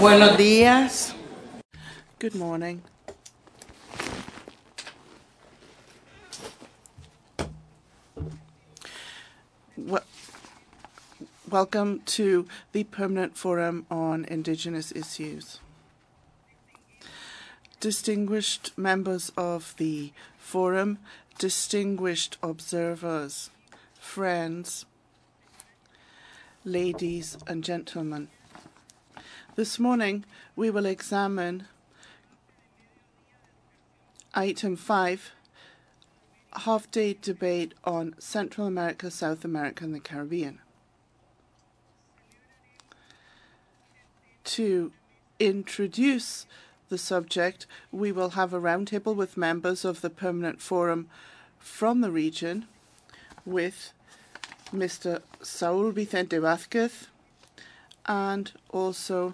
Buenos días. Good morning. Welcome to the Permanent Forum on Indigenous Issues. Distinguished members of the Forum, distinguished observers, friends, ladies and gentlemen. This morning we will examine Item 5, half-day debate on Central America, South America and the Caribbean. To introduce the subject, we will have a roundtable with members of the Permanent Forum from the region with Mr. Saúl Vicente Vázquez and also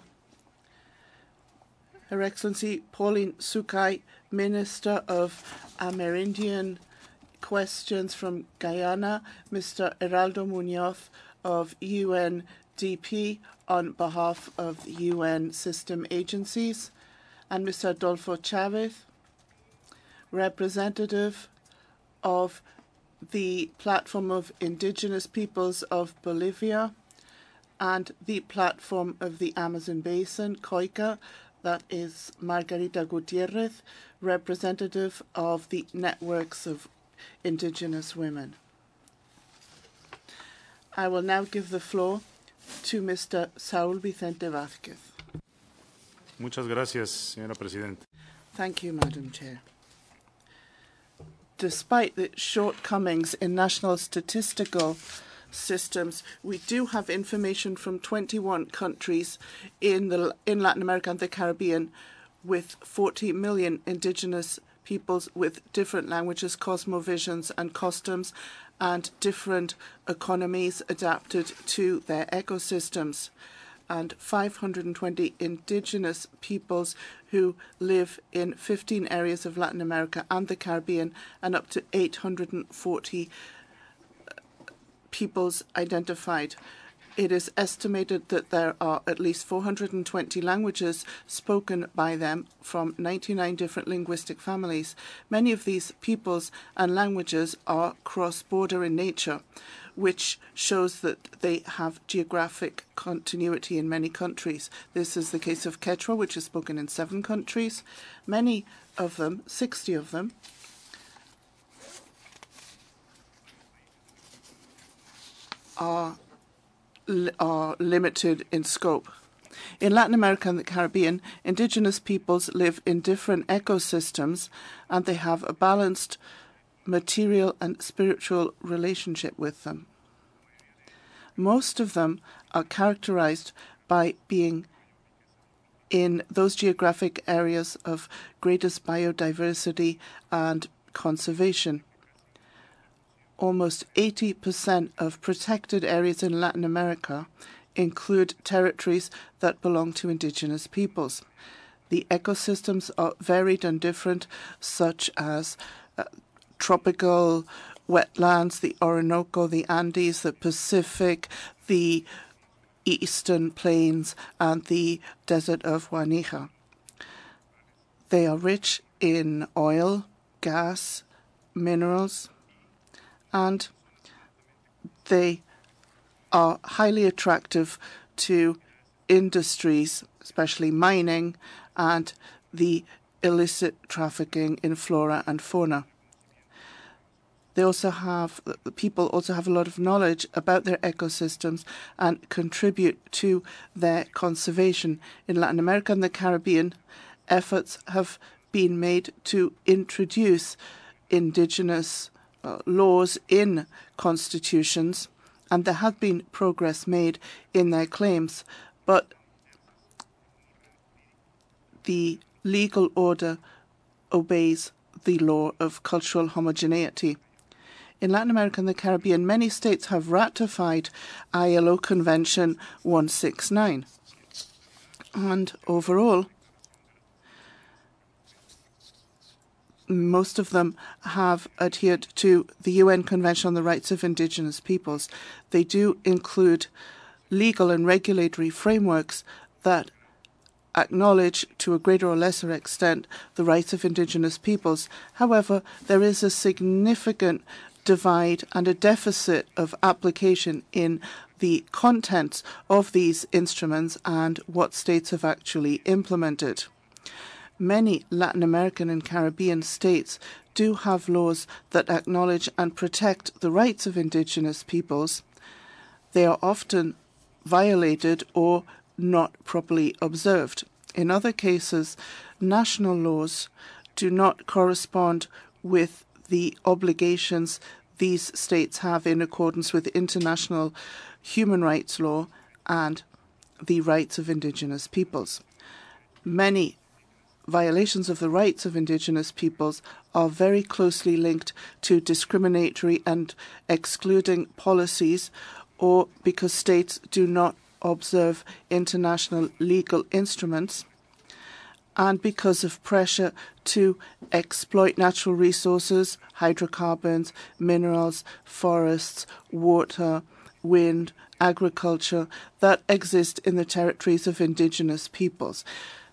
Her Excellency Pauline Sukai, Minister of Amerindian Questions from Guyana, Mr. Heraldo Muñoz of UNDP on behalf of the UN system agencies, and Mr. Adolfo Chavez, representative of the Platform of Indigenous Peoples of Bolivia and the Platform of the Amazon Basin, COICA, that is Margarita Gutierrez, representative of the Networks of Indigenous Women. I will now give the floor to Mr. Saúl Vicente Vázquez. Muchas gracias, señora Presidenta. Thank you, Madam Chair. Despite the shortcomings in national statistical systems, we do have information from 21 countries in Latin America and the Caribbean with 40 million indigenous peoples with different languages, cosmovisions and customs and different economies adapted to their ecosystems, and 520 indigenous peoples who live in 15 areas of Latin America and the Caribbean, and up to 840 peoples identified. It is estimated that there are at least 420 languages spoken by them from 99 different linguistic families. Many of these peoples and languages are cross-border in nature, which shows that they have geographic continuity in many countries. This is the case of Quechua, which is spoken in 7 countries. Many of them, 60 of them, are limited in scope. In Latin America and the Caribbean, indigenous peoples live in different ecosystems and they have a balanced material and spiritual relationship with them. Most of them are characterized by being in those geographic areas of greatest biodiversity and conservation. Almost 80% of protected areas in Latin America include territories that belong to indigenous peoples. The ecosystems are varied and different, such as tropical wetlands, the Orinoco, the Andes, the Pacific, the Eastern Plains, and the Desert of Guanija. They are rich in oil, gas, minerals, and they are highly attractive to industries, especially mining and the illicit trafficking in flora and fauna. The people also have a lot of knowledge about their ecosystems and contribute to their conservation. In Latin America and the Caribbean, efforts have been made to introduce indigenous laws in constitutions, and there has been progress made in their claims, but the legal order obeys the law of cultural homogeneity. In Latin America and the Caribbean, many states have ratified ILO Convention 169, and overall, most of them have adhered to the UN Convention on the Rights of Indigenous Peoples. They do include legal and regulatory frameworks that acknowledge to a greater or lesser extent the rights of Indigenous peoples. However, there is a significant divide and a deficit of application in the contents of these instruments and what states have actually implemented. Many Latin American and Caribbean states do have laws that acknowledge and protect the rights of Indigenous peoples. They are often violated or not properly observed. In other cases, national laws do not correspond with the obligations these states have in accordance with international human rights law and the rights of Indigenous peoples. Many violations of the rights of Indigenous peoples are very closely linked to discriminatory and excluding policies, or because states do not observe international legal instruments, and because of pressure to exploit natural resources, hydrocarbons, minerals, forests, water, wind, agriculture that exist in the territories of Indigenous peoples.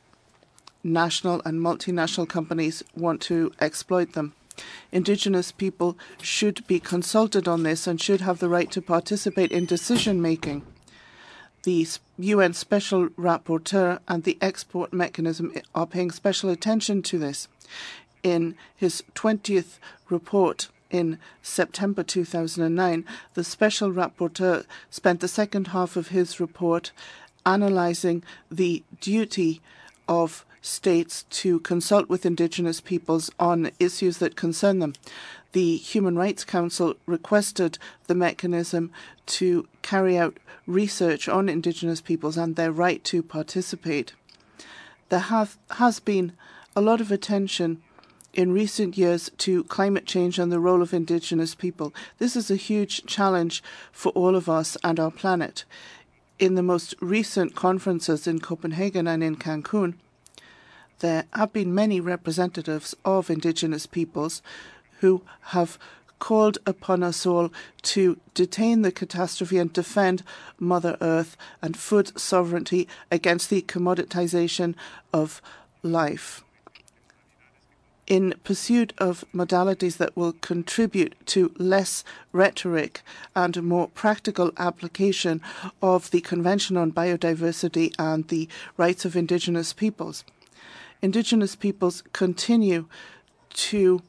National and multinational companies want to exploit them. Indigenous people should be consulted on this and should have the right to participate in decision-making. The UN Special Rapporteur and the export mechanism are paying special attention to this. In his 20th report in September 2009, the Special Rapporteur spent the second half of his report analysing the duty of states to consult with Indigenous peoples on issues that concern them. The Human Rights Council requested the mechanism to carry out research on Indigenous peoples and their right to participate. There has been a lot of attention in recent years to climate change and the role of Indigenous people. This is a huge challenge for all of us and our planet. In the most recent conferences in Copenhagen and in Cancun, there have been many representatives of Indigenous peoples who have called upon us all to detain the catastrophe and defend Mother Earth and food sovereignty against the commoditization of life. In pursuit of modalities that will contribute to less rhetoric and more practical application of the Convention on Biodiversity and the Rights of Indigenous Peoples, Indigenous peoples continue to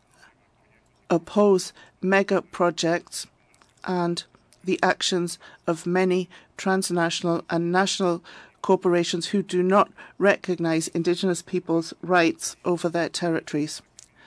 oppose mega projects and the actions of many transnational and national corporations who do not recognize Indigenous peoples' rights over their territories.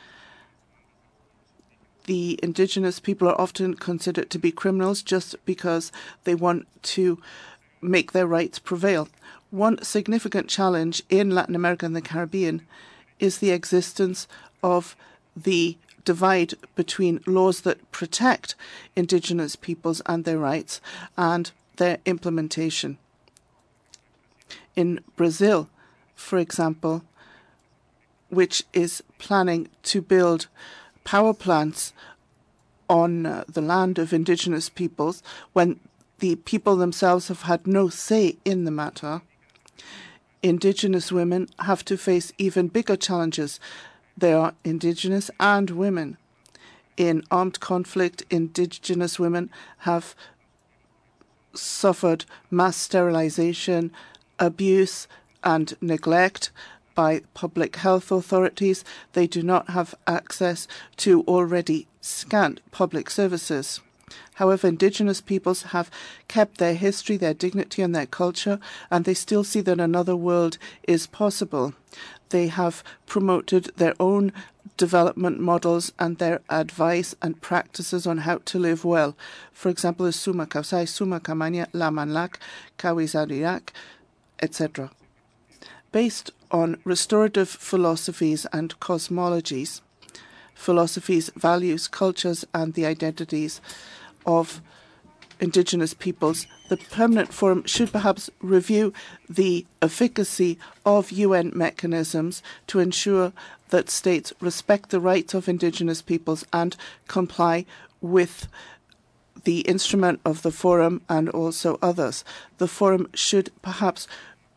The Indigenous people are often considered to be criminals just because they want to make their rights prevail. One significant challenge in Latin America and the Caribbean is the existence of the divide between laws that protect Indigenous peoples and their rights and their implementation. In Brazil, for example, which is planning to build power plants on the land of Indigenous peoples when the people themselves have had no say in the matter, Indigenous women have to face even bigger challenges. They are Indigenous and women. In armed conflict, Indigenous women have suffered mass sterilization, abuse, and neglect by public health authorities. They do not have access to already scant public services. However, Indigenous peoples have kept their history, their dignity, and their culture, and they still see that another world is possible. They have promoted their own development models and their advice and practices on how to live well. For example, the Suma Kausai, Suma Kamanya, Lamanlak, Kawizariak, etc. Based on restorative philosophies and cosmologies, philosophies, values, cultures, and the identities of Indigenous peoples, the Permanent Forum should perhaps review the efficacy of UN mechanisms to ensure that states respect the rights of Indigenous peoples and comply with the instrument of the Forum and also others. The Forum should perhaps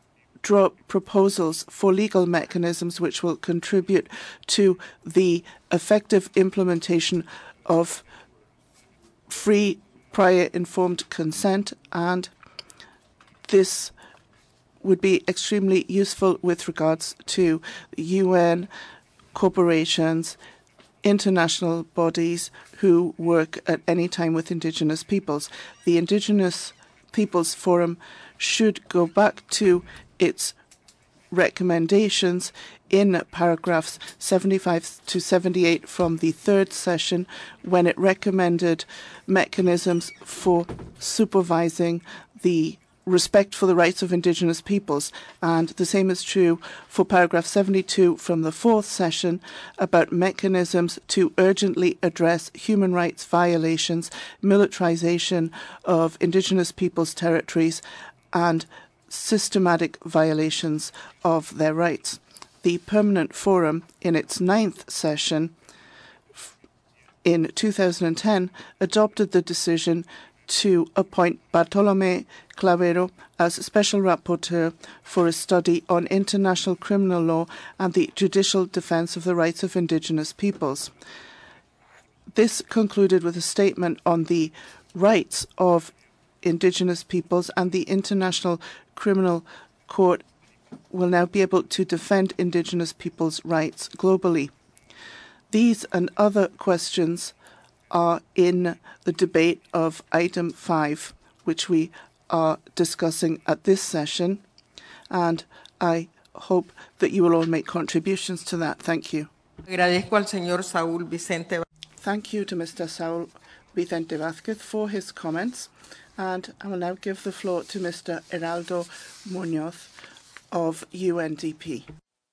draw proposals for legal mechanisms which will contribute to the effective implementation of free, prior informed consent, and this would be extremely useful with regards to UN, corporations, international bodies who work at any time with Indigenous peoples. The Indigenous Peoples Forum should go back to its recommendations in paragraphs 75 to 78 from the third session, when it recommended mechanisms for supervising the respect for the rights of Indigenous peoples. And the same is true for paragraph 72 from the fourth session about mechanisms to urgently address human rights violations, militarization of Indigenous peoples' territories, and systematic violations of their rights. The Permanent Forum, in its ninth session in 2010, adopted the decision to appoint Bartolomé Clavero as Special Rapporteur for a study on international criminal law and the judicial defense of the rights of Indigenous peoples. This concluded with a statement on the rights of Indigenous peoples, and the International Criminal Court will now be able to defend Indigenous peoples' rights globally. These and other questions are in the debate of item 5, which we are discussing at this session, and I hope that you will all make contributions to that. Thank you. Agradezco al señor Saúl Vicente. Thank you to Mr. Saúl Vicente Vázquez for his comments, and I will now give the floor to Mr. Heraldo Muñoz of UNDP.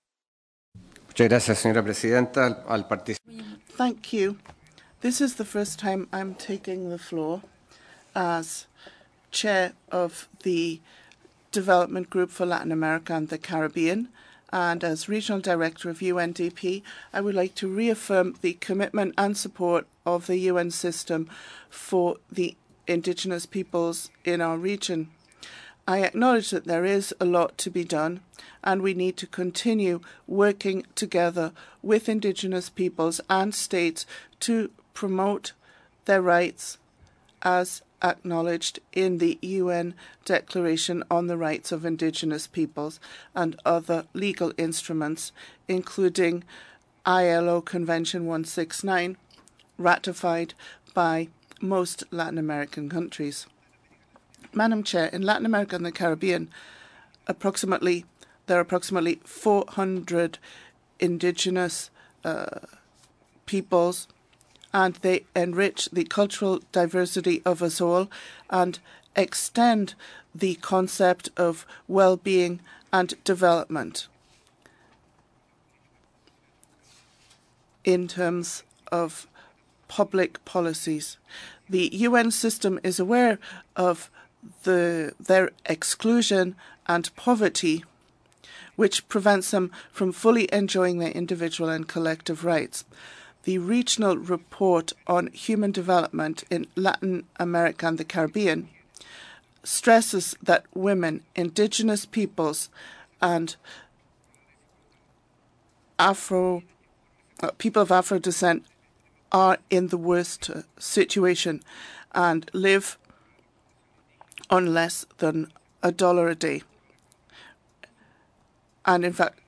Muchas gracias, señora presidenta. Thank you. This is the first time I'm taking the floor as chair of the Development Group for Latin America and the Caribbean, and as regional director of UNDP, I would like to reaffirm the commitment and support of the UN system for the Indigenous peoples in our region. I acknowledge that there is a lot to be done, and we need to continue working together with Indigenous peoples and states to promote their rights as acknowledged in the UN Declaration on the Rights of Indigenous Peoples and other legal instruments, including ILO Convention 169, ratified by most Latin American countries. Madam Chair, in Latin America and the Caribbean, there are approximately 400 indigenous peoples, and they enrich the cultural diversity of us all and extend the concept of well-being and development in terms of public policies. The UN system is aware of their exclusion and poverty, which prevents them from fully enjoying their individual and collective rights. The Regional Report on Human Development in Latin America and the Caribbean stresses that women, Indigenous peoples, and people of Afro descent are in the worst situation and live on less than $1 a day. And in fact,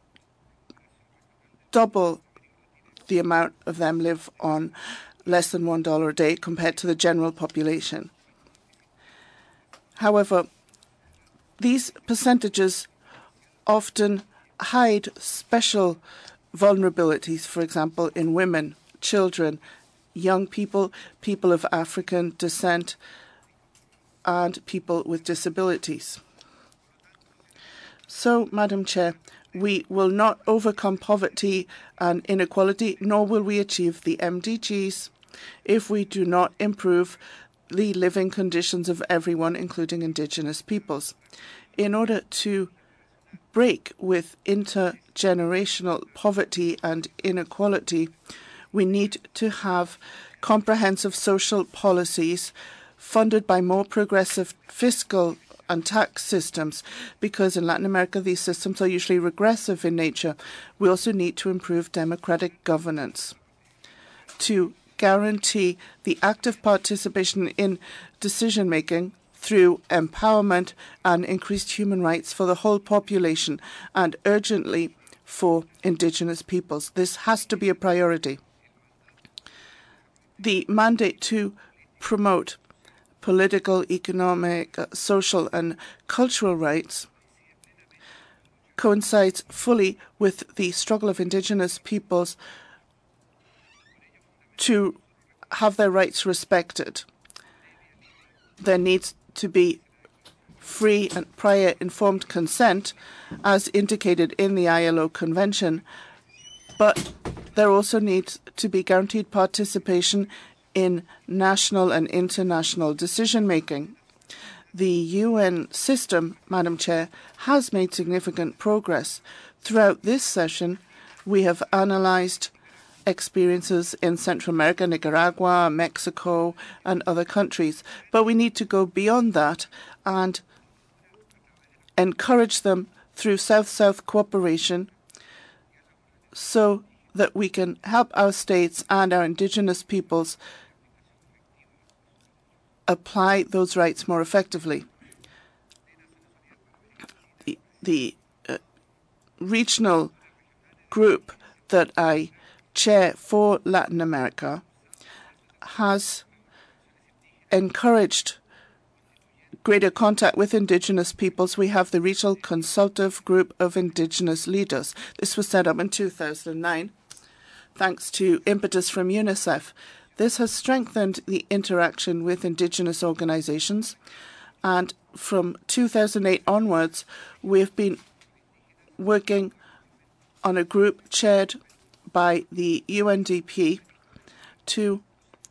double the amount of them live on less than $1 a day compared to the general population. However, these percentages often hide special vulnerabilities, for example, in women, children, young people, people of African descent, and people with disabilities. So, Madam Chair, we will not overcome poverty and inequality, nor will we achieve the MDGs if we do not improve the living conditions of everyone, including Indigenous peoples. In order to break with intergenerational poverty and inequality, we need to have comprehensive social policies funded by more progressive fiscal and tax systems, because in Latin America these systems are usually regressive in nature. We also need to improve democratic governance to guarantee the active participation in decision-making through empowerment and increased human rights for the whole population, and urgently for indigenous peoples. This has to be a priority. The mandate to promote political, economic, social and cultural rights coincides fully with the struggle of indigenous peoples to have their rights respected. There needs to be free and prior informed consent, as indicated in the ILO Convention, but there also needs to be guaranteed participation in national and international decision-making. The UN system, Madam Chair, has made significant progress. Throughout this session, we have analysed experiences in Central America, Nicaragua, Mexico, and other countries. But we need to go beyond that and encourage them through South-South cooperation so that we can help our states and our indigenous peoples apply those rights more effectively. The regional group that I chair for Latin America has encouraged greater contact with indigenous peoples. We have the Regional Consultative Group of Indigenous Leaders. This was set up in 2009, thanks to impetus from UNICEF. This has strengthened the interaction with indigenous organizations, and from 2008 onwards, we have been working on a group chaired by the UNDP to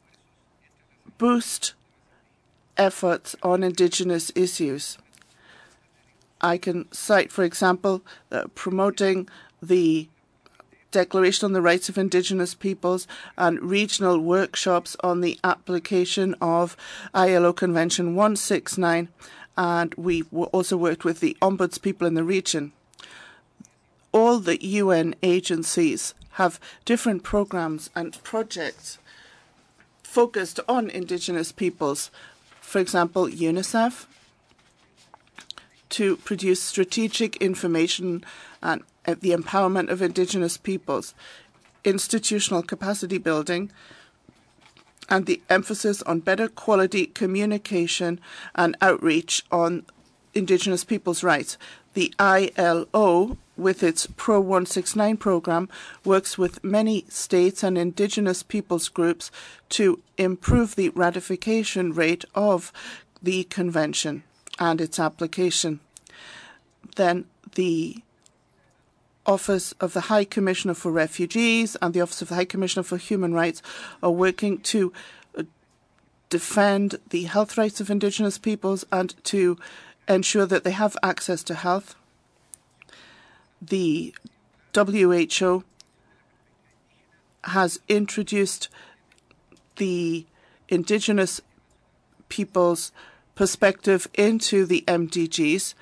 boost efforts on indigenous issues. I can cite, for example, promoting the Declaration on the Rights of Indigenous Peoples and regional workshops on the application of ILO Convention 169, and we also worked with the ombudspeople in the region. All the UN agencies have different programs and projects focused on indigenous peoples. For example, UNICEF to produce strategic information and the empowerment of indigenous peoples, institutional capacity building, and the emphasis on better quality communication and outreach on indigenous peoples' rights. The ILO, with its Pro 169 program, works with many states and indigenous peoples groups to improve the ratification rate of the convention and its application. Then the Office of the High Commissioner for Refugees and the Office of the High Commissioner for Human Rights are working to defend the health rights of indigenous peoples and to ensure that they have access to health. The WHO has introduced the indigenous people's perspective into the MDGs,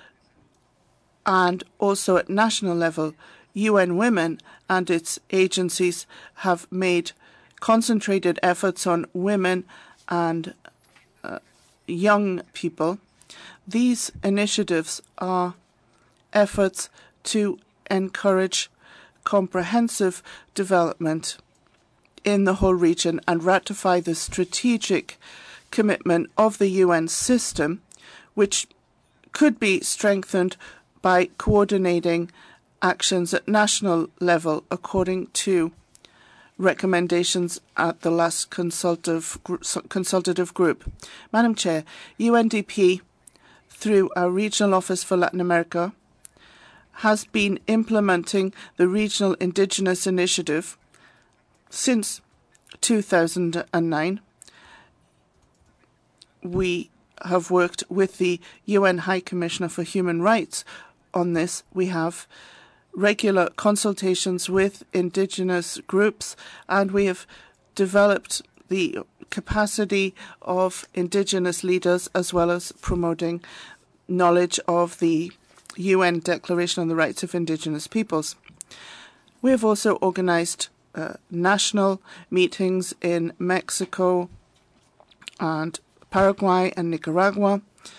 and also at national level, UN Women and its agencies have made concentrated efforts on women and young people. These initiatives are efforts to encourage comprehensive development in the whole region and ratify the strategic commitment of the UN system, which could be strengthened by coordinating actions at national level according to recommendations at the last consultative group. Madam Chair, UNDP, through our Regional Office for Latin America, has been implementing the Regional Indigenous Initiative since 2009. We have worked with the UN High Commissioner for Human Rights on this. We have regular consultations with indigenous groups, and we have developed the capacity of indigenous leaders as well as promoting knowledge of the UN Declaration on the Rights of Indigenous Peoples. We have also organized national meetings in Mexico and Paraguay and Nicaragua.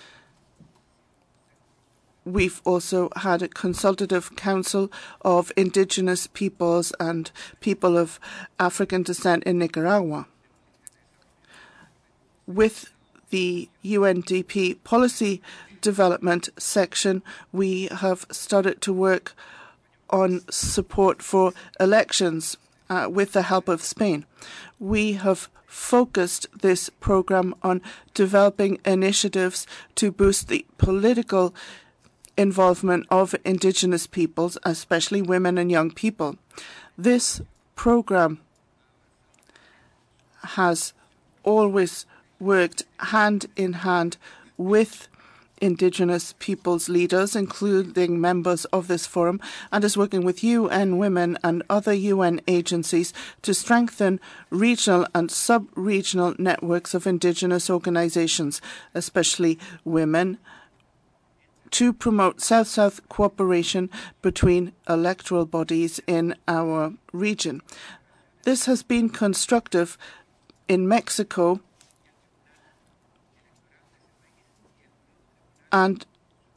We've also had a consultative council of indigenous peoples and people of African descent in Nicaragua. With the UNDP policy development section, we have started to work on support for elections with the help of Spain. We have focused this program on developing initiatives to boost the political involvement of indigenous peoples, especially women and young people. This program has always worked hand in hand with indigenous peoples leaders, including members of this forum, and is working with UN Women and other UN agencies to strengthen regional and sub-regional networks of indigenous organizations, especially women, to promote South-South cooperation between electoral bodies in our region. This has been constructive in Mexico and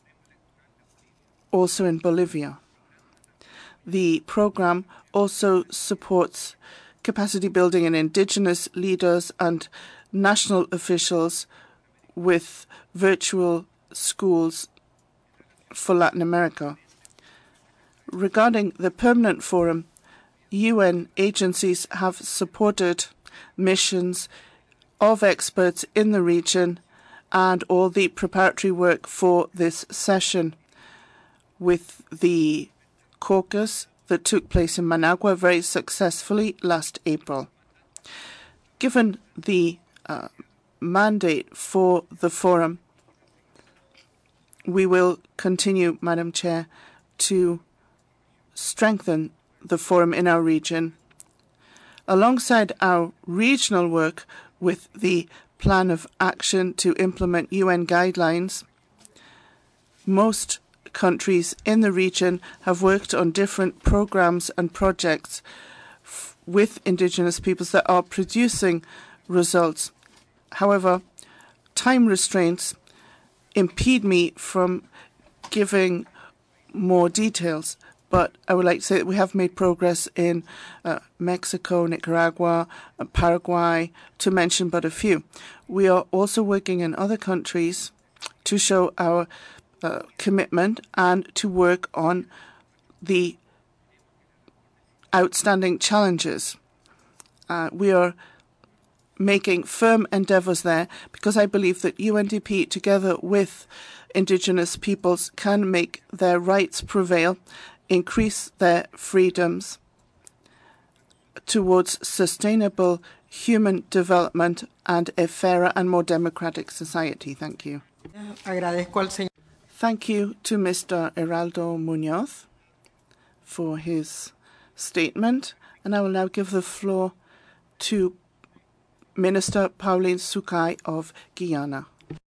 also in Bolivia. The program also supports capacity building in indigenous leaders and national officials with virtual schools for Latin America. Regarding the Permanent Forum, UN agencies have supported missions of experts in the region and all the preparatory work for this session, with the caucus that took place in Managua very successfully last April. Given the mandate for the forum, we will continue, Madam Chair, to strengthen the forum in our region. Alongside our regional work with the plan of action to implement UN guidelines, most countries in the region have worked on different programs and projects with indigenous peoples that are producing results. However, time restraints impede me from giving more details, but I would like to say that we have made progress in Mexico, Nicaragua, Paraguay, to mention but a few. We are also working in other countries to show our commitment and to work on the outstanding challenges. We are making firm endeavours there because I believe that UNDP, together with indigenous peoples, can make their rights prevail, increase their freedoms towards sustainable human development and a fairer and more democratic society. Thank you. Thank you to Mr. Heraldo Muñoz for his statement, and I will now give the floor to Minister Pauline Sukai of Guyana.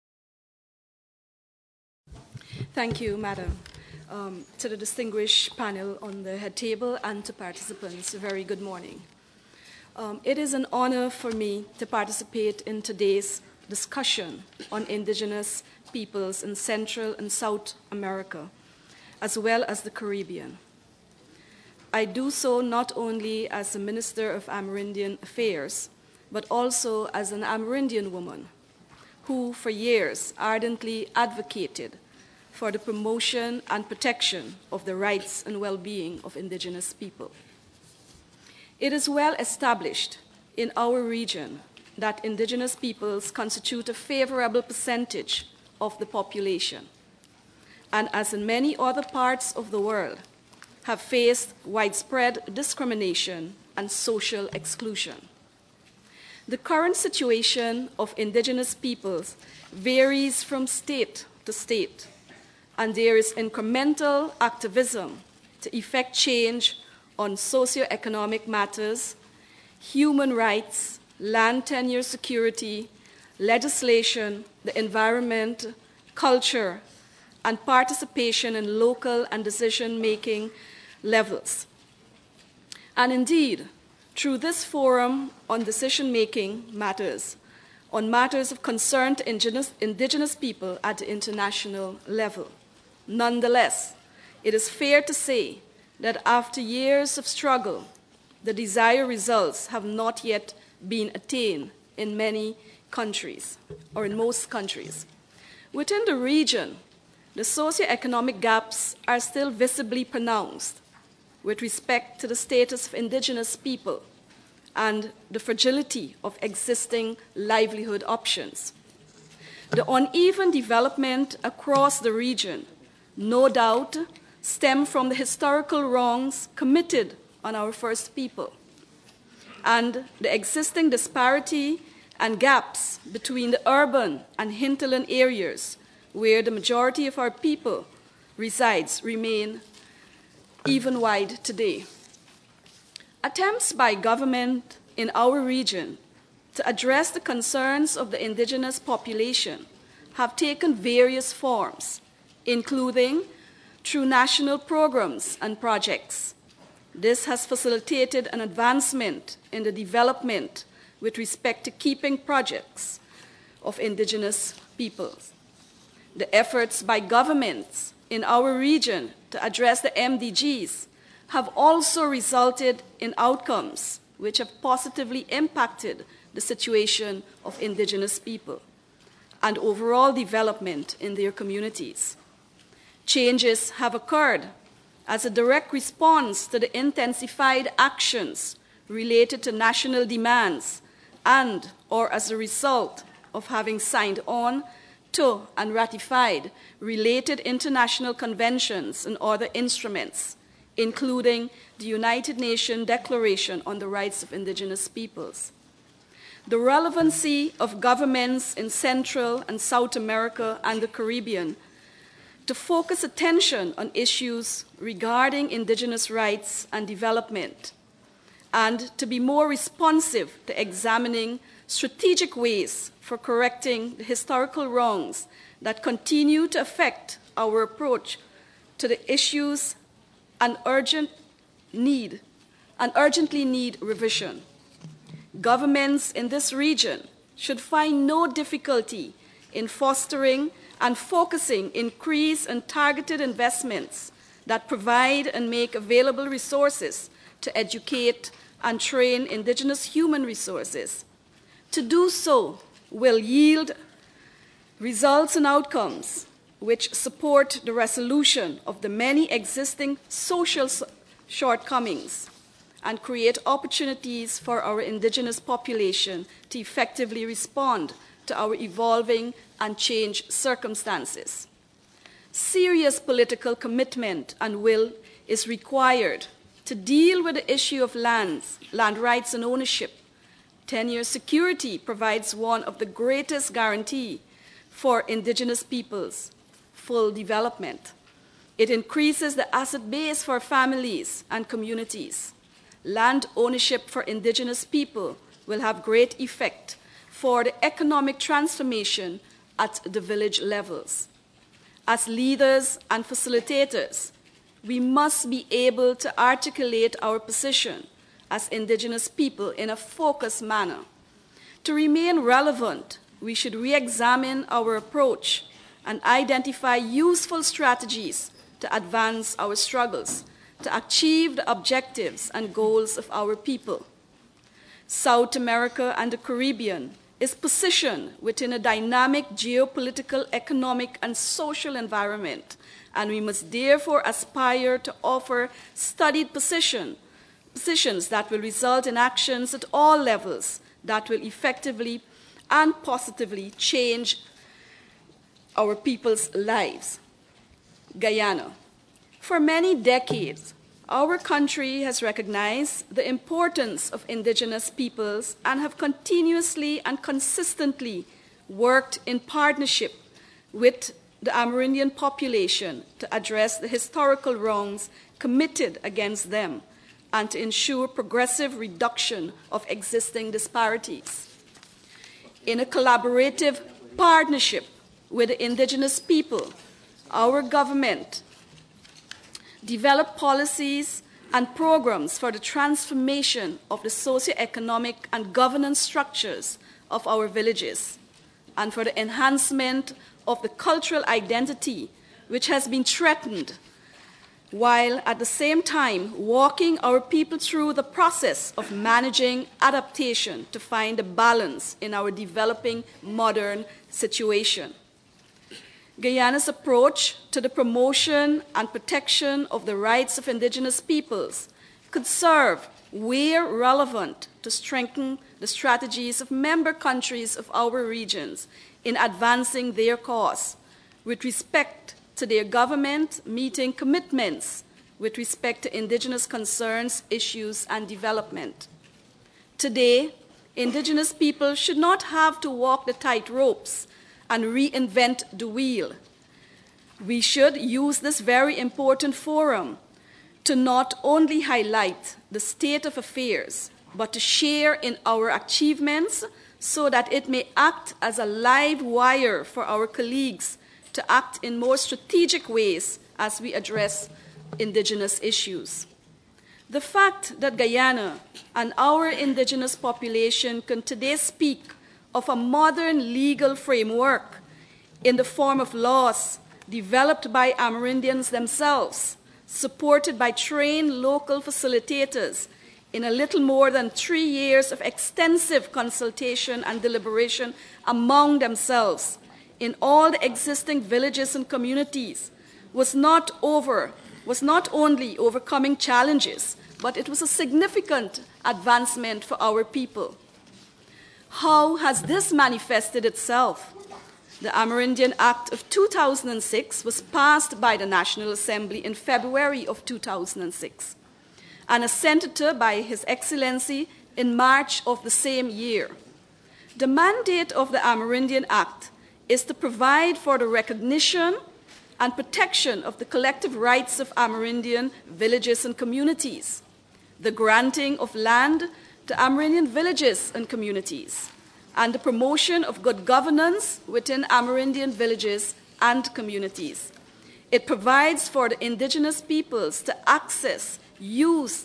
Thank you, Madam. To the distinguished panel on the head table and to participants, a very good morning. It is an honor for me to participate in today's discussion on indigenous peoples in Central and South America, as well as the Caribbean. I do so not only as the Minister of Amerindian Affairs, but also as an Amerindian woman who, for years, ardently advocated for the promotion and protection of the rights and well-being of indigenous people. It is well established in our region that indigenous peoples constitute a favorable percentage of the population, and as in many other parts of the world, have faced widespread discrimination and social exclusion. The current situation of indigenous peoples varies from state to state, and there is incremental activism to effect change on socioeconomic matters, human rights, land tenure security, legislation, the environment, culture, and participation in local and decision-making levels. And indeed, through this forum on decision-making matters, on matters of concern to indigenous people at the international level. Nonetheless, it is fair to say that after years of struggle, the desired results have not yet been attained in many countries, or in most countries. Within the region, the socioeconomic gaps are still visibly pronounced with respect to the status of indigenous people and the fragility of existing livelihood options. The uneven development across the region, no doubt, stem from the historical wrongs committed on our first people and the existing disparity and gaps between the urban and hinterland areas where the majority of our people resides remain even wide today. Attempts by government in our region to address the concerns of the indigenous population have taken various forms, including through national programs and projects. This has facilitated an advancement in the development with respect to keeping projects of indigenous peoples. The efforts by governments in our region to address the MDGs have also resulted in outcomes which have positively impacted the situation of indigenous people and overall development in their communities. Changes have occurred as a direct response to the intensified actions related to national demands and or as a result of having signed on to and ratified related international conventions and other instruments, including the United Nations Declaration on the Rights of Indigenous Peoples. The relevancy of governments in Central and South America and the Caribbean to focus attention on issues regarding indigenous rights and development, and to be more responsive to examining strategic ways for correcting the historical wrongs that continue to affect our approach to the issues and urgently need revision. Governments in this region should find no difficulty in fostering and focusing increased and targeted investments that provide and make available resources to educate and train indigenous human resources. To do so will yield results and outcomes which support the resolution of the many existing social shortcomings and create opportunities for our indigenous population to effectively respond to our evolving and changed circumstances. Serious political commitment and will is required to deal with the issue of land rights and ownership. Tenure security provides one of the greatest guarantees for indigenous peoples' full development. It increases the asset base for families and communities. Land ownership for indigenous people will have great effect for the economic transformation at the village levels. As leaders and facilitators, we must be able to articulate our position as indigenous people in a focused manner. To remain relevant, we should re-examine our approach and identify useful strategies to advance our struggles, to achieve the objectives and goals of our people. South America and the Caribbean is positioned within a dynamic geopolitical, economic, and social environment, and we must therefore aspire to offer studied positions that will result in actions at all levels that will effectively and positively change our people's lives. Guyana. For many decades, our country has recognized the importance of indigenous peoples and have continuously and consistently worked in partnership with the Amerindian population to address the historical wrongs committed against them and to ensure progressive reduction of existing disparities. In a collaborative partnership with the indigenous people, our government develop policies and programs for the transformation of the socioeconomic and governance structures of our villages, and for the enhancement of the cultural identity which has been threatened, while at the same time walking our people through the process of managing adaptation to find a balance in our developing modern situation. Guyana's approach to the promotion and protection of the rights of indigenous peoples could serve, where relevant, to strengthen the strategies of member countries of our regions in advancing their cause with respect to their government meeting commitments with respect to indigenous concerns, issues, and development. Today, indigenous people should not have to walk the tightropes and reinvent the wheel. We should use this very important forum to not only highlight the state of affairs, but to share in our achievements so that it may act as a live wire for our colleagues to act in more strategic ways as we address indigenous issues. The fact that Guyana and our indigenous population can today speak of a modern legal framework in the form of laws developed by Amerindians themselves, supported by trained local facilitators in a little more than 3 years of extensive consultation and deliberation among themselves in all the existing villages and communities, was not only overcoming challenges, but it was a significant advancement for our people. How has this manifested itself? The Amerindian Act of 2006 was passed by the National Assembly in February of 2006 and assented to by His Excellency in March of the same year. The mandate of the Amerindian Act is to provide for the recognition and protection of the collective rights of Amerindian villages and communities, the granting of land to Amerindian villages and communities, and the promotion of good governance within Amerindian villages and communities. It provides for the indigenous peoples to access, use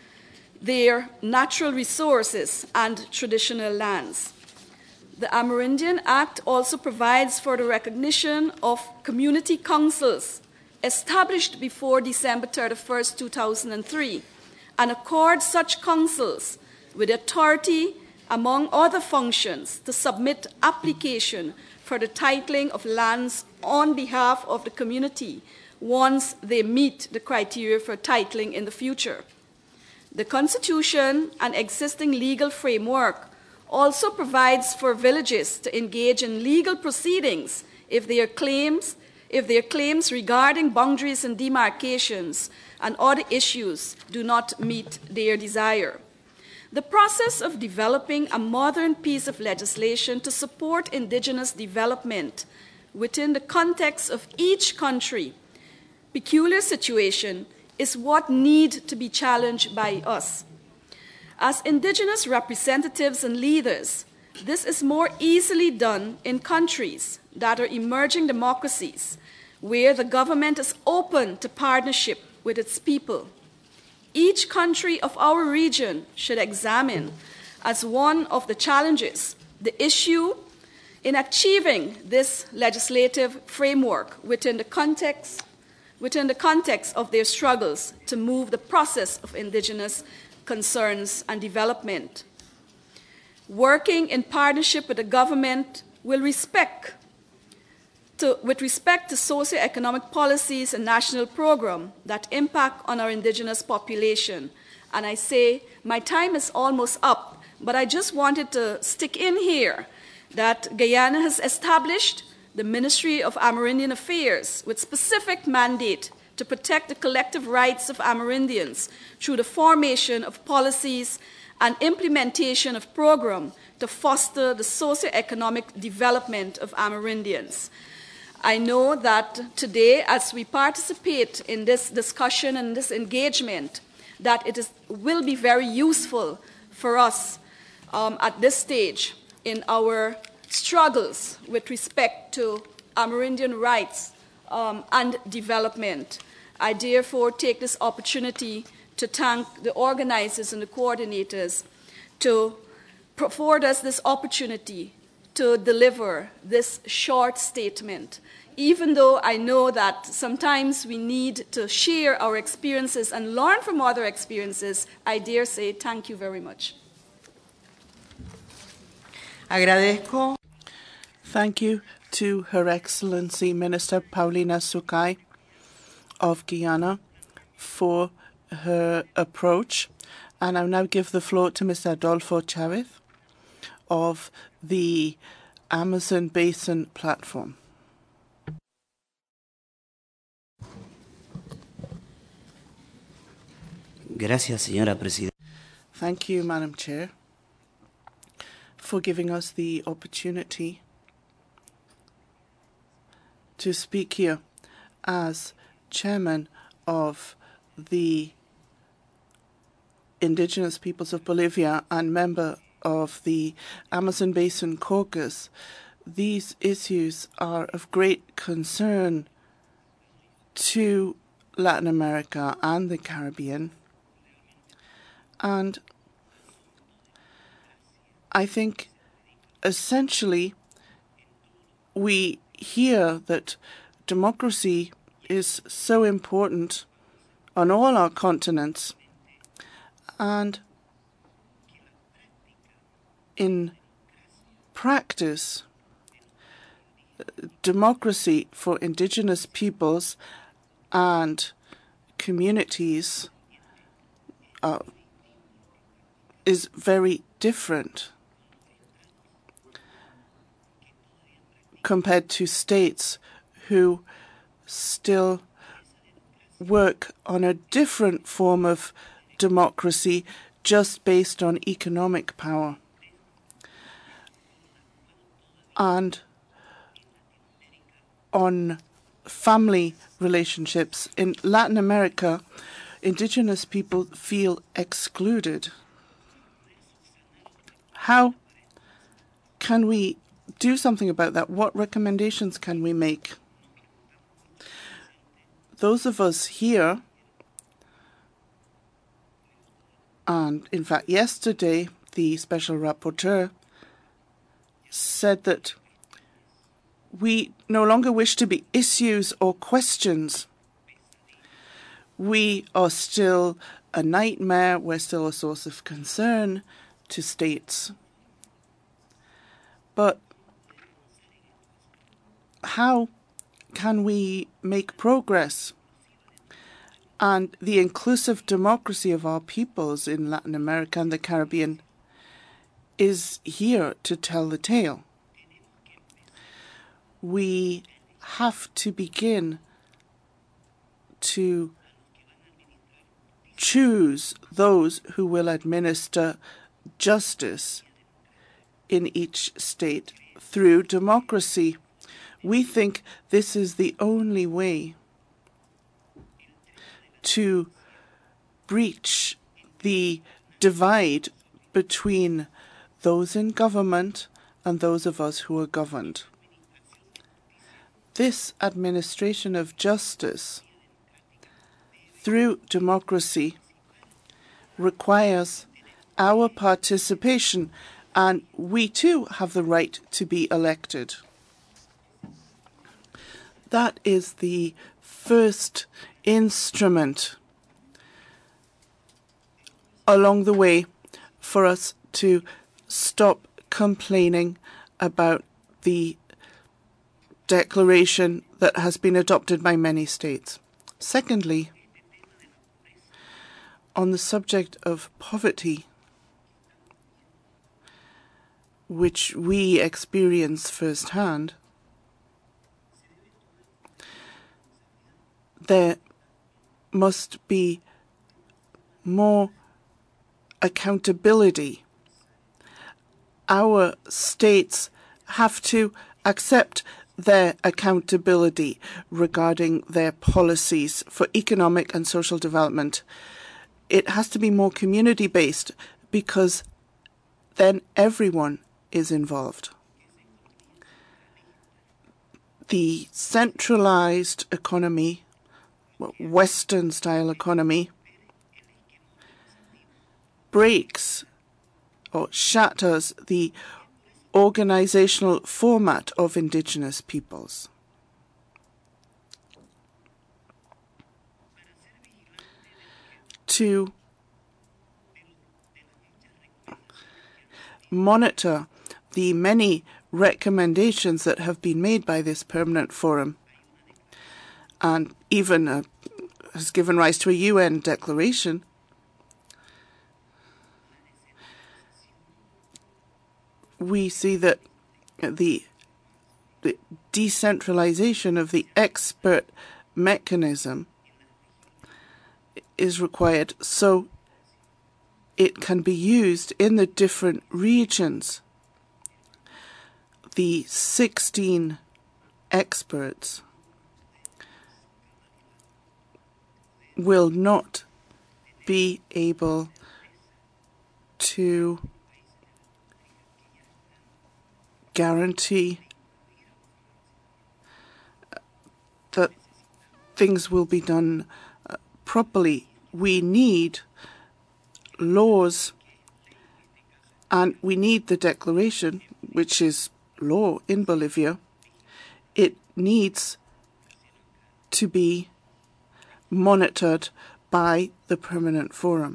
their natural resources and traditional lands. The Amerindian Act also provides for the recognition of community councils established before December 31st, 2003, and accords such councils with authority, among other functions, to submit application for the titling of lands on behalf of the community once they meet the criteria for titling in the future. The Constitution and existing legal framework also provides for villages to engage in legal proceedings if their claims regarding boundaries and demarcations and other issues do not meet their desire. The process of developing a modern piece of legislation to support indigenous development within the context of each country's peculiar situation is what needs to be challenged by us. As indigenous representatives and leaders, this is more easily done in countries that are emerging democracies, where the government is open to partnership with its people. Each country of our region should examine as one of the challenges the issue in achieving this legislative framework within the context of their struggles to move the process of indigenous concerns and development. Working in partnership with the government with respect to socioeconomic policies and national programs that impact on our indigenous population. And I say, my time is almost up, but I just wanted to stick in here that Guyana has established the Ministry of Amerindian Affairs with specific mandate to protect the collective rights of Amerindians through the formation of policies and implementation of programs to foster the socioeconomic development of Amerindians. I know that today, as we participate in this discussion and this engagement, that will be very useful for us at this stage in our struggles with respect to Amerindian rights and development. I therefore take this opportunity to thank the organizers and the coordinators to afford us this opportunity to deliver this short statement. Even though I know that sometimes we need to share our experiences and learn from other experiences, I dare say thank you very much. Agradezco. Thank you to Her Excellency Minister Paulina Sukai of Guyana for her approach. And I'll now give the floor to Mr. Adolfo Chavez of the Amazon Basin Platform. Gracias, señora Presidenta. Thank you, Madam Chair, for giving us the opportunity to speak here as Chairman of the Indigenous Peoples of Bolivia and member of the Amazon Basin Caucus. These issues are of great concern to Latin America and the Caribbean. And I think essentially we hear that democracy is so important on all our continents, and in practice, democracy for indigenous peoples and communities is very different compared to states who still work on a different form of democracy just based on economic power. And on family relationships. In Latin America, indigenous people feel excluded. How can we do something about that? What recommendations can we make? Those of us here, and in fact yesterday the Special Rapporteur said that we no longer wish to be issues or questions. We are still a nightmare. We're still a source of concern to states. But how can we make progress? And the inclusive democracy of our peoples in Latin America and the Caribbean is here to tell the tale. We have to begin to choose those who will administer justice in each state through democracy. We think this is the only way to breach the divide between those in government and those of us who are governed. This administration of justice through democracy requires our participation, and we too have the right to be elected. That is the first instrument along the way for us to stop complaining about the declaration that has been adopted by many states. Secondly, on the subject of poverty, which we experience firsthand, there must be more accountability. Our states have to accept their accountability regarding their policies for economic and social development. It has to be more community-based because then everyone is involved. The centralized economy, Western-style economy, breaks or shatters the organizational format of indigenous peoples. To monitor the many recommendations that have been made by this permanent forum, and even has given rise to a UN declaration, we see that the decentralization of the expert mechanism is required so it can be used in the different regions. The 16 experts will not be able to guarantee that things will be done properly. We need laws, and we need the declaration, which is law in Bolivia. It needs to be monitored by the Permanent Forum.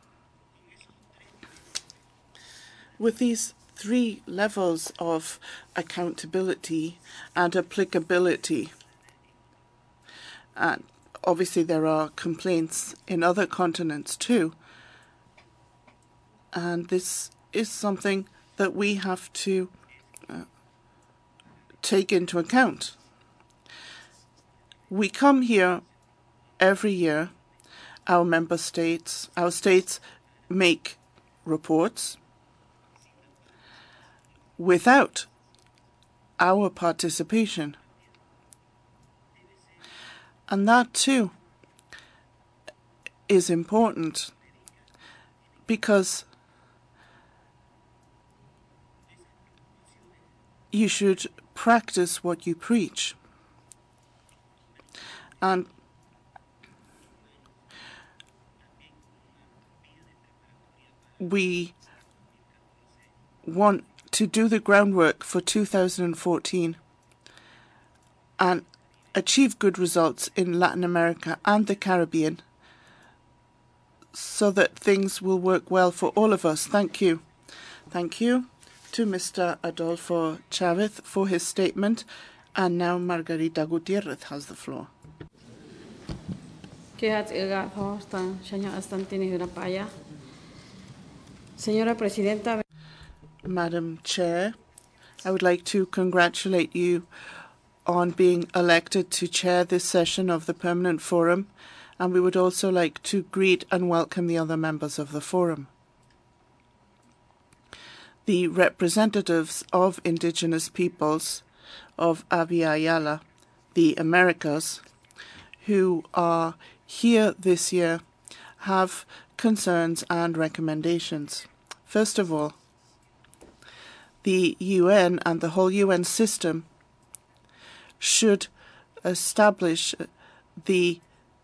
With these three levels of accountability and applicability, and obviously there are complaints in other continents too, and this is something that we have to take into account. We come here every year. Our member states, our states make reports without our participation. And that too is important, because you should practice what you preach. And we want to do the groundwork for 2014 and achieve good results in Latin America and the Caribbean so that things will work well for all of us. Thank you. Thank you to Mr. Adolfo Chavez for his statement. And now Margarita Gutierrez has the floor. Madam Chair, I would like to congratulate you on being elected to chair this session of the Permanent Forum, and we would also like to greet and welcome the other members of the Forum. The representatives of indigenous peoples of Abya Yala, the Americas, who are here this year, have concerns and recommendations. First of all, the UN and the whole UN system should establish the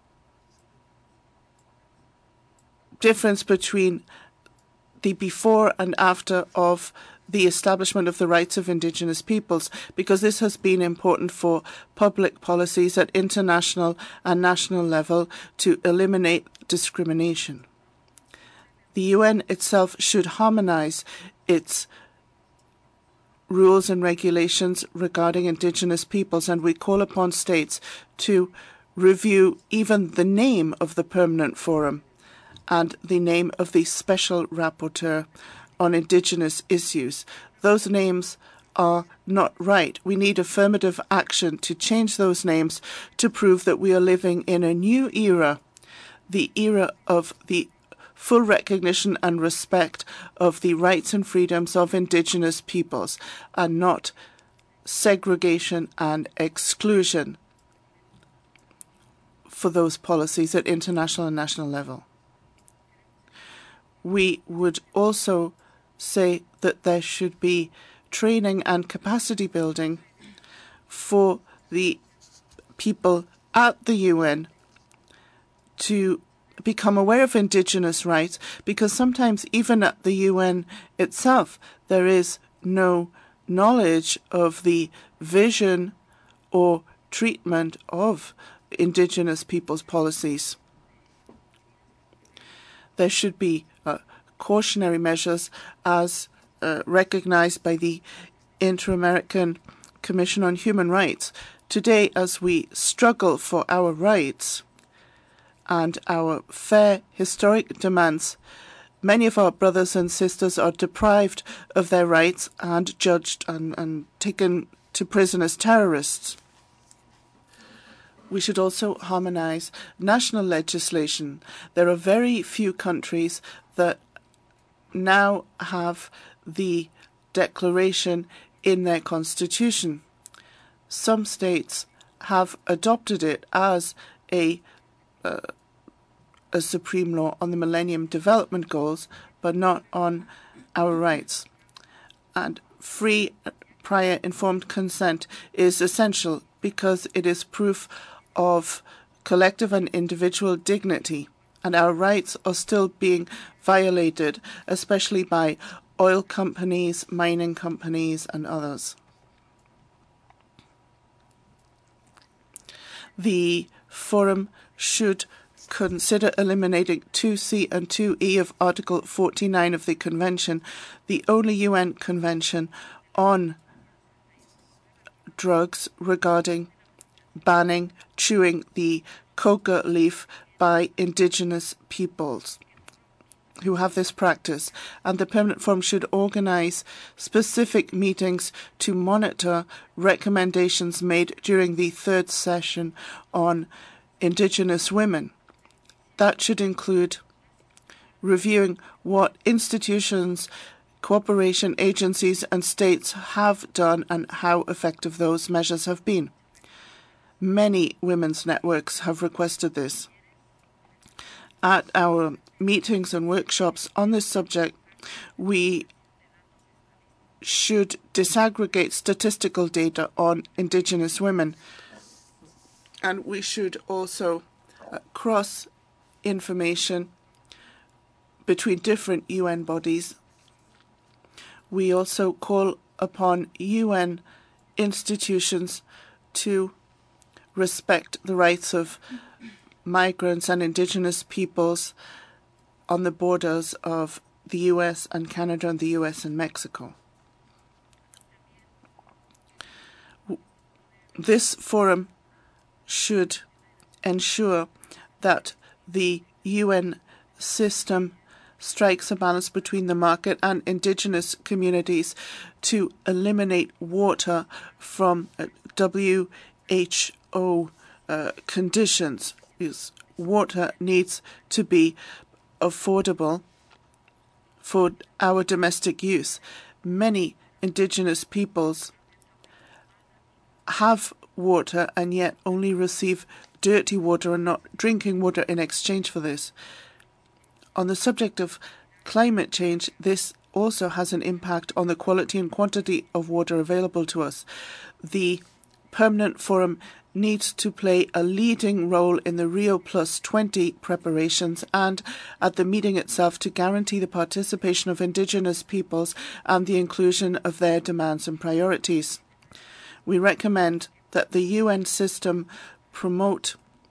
difference between the before and after of the establishment of the rights of indigenous peoples, because this has been important for public policies at international and national level to eliminate discrimination. The UN itself should harmonize its rules and regulations regarding indigenous peoples, and we call upon states to review even the name of the Permanent Forum and the name of the Special Rapporteur on indigenous issues. Those names are not right. We need affirmative action to change those names to prove that we are living in a new era, the era of the full recognition and respect of the rights and freedoms of indigenous peoples, and not segregation and exclusion for those policies at international and national level. We would also say that there should be training and capacity building for the people at the UN to become aware of indigenous rights, because sometimes even at the UN itself there is no knowledge of the vision or treatment of indigenous people's policies. There should be cautionary measures as recognized by the Inter-American Commission on Human Rights. Today, as we struggle for our rights and our fair historic demands, many of our brothers and sisters are deprived of their rights and judged and taken to prison as terrorists. We should also harmonize national legislation. There are very few countries that now have the declaration in their constitution. Some states have adopted it as a supreme law on the Millennium Development Goals, but not on our rights. And free, prior informed consent is essential because it is proof of collective and individual dignity, and our rights are still being violated, especially by oil companies, mining companies, and others. The Forum should consider eliminating 2C and 2E of Article 49 of the Convention, the only UN convention on drugs regarding banning chewing the coca leaf by indigenous peoples who have this practice. And the Permanent Forum should organize specific meetings to monitor recommendations made during the third session on indigenous women. That should include reviewing what institutions, cooperation agencies and states have done and how effective those measures have been. Many women's networks have requested this. At our meetings and workshops on this subject, we should disaggregate statistical data on indigenous women, and we should also cross information between different UN bodies. We also call upon UN institutions to respect the rights of migrants and indigenous peoples on the borders of the US and Canada and the US and Mexico. This forum should ensure that the UN system strikes a balance between the market and indigenous communities to eliminate water from WHO conditions. Water needs to be affordable for our domestic use. Many indigenous peoples have water and yet only receive dirty water and not drinking water in exchange for this. On the subject of climate change, this also has an impact on the quality and quantity of water available to us. The Permanent Forum needs to play a leading role in the Rio Plus 20 preparations and at the meeting itself to guarantee the participation of indigenous peoples and the inclusion of their demands and priorities. We recommend that the UN system promote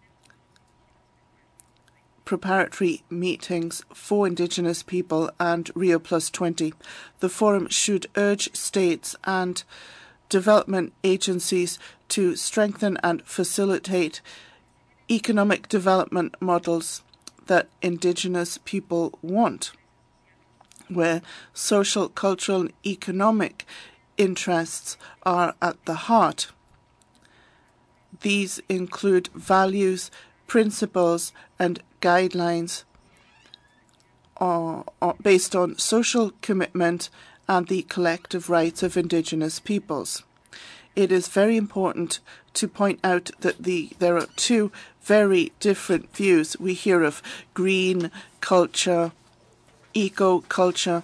preparatory meetings for indigenous people and Rio Plus 20. The Forum should urge states and development agencies to strengthen and facilitate economic development models that indigenous people want, where social, cultural, and economic interests are at the heart. These include values, principles, and guidelines based on social commitment and the collective rights of indigenous peoples. It is very important to point out that there are two very different views. We hear of green culture, eco-culture,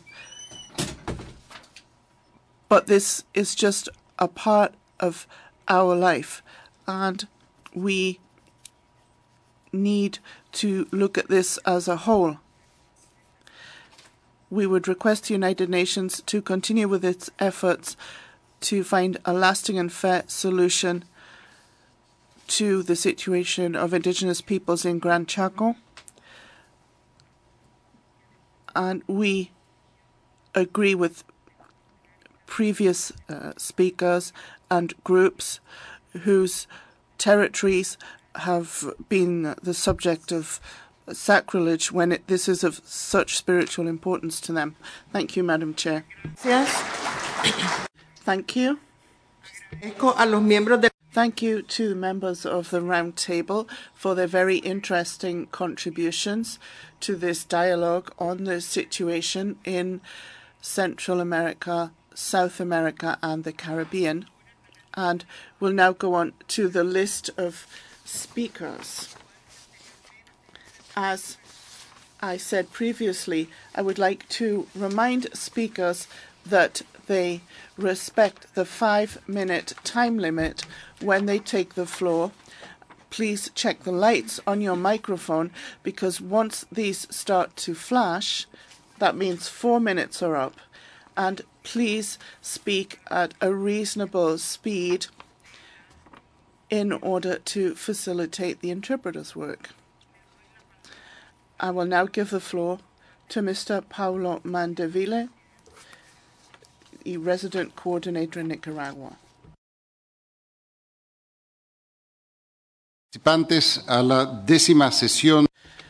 but this is just a part of our life. and we need to look at this as a whole. We would request the United Nations to continue with its efforts to find a lasting and fair solution to the situation of Indigenous peoples in Gran Chaco. And we agree with previous speakers and groups whose territories have been the subject of sacrilege when this is of such spiritual importance to them. Thank you, Madam Chair. Gracias. Thank you. Agradezco a los miembros de Thank you to the members of the Round Table for their very interesting contributions to this dialogue on the situation in Central America, South America, and the Caribbean. And we'll now go on to the list of speakers. As I said previously, I would like to remind speakers that they respect the 5-minute time limit when they take the floor. Please check the lights on your microphone, because once these start to flash, that means 4 minutes are up. And please speak at a reasonable speed in order to facilitate the interpreter's work. I will now give the floor to Mr. Paulo Mandeville, the resident coordinator in Nicaragua. Participantes a la 10ª sesión.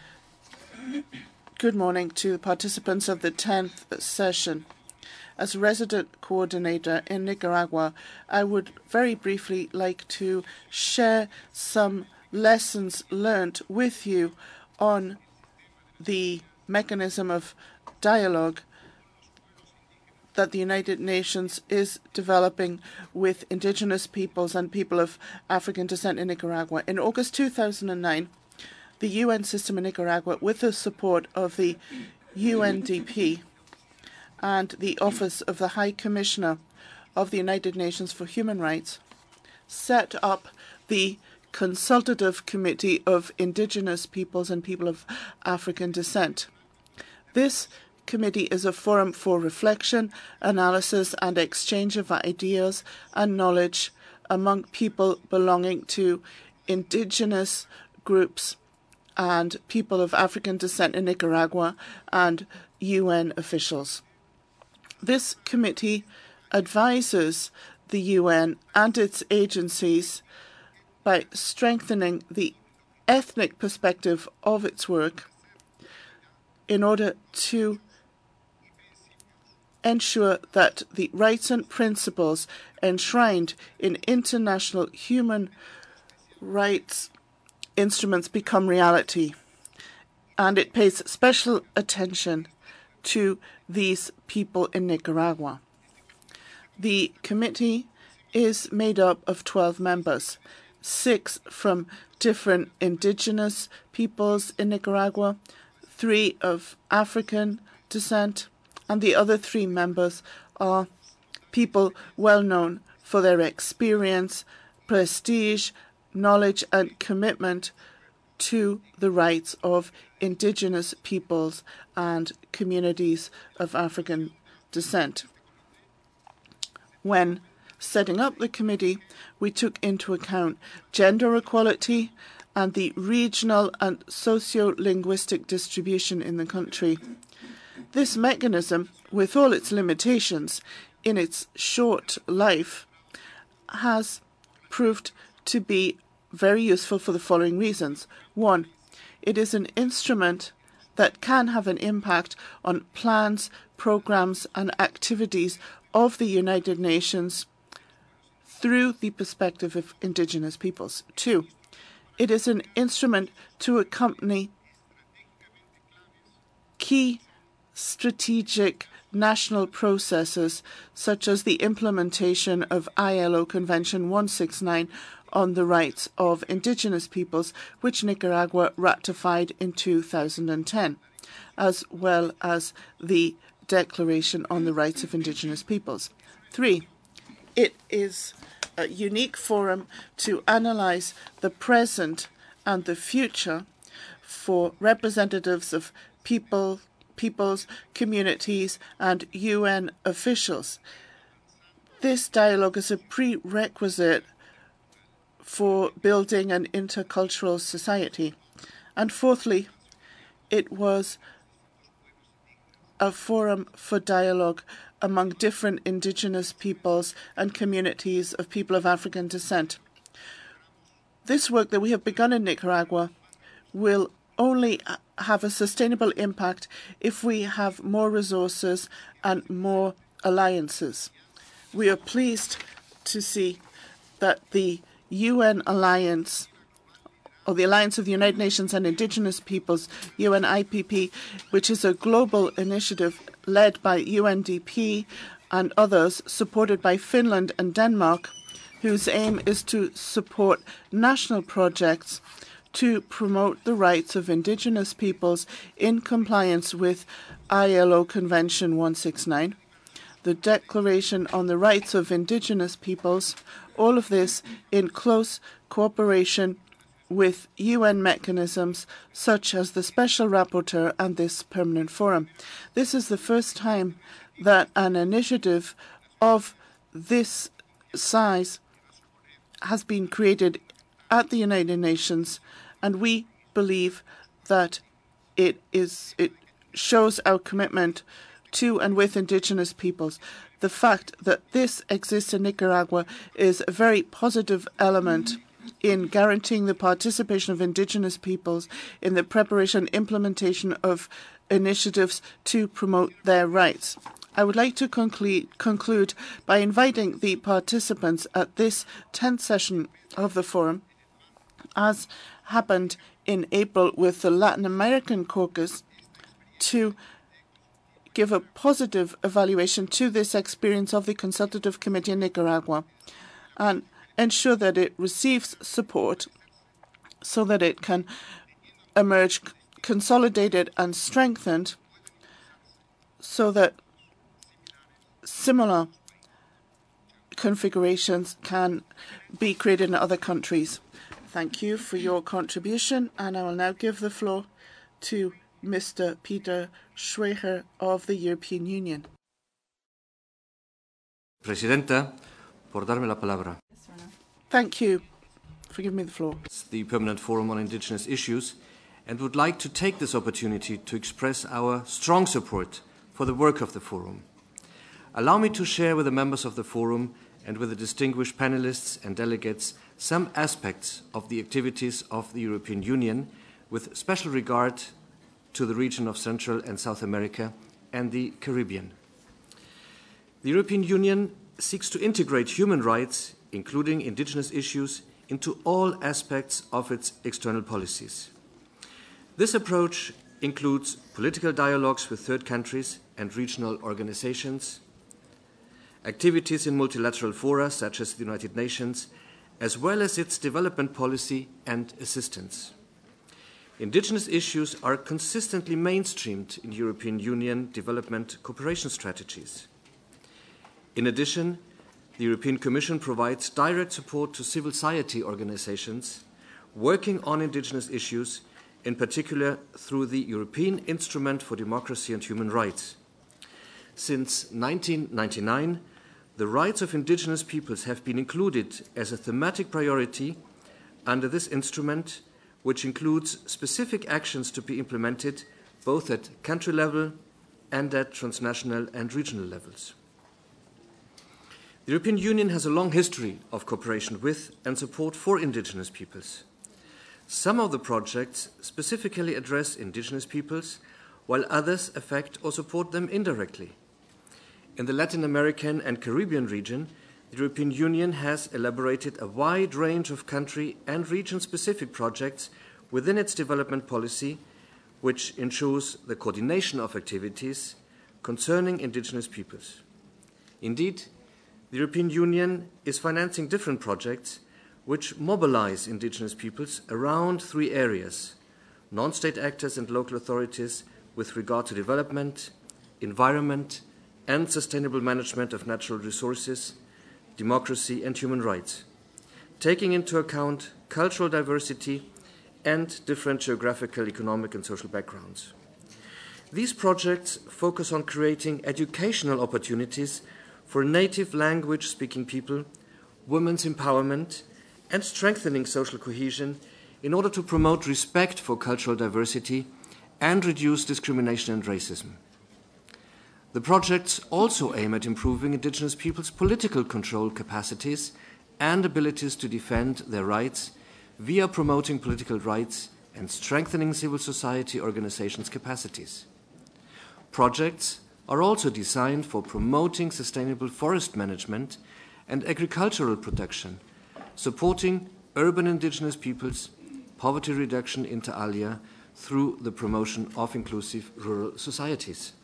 Good morning to the participants of the 10th session. As resident coordinator in Nicaragua, I would very briefly like to share some lessons learned with you on the mechanism of dialogue that the United Nations is developing with indigenous peoples and people of African descent in Nicaragua. In August 2009, the UN system in Nicaragua, with the support of the UNDP and the Office of the High Commissioner of the United Nations for Human Rights, set up the Consultative Committee of Indigenous Peoples and People of African Descent. This committee is a forum for reflection, analysis, and exchange of ideas and knowledge among people belonging to indigenous groups and people of African descent in Nicaragua and UN officials. This committee advises the UN and its agencies by strengthening the ethnic perspective of its work in order to ensure that the rights and principles enshrined in international human rights instruments become reality. And it pays special attention to these people in Nicaragua. The committee is made up of 12 members, 6 from different indigenous peoples in Nicaragua, 3 of African descent, and the other 3 members are people well known for their experience, prestige, knowledge, and commitment to the rights of indigenous peoples and communities of African descent. When setting up the committee, we took into account gender equality and the regional and socio-linguistic distribution in the country. This mechanism, with all its limitations in its short life, has proved to be very useful for the following reasons. 1, it is an instrument that can have an impact on plans, programs, and activities of the United Nations through the perspective of indigenous peoples. 2, it is an instrument to accompany key strategic national processes, such as the implementation of ILO Convention 169 on the rights of indigenous peoples, which Nicaragua ratified in 2010, as well as the Declaration on the Rights of Indigenous Peoples. 3, it is a unique forum to analyze the present and the future for representatives of peoples, communities, and UN officials. This dialogue is a prerequisite for building an intercultural society. And fourthly, it was a forum for dialogue among different indigenous peoples and communities of people of African descent. This work that we have begun in Nicaragua will only have a sustainable impact if we have more resources and more alliances. We are pleased to see that the UN Alliance, or the Alliance of the United Nations and Indigenous Peoples, UNIPP, which is a global initiative led by UNDP and others, supported by Finland and Denmark, whose aim is to support national projects to promote the rights of indigenous peoples in compliance with ILO Convention 169, the Declaration on the Rights of Indigenous Peoples, all of this in close cooperation with UN mechanisms such as the Special Rapporteur and this Permanent Forum. This is the first time that an initiative of this size has been created at the United Nations, and we believe that it shows our commitment to and with indigenous peoples. The fact that this exists in Nicaragua is a very positive element in guaranteeing the participation of indigenous peoples in the preparation and implementation of initiatives to promote their rights. I would like to conclude by inviting the participants at this 10th session of the forum, as happened in April with the Latin American caucus, to give a positive evaluation to this experience of the Consultative Committee in Nicaragua and ensure that it receives support so that it can emerge consolidated and strengthened, so that similar configurations can be created in other countries. Thank you for your contribution, and I will now give the floor to Mr. Peter Schweiger of the European Union. Presidenta, por darme la palabra. Thank you for giving me the floor. It's the Permanent Forum on Indigenous Issues, and would like to take this opportunity to express our strong support for the work of the Forum. Allow me to share with the members of the Forum and with the distinguished panelists and delegates some aspects of the activities of the European Union, with special regard to the region of Central and South America and the Caribbean. The European Union seeks to integrate human rights, including indigenous issues, into all aspects of its external policies. This approach includes political dialogues with third countries and regional organizations, activities in multilateral fora such as the United Nations, as well as its development policy and assistance. Indigenous issues are consistently mainstreamed in European Union development cooperation strategies. In addition, the European Commission provides direct support to civil society organizations working on indigenous issues, in particular through the European Instrument for Democracy and Human Rights. Since 1999, the rights of indigenous peoples have been included as a thematic priority under this instrument, which includes specific actions to be implemented both at country level and at transnational and regional levels. The European Union has a long history of cooperation with and support for indigenous peoples. Some of the projects specifically address indigenous peoples, while others affect or support them indirectly. In the Latin American and Caribbean region, the European Union has elaborated a wide range of country and region-specific projects within its development policy, which ensures the coordination of activities concerning indigenous peoples. Indeed, the European Union is financing different projects which mobilize indigenous peoples around three areas: non-state actors and local authorities with regard to development, environment, and sustainable management of natural resources, democracy, and human rights, taking into account cultural diversity and different geographical, economic, and social backgrounds. These projects focus on creating educational opportunities for native language-speaking people, women's empowerment, and strengthening social cohesion in order to promote respect for cultural diversity and reduce discrimination and racism. The projects also aim at improving indigenous peoples' political control capacities and abilities to defend their rights via promoting political rights and strengthening civil society organizations' capacities. Projects are also designed for promoting sustainable forest management and agricultural production, supporting urban indigenous peoples, poverty reduction inter alia through the promotion of inclusive rural societies.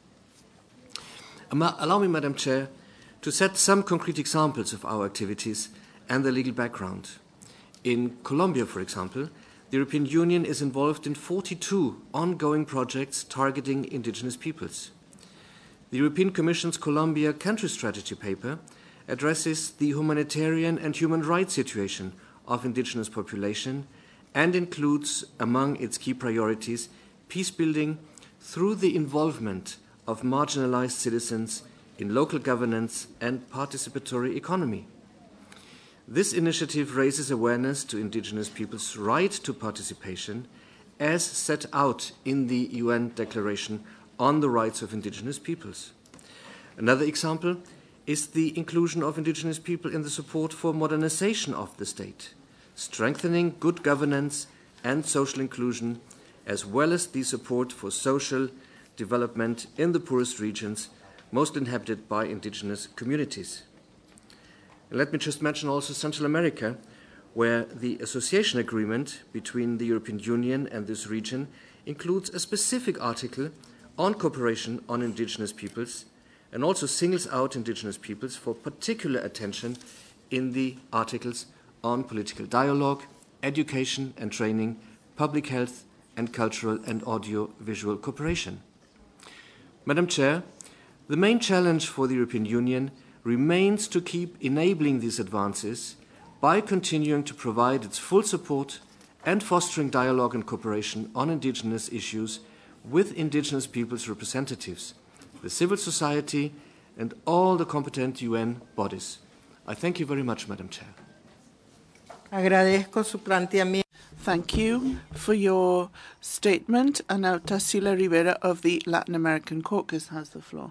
Allow me, Madam Chair, to set some concrete examples of our activities and their legal background. In Colombia, for example, the European Union is involved in 42 ongoing projects targeting indigenous peoples. The European Commission's Colombia Country Strategy paper addresses the humanitarian and human rights situation of indigenous population and includes among its key priorities peacebuilding through the involvement of marginalized citizens in local governance and participatory economy. This initiative raises awareness to indigenous people's right to participation as set out in the UN Declaration on the Rights of Indigenous Peoples. Another example is the inclusion of indigenous people in the support for modernization of the state, strengthening good governance and social inclusion, as well as the support for social development in the poorest regions, most inhabited by indigenous communities. And let me just mention also Central America, where the association agreement between the European Union and this region includes a specific article on cooperation on indigenous peoples and also singles out indigenous peoples for particular attention in the articles on political dialogue, education and training, public health, and cultural and audio-visual cooperation. Madam Chair, the main challenge for the European Union remains to keep enabling these advances by continuing to provide its full support and fostering dialogue and cooperation on indigenous issues with indigenous peoples' representatives, the civil society, and all the competent UN bodies. I thank you very much, Madam Chair. Agradezco su planteamiento. Thank you for your statement. And now Tarsila Rivera of the Latin American Caucus has the floor.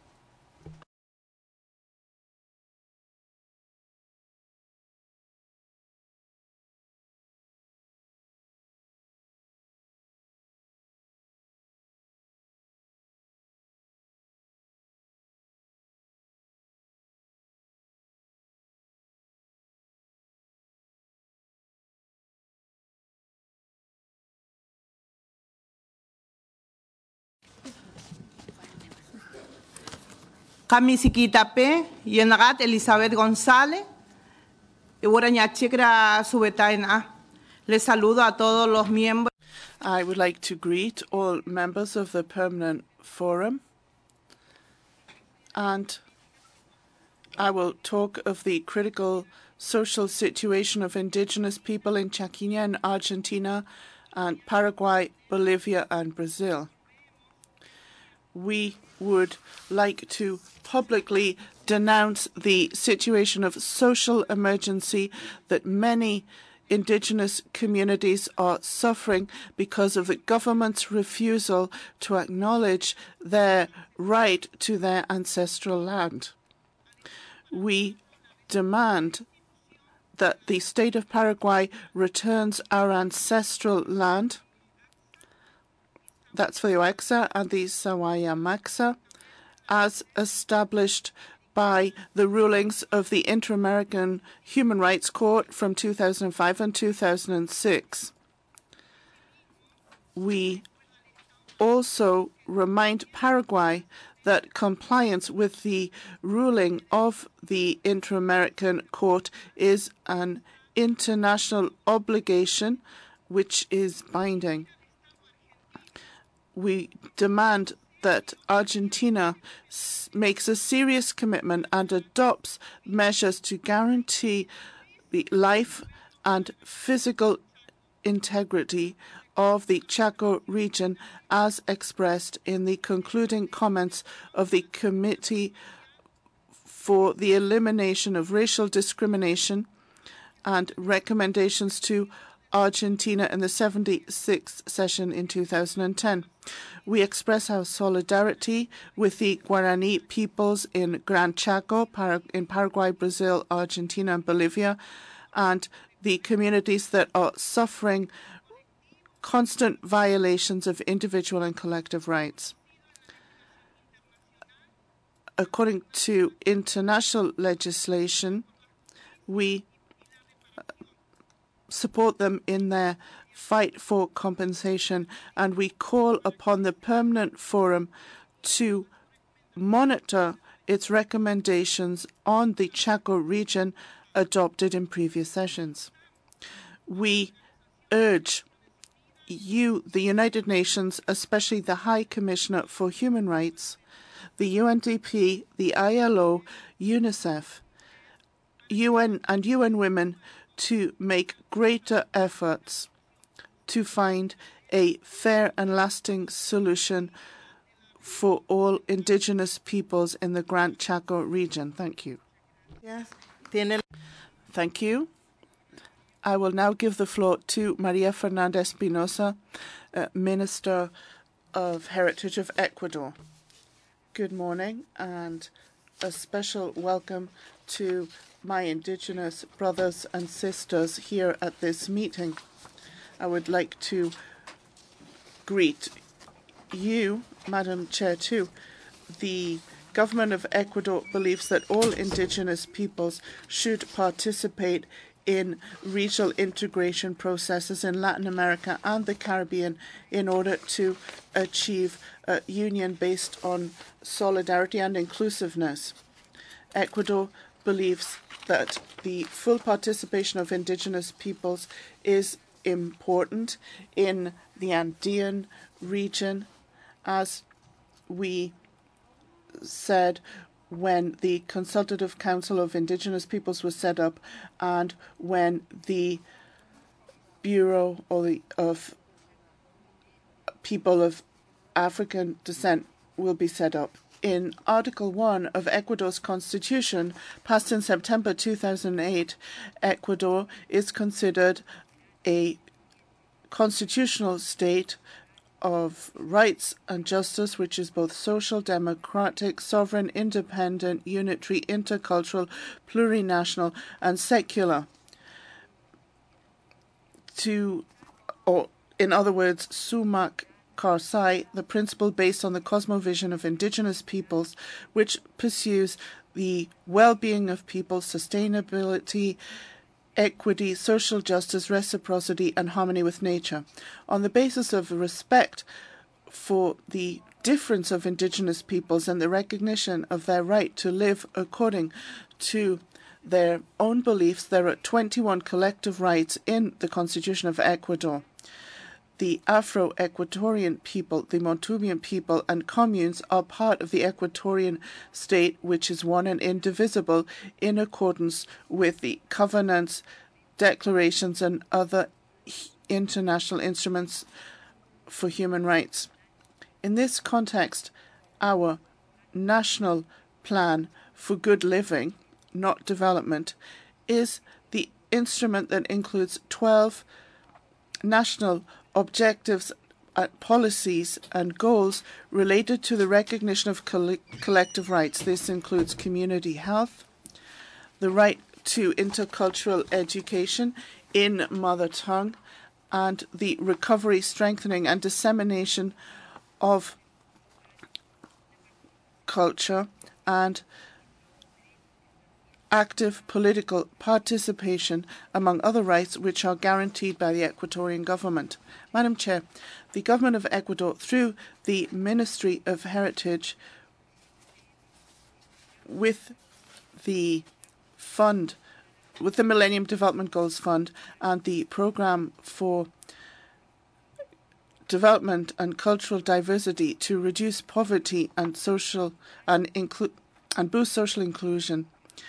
Kami Sikitape, Yenagat Elizabeth González, y Warañachigra Subetaina. Les saludo a todos los miembros. I would like to greet all members of the Permanent Forum, and I will talk of the critical social situation of indigenous people in Chaqueña and Argentina and Paraguay, Bolivia and Brazil. We would like to publicly denounce the situation of social emergency that many indigenous communities are suffering because of the government's refusal to acknowledge their right to their ancestral land. We demand that the state of Paraguay returns our ancestral land. That's for the Oaxaca and the Sahuayamaxa, as established by the rulings of the Inter-American Human Rights Court from 2005 and 2006. We also remind Paraguay that compliance with the ruling of the Inter-American Court is an international obligation which is binding. We demand that Argentina makes a serious commitment and adopts measures to guarantee the life and physical integrity of the Chaco region as expressed in the concluding comments of the Committee for the Elimination of Racial Discrimination and recommendations to Argentina in the 76th session in 2010. We express our solidarity with the Guarani peoples in Gran Chaco, in Paraguay, Brazil, Argentina, and Bolivia, and the communities that are suffering constant violations of individual and collective rights. According to international legislation, we support them in their fight for compensation, and we call upon the Permanent Forum to monitor its recommendations on the Chaco region adopted in previous sessions. We urge you, the United Nations, especially the High Commissioner for Human Rights, the UNDP, the ILO, UNICEF, UN and UN Women to make greater efforts to find a fair and lasting solution for all indigenous peoples in the Gran Chaco region. Thank you. Yes. Thank you. I will now give the floor to Maria Fernanda Espinosa, Minister of Heritage of Ecuador. Good morning, and a special welcome to my indigenous brothers and sisters here at this meeting. I would like to greet you, Madam Chair, too. The government of Ecuador believes that all indigenous peoples should participate in regional integration processes in Latin America and the Caribbean in order to achieve a union based on solidarity and inclusiveness. Ecuador believes that the full participation of indigenous peoples is important in the Andean region, as we said when the Consultative Council of Indigenous Peoples was set up and when the Bureau of People of African Descent will be set up. In Article 1 of Ecuador's Constitution, passed in September 2008, Ecuador is considered a constitutional state of rights and justice, which is both social, democratic, sovereign, independent, unitary, intercultural, plurinational, and secular. In other words, Sumak Karsai, the principle based on the cosmovision of indigenous peoples, which pursues the well-being of people, sustainability, equity, social justice, reciprocity, and harmony with nature. On the basis of respect for the difference of indigenous peoples and the recognition of their right to live according to their own beliefs, there are 21 collective rights in the Constitution of Ecuador. The Afro-Equatorian people, the Montubian people, and communes are part of the Equatorian state, which is one and indivisible in accordance with the covenants, declarations, and other international instruments for human rights. In this context, our national plan for good living, not development, is the instrument that includes 12 national objectives, policies, and goals related to the recognition of collective rights. This includes community health, the right to intercultural education in mother tongue, and the recovery, strengthening, and dissemination of culture, and active political participation, among other rights which are guaranteed by the Ecuadorian government. Madam Chair, the government of Ecuador, through the Ministry of Heritage, with the Millennium Development Goals Fund and the Program for development and cultural diversity to reduce poverty and boost social inclusion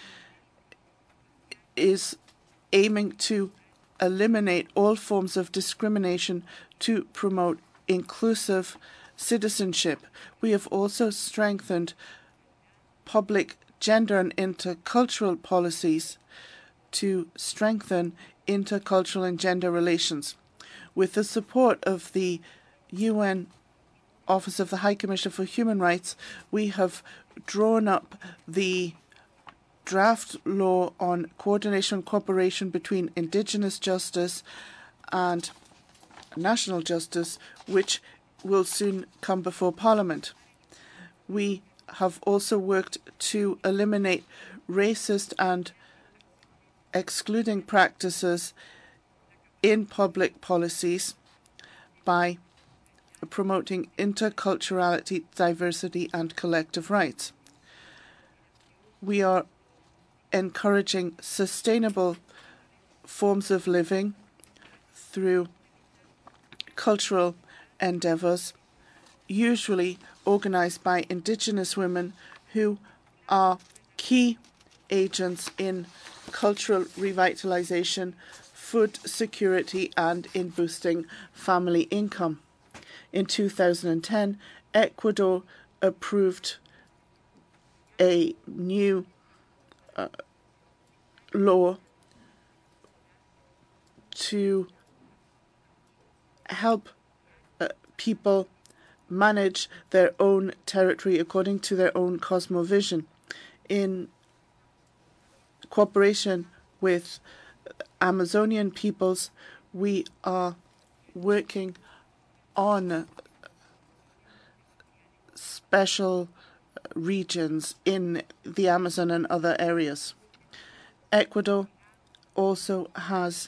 is aiming to eliminate all forms of discrimination to promote inclusive citizenship. We have also strengthened public gender and intercultural policies to strengthen intercultural and gender relations. With the support of the UN Office of the High Commissioner for Human Rights, we have drawn up the draft law on coordination and cooperation between Indigenous justice and national justice, which will soon come before Parliament. We have also worked to eliminate racist and excluding practices in public policies by promoting interculturality, diversity, and collective rights. We are encouraging sustainable forms of living through cultural endeavours, usually organised by Indigenous women who are key agents in cultural revitalisation, food security, and in boosting family income. In 2010, Ecuador approved a new law to help people manage their own territory according to their own cosmovision. In cooperation with Amazonian peoples, we are working on special regions in the Amazon and other areas. Ecuador also has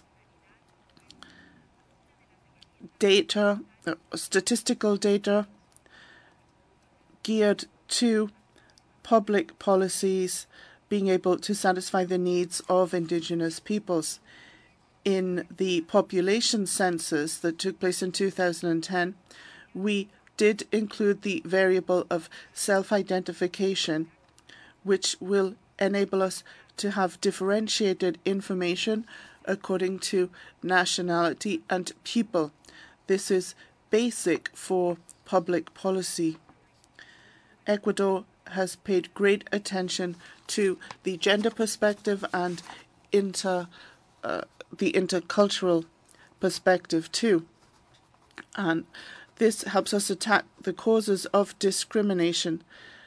data, statistical data geared to public policies being able to satisfy the needs of Indigenous peoples. In the population census that took place in 2010, we did include the variable of self-identification, which will enable us to have differentiated information according to nationality and people. This is basic for public policy. Ecuador has paid great attention to the gender perspective and the intercultural perspective too. And this helps us attack the causes of discrimination,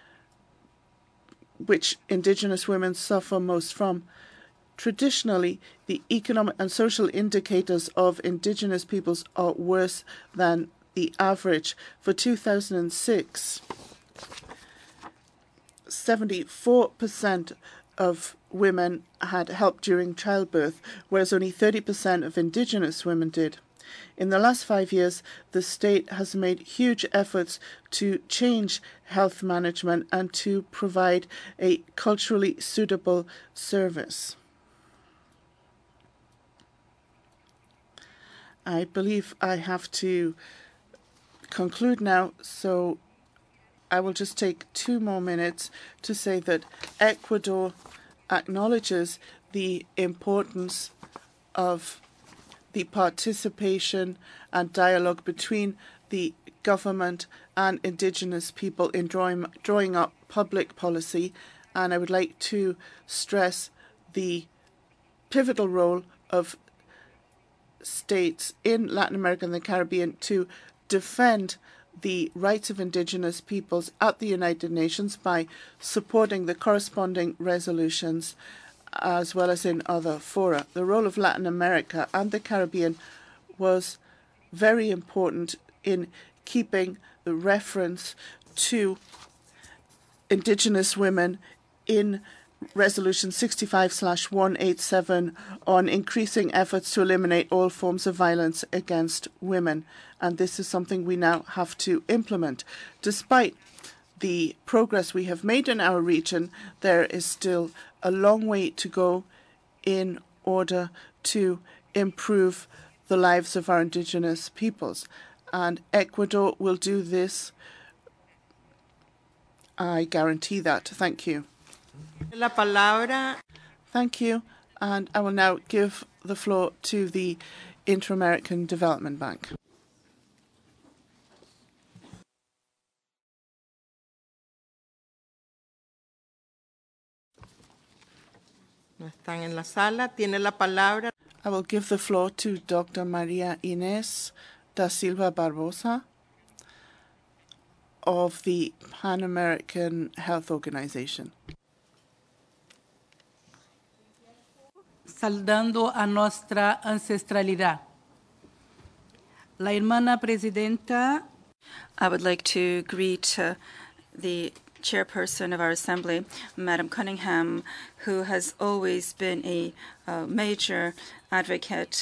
which Indigenous women suffer most from. Traditionally, the economic and social indicators of Indigenous peoples are worse than the average. For 2006, 74% of women had help during childbirth, whereas only 30% of Indigenous women did. In the last 5 years, the state has made huge efforts to change health management and to provide a culturally suitable service. I believe I have to conclude now, so I will just take 2 more minutes to say that Ecuador acknowledges the importance of the participation and dialogue between the government and Indigenous people in drawing up public policy, and I would like to stress the pivotal role of states in Latin America and the Caribbean to defend the rights of Indigenous peoples at the United Nations by supporting the corresponding resolutions as well as in other fora. The role of Latin America and the Caribbean was very important in keeping the reference to Indigenous women in Resolution 65/187 on increasing efforts to eliminate all forms of violence against women. And this is something we now have to implement. Despite the progress we have made in our region, there is still a long way to go in order to improve the lives of our Indigenous peoples. and Ecuador will do this. I guarantee that. Thank you. La palabra. Thank you. And I will now give the floor to the Inter-American Development Bank. No están en la sala. Tiene la palabra. I will give the floor to Dr. Maria Inés da Silva Barbosa of the Pan American Health Organization. Saludando a nuestra ancestralidad. La hermana presidenta. I would like to greet the chairperson of our assembly, Madam Cunningham, who has always been a major advocate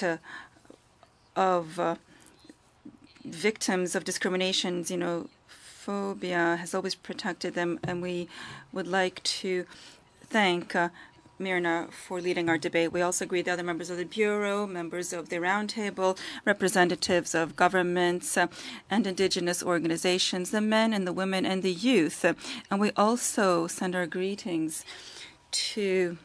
of victims of discrimination. Xenophobia has always protected them, and we would like to thank Myrna for leading our debate. We also agree with the other members of the Bureau, members of the Roundtable, representatives of governments and indigenous organizations, the men and the women and the youth. And we also send our greetings to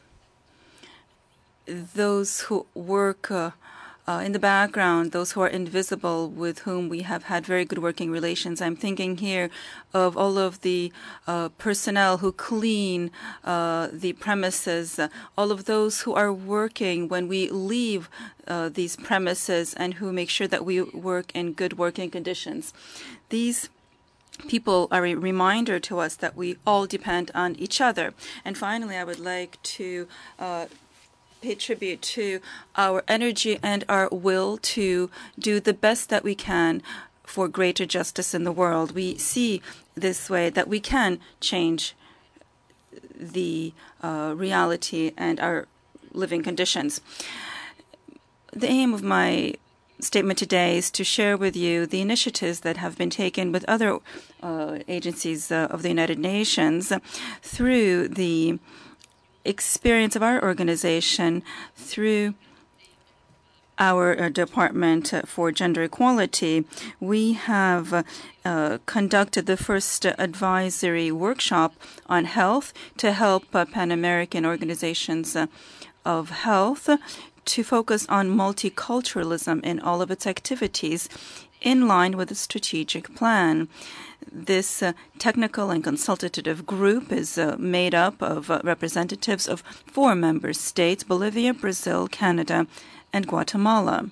those who work in the background, those who are invisible, with whom we have had very good working relations. I'm thinking here of all of the personnel who clean the premises, all of those who are working when we leave these premises and who make sure that we work in good working conditions. These people are a reminder to us that we all depend on each other. And finally, I would like to pay tribute to our energy and our will to do the best that we can for greater justice in the world. We see this way that we can change the reality and our living conditions. The aim of my statement today is to share with you the initiatives that have been taken with other agencies of the United Nations through the experience of our organization, through our Department for Gender Equality. We have conducted the first advisory workshop on health to help Pan American organizations of health to focus on multiculturalism in all of its activities in line with the strategic plan. This technical and consultative group is made up of representatives of 4 member states: Bolivia, Brazil, Canada, and Guatemala.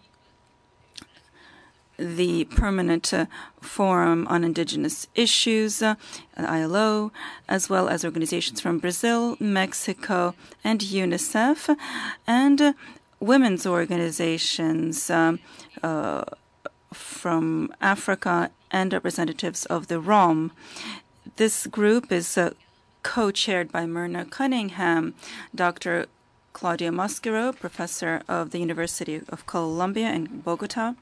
The Permanent Forum on Indigenous Issues, ILO, as well as organizations from Brazil, Mexico, and UNICEF, and women's organizations from Africa and representatives of the ROM. This group is co-chaired by Myrna Cunningham, Dr. Claudia Mosquero, professor of the University of Columbia in Bogota,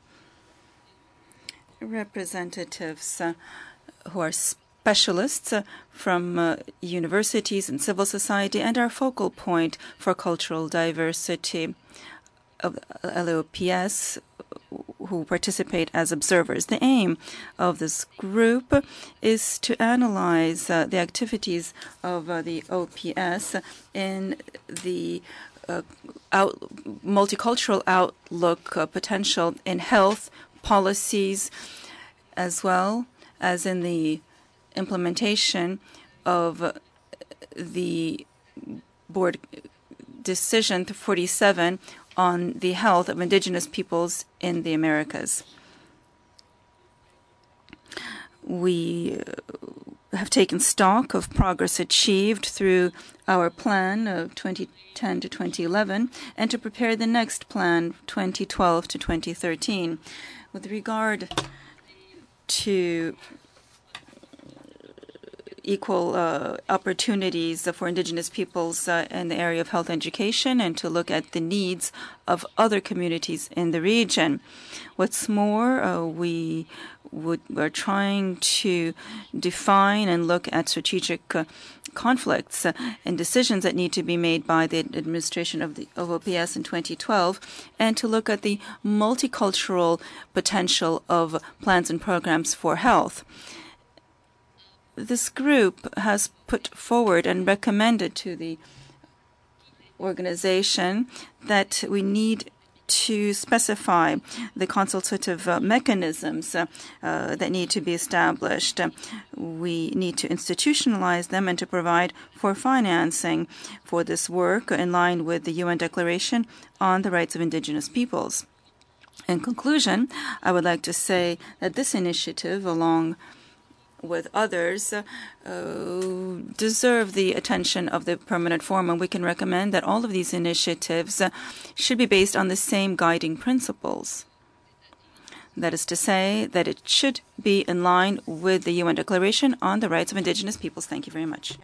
representatives who are specialists from universities and civil society, and our focal point for cultural diversity of LOPS, who participate as observers. The aim of this group is to analyze the activities of the OPS in the multicultural outlook potential in health policies, as well as in the implementation of the board decision 47 on the health of indigenous peoples in the Americas. We have taken stock of progress achieved through our plan of 2010 to 2011 and to prepare the next plan, 2012 to 2013. With regard to equal opportunities for Indigenous peoples in the area of health education and to look at the needs of other communities in the region. What's more, we're trying to define and look at strategic conflicts and decisions that need to be made by the administration of OPS in 2012, and to look at the multicultural potential of plans and programs for health. This group has put forward and recommended to the organization that we need to specify the consultative mechanisms that need to be established. We need to institutionalize them and to provide for financing for this work in line with the UN Declaration on the Rights of Indigenous Peoples. In conclusion, I would like to say that this initiative, along with others, deserve the attention of the Permanent Forum, and we can recommend that all of these initiatives should be based on the same guiding principles. That is to say, that it should be in line with the UN Declaration on the Rights of Indigenous Peoples. Thank you very much.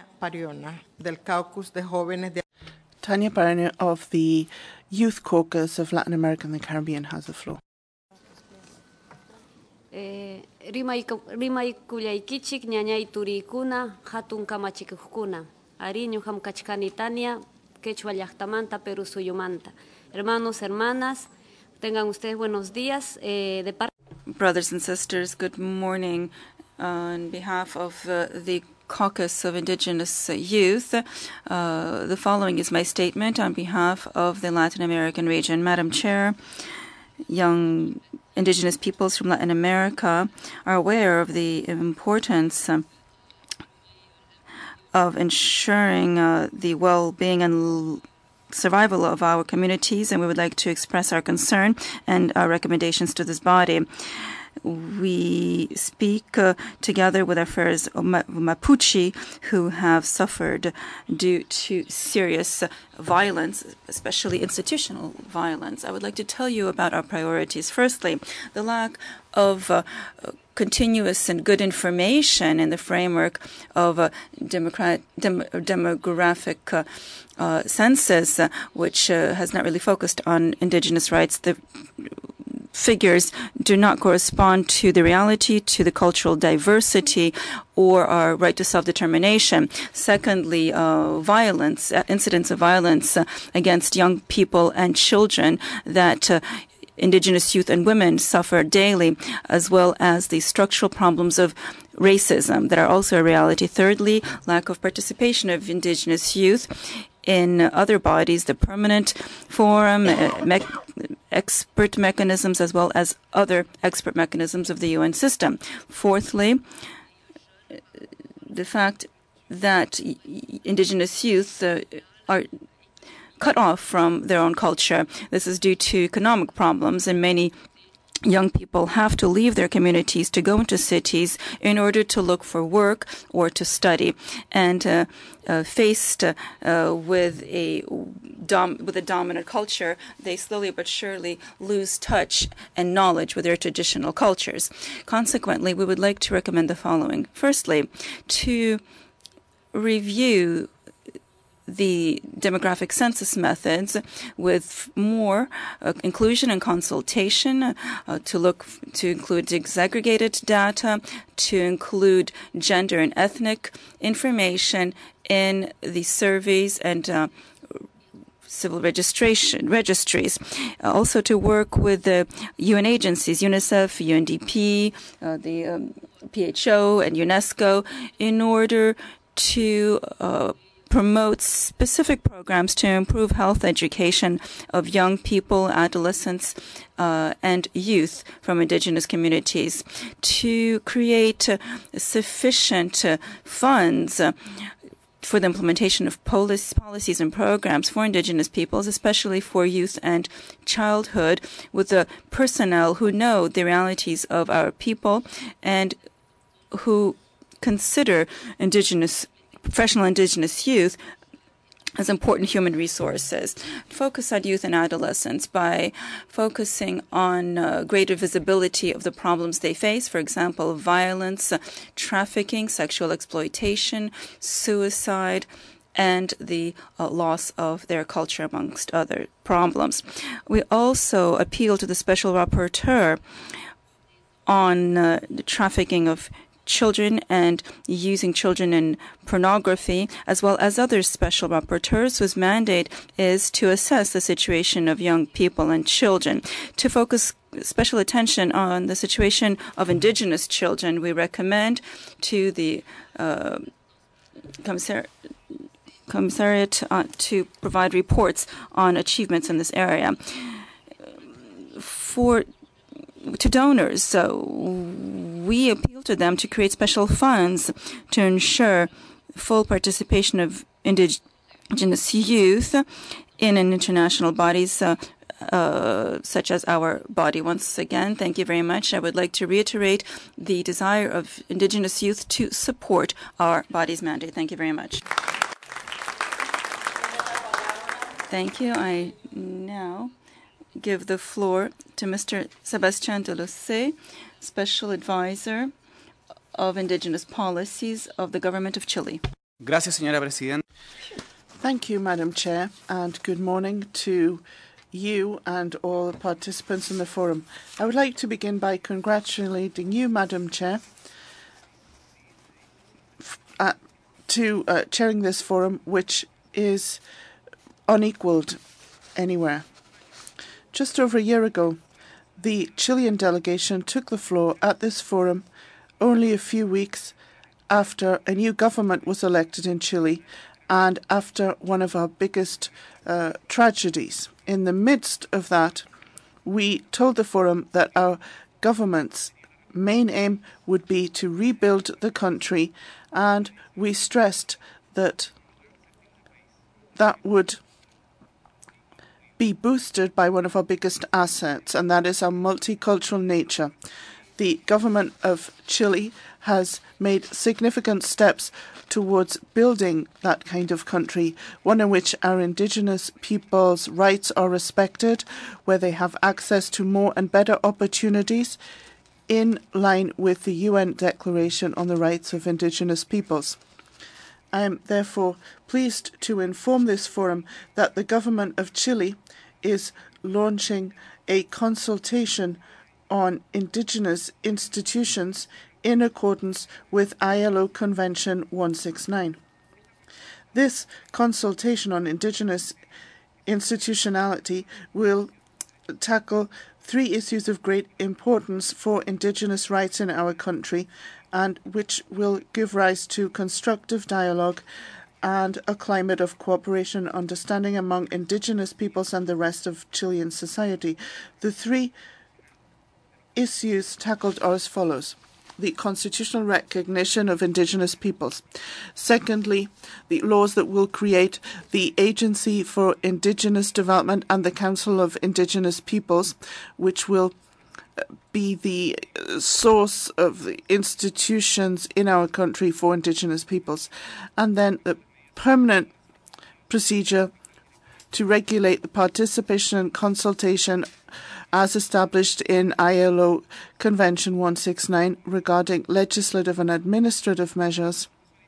Tanya Pariona of the Youth Caucus of Latin America and the Caribbean has the floor. Rimai kullaikichik ñañay turikuna hatun kamachikukkuna ariño hamkachkanitania quechua llaqtamanta Perú suyumanta. Hermanos, hermanas, tengan ustedes buenos días. Brothers and sisters, good morning. On behalf of the Caucus of Indigenous Youth, the following is my statement on behalf of the Latin American region. Madam Chair, young Indigenous peoples from Latin America are aware of the importance of ensuring the well-being and survival of our communities, and we would like to express our concern and our recommendations to this body. We speak together with our friends Mapuche who have suffered due to serious violence, especially institutional violence. I would like to tell you about our priorities. Firstly, the lack of continuous and good information in the framework of a demographic census, which has not really focused on indigenous rights. The figures do not correspond to the reality, to the cultural diversity, or our right to self-determination. Secondly, violence, incidents of violence against young people and children that Indigenous youth and women suffer daily, as well as the structural problems of racism that are also a reality. Thirdly, lack of participation of Indigenous youth in other bodies, the Permanent Forum, expert mechanisms, as well as other expert mechanisms of the UN system. Fourthly, the fact that Indigenous youth are cut off from their own culture. This is due to economic problems, and many young people have to leave their communities to go into cities in order to look for work or to study. And faced with a dominant culture, they slowly but surely lose touch and knowledge with their traditional cultures. Consequently, we would like to recommend the following. Firstly, to review the demographic census methods with more inclusion and consultation, to include disaggregated data, to include gender and ethnic information in the surveys and civil registries. Also to work with the UN agencies, UNICEF, UNDP, the PHO, and UNESCO, in order to promote specific programs to improve health education of young people, adolescents, and youth from indigenous communities, to create sufficient funds for the implementation of policies and programs for indigenous peoples, especially for youth and childhood, with the personnel who know the realities of our people and who consider professional indigenous youth as important human resources. Focus on youth and adolescents by focusing on greater visibility of the problems they face, for example, violence, trafficking, sexual exploitation, suicide, and the loss of their culture, amongst other problems. We also appeal to the Special Rapporteur on the trafficking of children and using children in pornography, as well as other special rapporteurs whose mandate is to assess the situation of young people and children. To focus special attention on the situation of indigenous children, we recommend to the Commissariat to provide reports on achievements in this area. To donors, we appeal to them to create special funds to ensure full participation of indigenous youth in international bodies such as our body. Once again, thank you very much. I would like to reiterate the desire of indigenous youth to support our body's mandate. Thank you very much. Thank you. I now give the floor to Mr. Sebastián de Lucé, Special Advisor of Indigenous Policies of the Government of Chile. Gracias, señora Presidenta. Thank you, Madam Chair, and good morning to you and all the participants in the forum. I would like to begin by congratulating you, Madam Chair, to chairing this forum, which is unequaled anywhere. Just over a year ago, the Chilean delegation took the floor at this forum only a few weeks after a new government was elected in Chile and after one of our biggest tragedies. In the midst of that, we told the forum that our government's main aim would be to rebuild the country, and we stressed that that would be boosted by one of our biggest assets, and that is our multicultural nature. The government of Chile has made significant steps towards building that kind of country, one in which our indigenous people's rights are respected, where they have access to more and better opportunities, in line with the UN Declaration on the Rights of Indigenous Peoples. I am therefore pleased to inform this forum that the government of Chile is launching a consultation on indigenous institutions in accordance with ILO Convention 169. This consultation on indigenous institutionality will tackle 3 issues of great importance for indigenous rights in our country, and which will give rise to constructive dialogue and a climate of cooperation and understanding among indigenous peoples and the rest of Chilean society. The 3 issues tackled are as follows: the constitutional recognition of indigenous peoples. Secondly, the laws that will create the Agency for Indigenous Development and the Council of Indigenous Peoples, which will be the source of the institutions in our country for indigenous peoples. And then the permanent procedure to regulate the participation and consultation as established in ILO Convention 169 regarding legislative and administrative measures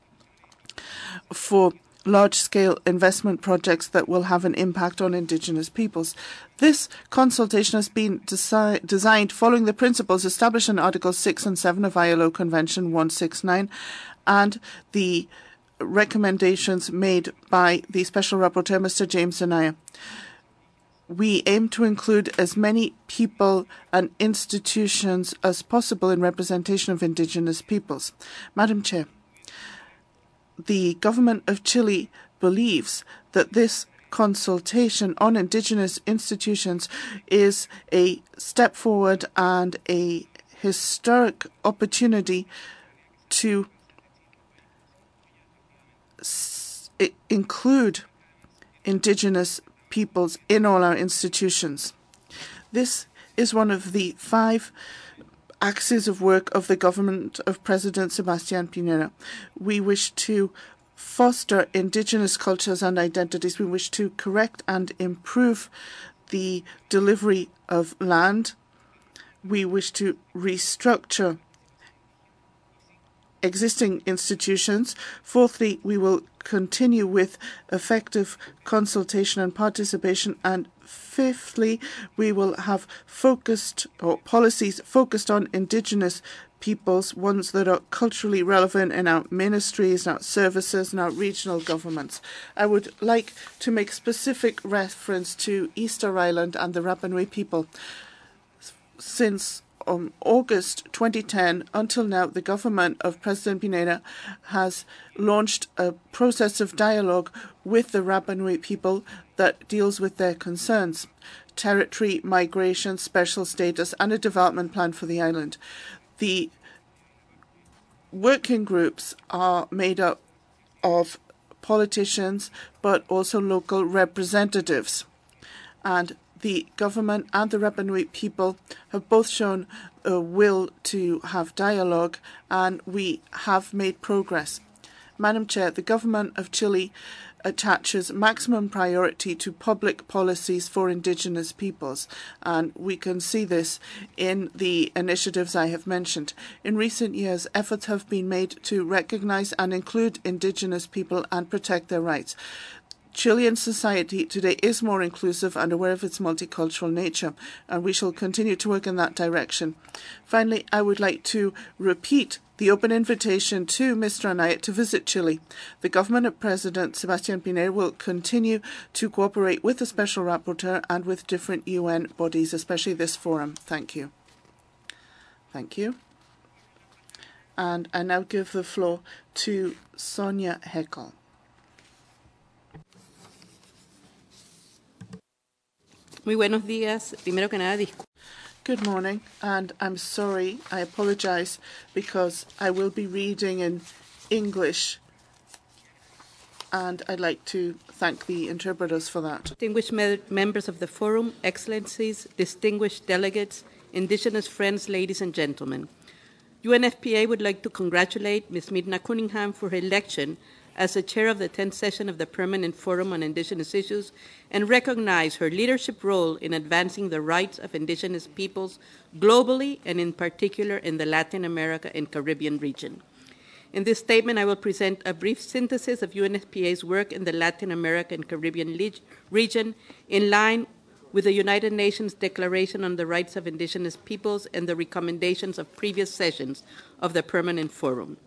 for large-scale investment projects that will have an impact on indigenous peoples. This consultation has been designed following the principles established in Articles 6 and 7 of ILO Convention 169 and the recommendations made by the Special Rapporteur, Mr. James Anaya. We aim to include as many people and institutions as possible in representation of indigenous peoples. Madam Chair, the government of Chile believes that this consultation on indigenous institutions is a step forward and a historic opportunity to include indigenous peoples in all our institutions. This is one of the 5 axes of work of the government of President Sebastián Piñera. We wish to foster indigenous cultures and identities. We wish to correct and improve the delivery of land. We wish to restructure existing institutions. Fourthly, we will continue with effective consultation and participation. And fifthly, we will have policies focused on indigenous peoples, ones that are culturally relevant in our ministries, our services, and our regional governments. I would like to make specific reference to Easter Island and the Rapa Nui people. Since August 2010 until now, the government of President Pineda has launched a process of dialogue with the Rapa Nui people that deals with their concerns: territory, migration, special status, and a development plan for the island. The working groups are made up of politicians, but also local representatives. And the government and the Rapa Nui people have both shown a will to have dialogue, and we have made progress. Madam Chair, the government of Chile attaches maximum priority to public policies for indigenous peoples, and we can see this in the initiatives I have mentioned. In recent years, efforts have been made to recognize and include indigenous people and protect their rights. Chilean society today is more inclusive and aware of its multicultural nature, and we shall continue to work in that direction. Finally, I would like to repeat the open invitation to Mr. Anaya to visit Chile. The government of President Sebastián Pinera will continue to cooperate with the Special Rapporteur and with different UN bodies, especially this forum. Thank you. Thank you. And I now give the floor to Sonia Heckel. Muy buenos días. Primero que nada, Good morning, and I'm sorry, I apologize, because I will be reading in English, and I'd like to thank the interpreters for that. Distinguished members of the Forum, Excellencies, distinguished delegates, Indigenous friends, ladies and gentlemen. UNFPA would like to congratulate Ms. Mirna Cunningham for her election as the chair of the 10th session of the Permanent Forum on Indigenous Issues and recognize her leadership role in advancing the rights of indigenous peoples globally and in particular in the Latin America and Caribbean region. In this statement, I will present a brief synthesis of UNFPA's work in the Latin America and Caribbean region in line with the United Nations Declaration on the Rights of Indigenous Peoples and the recommendations of previous sessions of the Permanent Forum.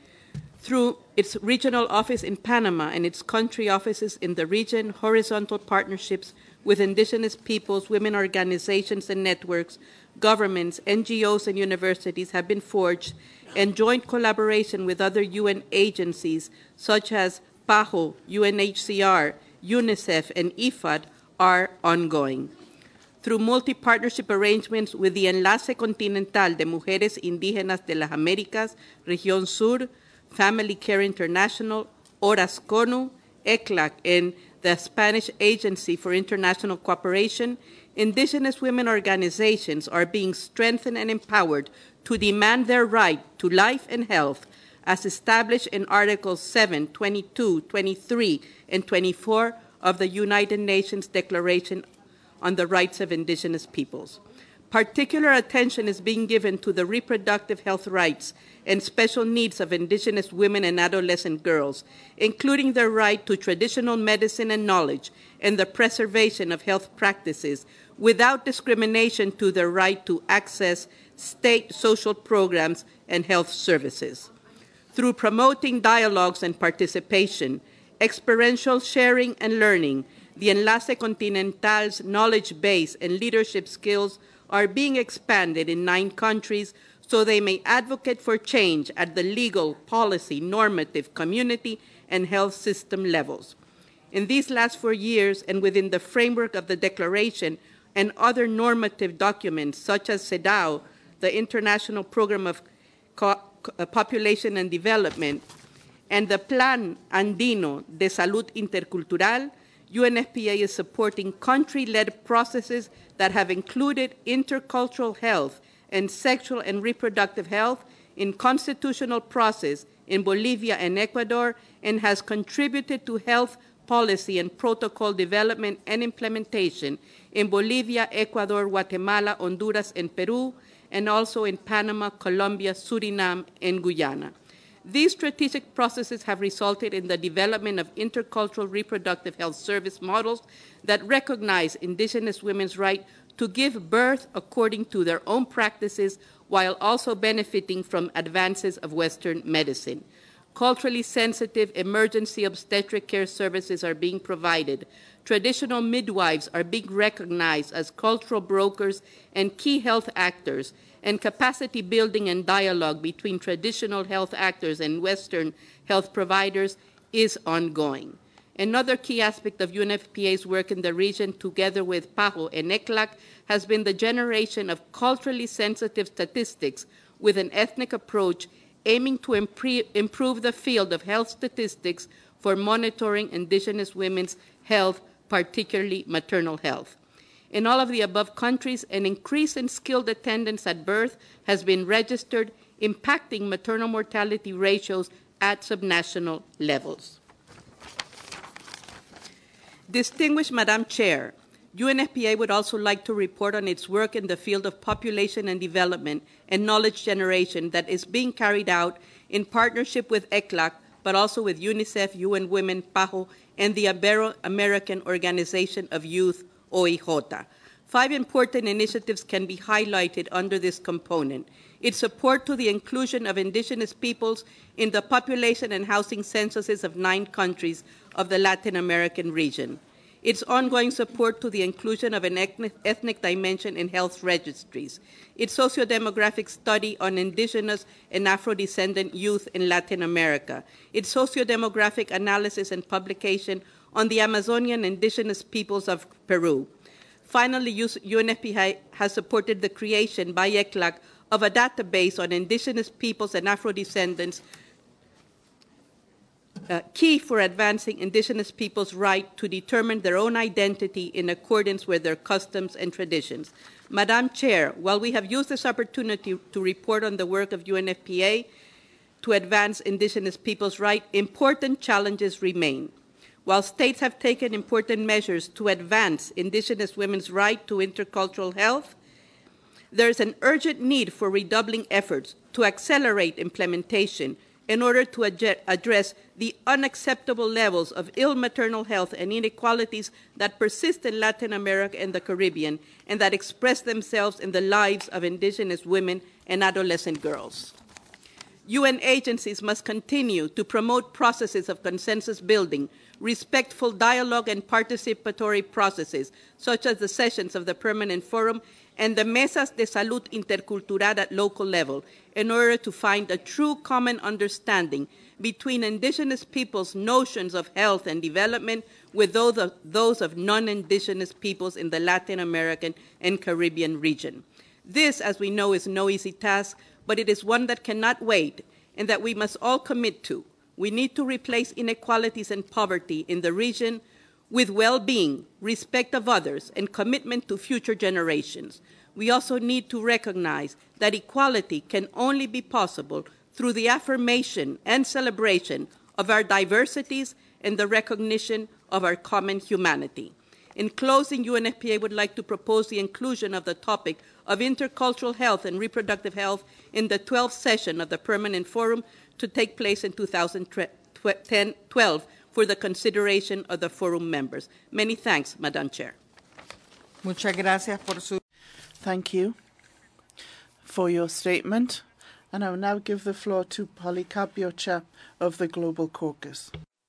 Through its regional office in Panama and its country offices in the region, horizontal partnerships with indigenous peoples, women organizations and networks, governments, NGOs, and universities have been forged, and joint collaboration with other UN agencies such as PAHO, UNHCR, UNICEF, and IFAD are ongoing. Through multi-partnership arrangements with the Enlace Continental de Mujeres Indígenas de las Américas, Región Sur, Family Care International, ORASCONU, ECLAC, and the Spanish Agency for International Cooperation, indigenous women organizations are being strengthened and empowered to demand their right to life and health as established in Articles 7, 22, 23, and 24 of the United Nations Declaration on the Rights of Indigenous Peoples. Particular attention is being given to the reproductive health rights and special needs of indigenous women and adolescent girls, including their right to traditional medicine and knowledge and the preservation of health practices without discrimination to their right to access state social programs and health services. Through promoting dialogues and participation, experiential sharing and learning, the Enlace Continental's knowledge base and leadership skills are being expanded in 9 countries so they may advocate for change at the legal, policy, normative, community, and health system levels. In these last 4 years, and within the framework of the Declaration and other normative documents such as CEDAW, the International Program of Population and Development, and the Plan Andino de Salud Intercultural, UNFPA is supporting country-led processes that have included intercultural health and sexual and reproductive health, in constitutional process in Bolivia and Ecuador, and has contributed to health policy and protocol development and implementation in Bolivia, Ecuador, Guatemala, Honduras, and Peru, and also in Panama, Colombia, Suriname, and Guyana. These strategic processes have resulted in the development of intercultural reproductive health service models that recognize indigenous women's right to give birth according to their own practices while also benefiting from advances of Western medicine. Culturally sensitive emergency obstetric care services are being provided. Traditional midwives are being recognized as cultural brokers and key health actors, and capacity building and dialogue between traditional health actors and Western health providers is ongoing. Another key aspect of UNFPA's work in the region, together with PAHO and ECLAC, has been the generation of culturally sensitive statistics with an ethnic approach aiming to improve the field of health statistics for monitoring indigenous women's health, particularly maternal health. In all of the above countries, an increase in skilled attendance at birth has been registered, impacting maternal mortality ratios at subnational levels. Distinguished Madam Chair, UNFPA would also like to report on its work in the field of population and development and knowledge generation that is being carried out in partnership with ECLAC, but also with UNICEF, UN Women, PAHO, and the Ibero-American Organization of Youth, OIJ. 5 important initiatives can be highlighted under this component. Its support to the inclusion of indigenous peoples in the population and housing censuses of 9 countries of the Latin American region. Its ongoing support to the inclusion of an ethnic dimension in health registries. Its sociodemographic study on indigenous and Afro-descendant youth in Latin America. Its sociodemographic analysis and publication on the Amazonian indigenous peoples of Peru. Finally, UNFPA has supported the creation by ECLAC of a database on indigenous peoples and Afro-descendants, key for advancing indigenous peoples' right to determine their own identity in accordance with their customs and traditions. Madam Chair, while we have used this opportunity to report on the work of UNFPA to advance indigenous peoples' rights, important challenges remain. While states have taken important measures to advance indigenous women's right to intercultural health, there is an urgent need for redoubling efforts to accelerate implementation in order to address the unacceptable levels of ill maternal health and inequalities that persist in Latin America and the Caribbean and that express themselves in the lives of indigenous women and adolescent girls. UN agencies must continue to promote processes of consensus building, respectful dialogue and participatory processes, such as the sessions of the Permanent Forum and the Mesas de Salud Intercultural at local level, in order to find a true common understanding between indigenous peoples' notions of health and development with those of non-indigenous peoples in the Latin American and Caribbean region. This, as we know, is no easy task, but it is one that cannot wait and that we must all commit to. We need to replace inequalities and poverty in the region with well-being, respect of others, and commitment to future generations. We also need to recognize that equality can only be possible through the affirmation and celebration of our diversities and the recognition of our common humanity. In closing, UNFPA would like to propose the inclusion of the topic of intercultural health and reproductive health in the 12th session of the Permanent Forum to take place in 2012 for the consideration of the Forum members. Many thanks, Madam Chair. Muchas gracias por su... Thank you for your statement. And I will now give the floor to Polycarp Biocha of the Global Caucus.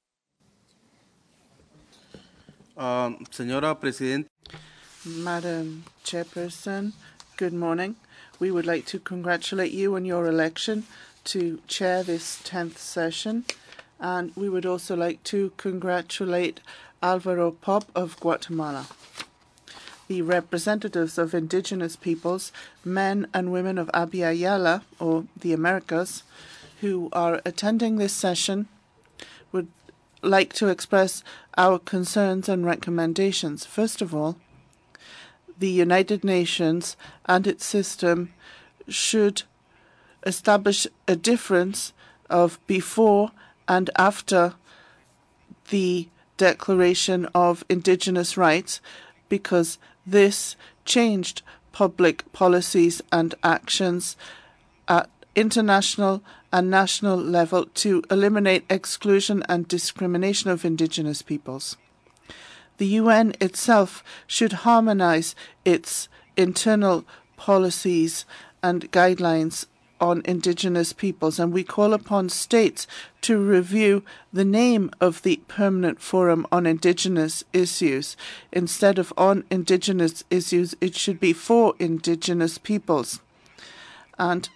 Señora Presidenta. Madam Chairperson, good morning. We would like to congratulate you on your election to chair this 10th session. And we would also like to congratulate Alvaro Pop of Guatemala. The representatives of indigenous peoples, men and women of Abya Yala, or the Americas, who are attending this session, would like to express our concerns and recommendations. First of all, the United Nations and its system should establish a difference of before and after the Declaration of Indigenous Rights, because this changed public policies and actions at international and national level to eliminate exclusion and discrimination of Indigenous peoples. The UN itself should harmonize its internal policies and guidelines on Indigenous peoples, and we call upon states to review the name of the Permanent Forum on Indigenous Issues. Instead of on Indigenous issues, it should be for Indigenous peoples. And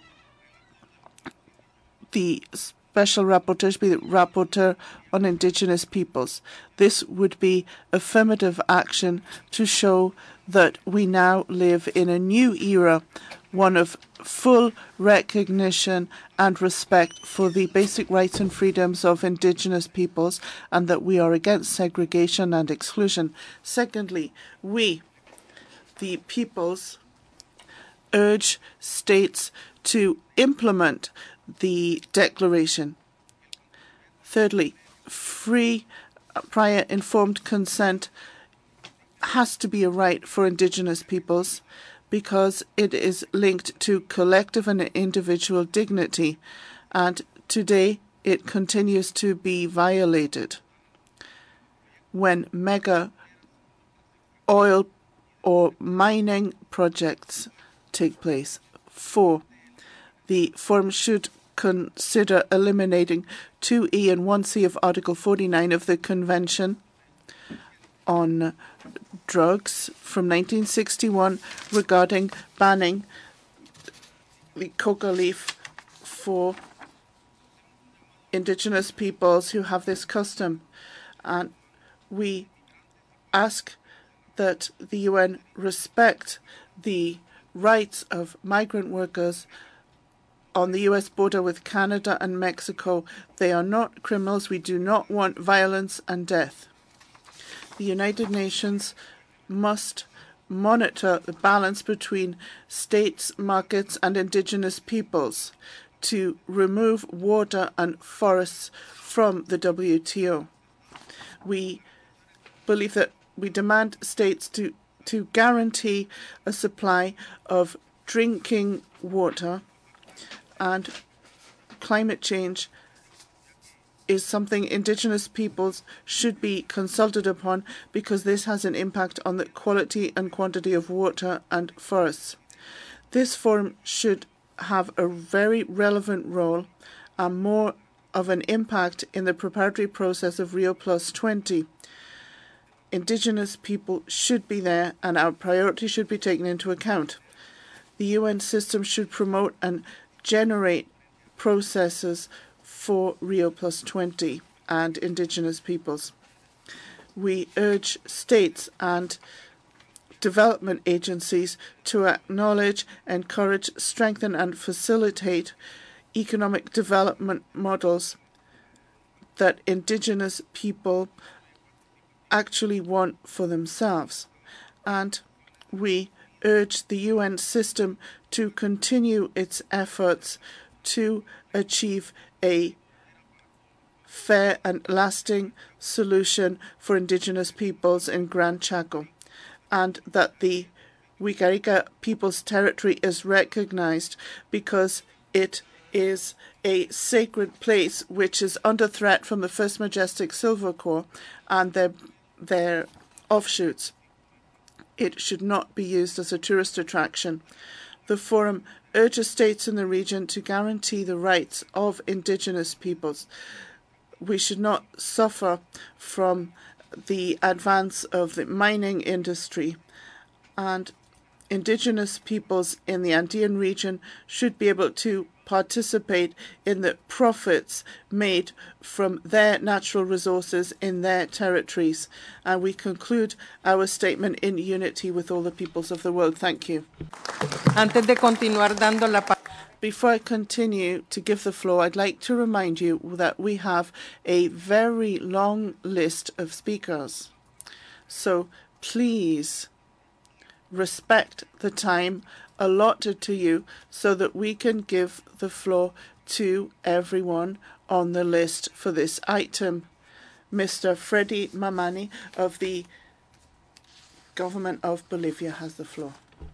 the special rapporteur should be the rapporteur on Indigenous peoples. This would be affirmative action to show that we now live in a new era, one of full recognition and respect for the basic rights and freedoms of Indigenous peoples, and that we are against segregation and exclusion. Secondly, we, the peoples, urge states to implement the declaration. Thirdly, free, prior informed consent has to be a right for Indigenous peoples because it is linked to collective and individual dignity, and today it continues to be violated when mega oil or mining projects take place. 4. The Forum should consider eliminating 2E and 1C of Article 49 of the Convention on Drugs from 1961 regarding banning the coca leaf for Indigenous peoples who have this custom. And we ask that the UN respect the rights of migrant workers on the U.S. border with Canada and Mexico. They are not criminals. We do not want violence and death. The United Nations must monitor the balance between states, markets, and Indigenous peoples to remove water and forests from the WTO. We believe that we demand states to guarantee a supply of drinking water, and climate change is something Indigenous peoples should be consulted upon because this has an impact on the quality and quantity of water and forests. This forum should have a very relevant role and more of an impact in the preparatory process of Rio+20. Indigenous people should be there and our priorities should be taken into account. The UN system should promote and generate processes for Rio+20 and Indigenous peoples. We urge states and development agencies to acknowledge, encourage, strengthen and facilitate economic development models that Indigenous people actually want for themselves. And we urge the UN system to continue its efforts to achieve a fair and lasting solution for Indigenous peoples in Gran Chaco, and that the Wikarica People's Territory is recognized because it is a sacred place which is under threat from the First Majestic Silver Corps and their offshoots. It should not be used as a tourist attraction. The Forum urges states in the region to guarantee the rights of Indigenous peoples. We should not suffer from the advance of the mining industry, and Indigenous peoples in the Andean region should be able to participate in the profits made from their natural resources in their territories. And we conclude our statement in unity with all the peoples of the world. Thank you. Antes de continuar dando la Before I continue to give the floor, I'd like to remind you that we have a very long list of speakers. So please respect the time allotted to you so that we can give the floor to everyone on the list for this item. Mr. Freddy Mamani of the Government of Bolivia has the floor.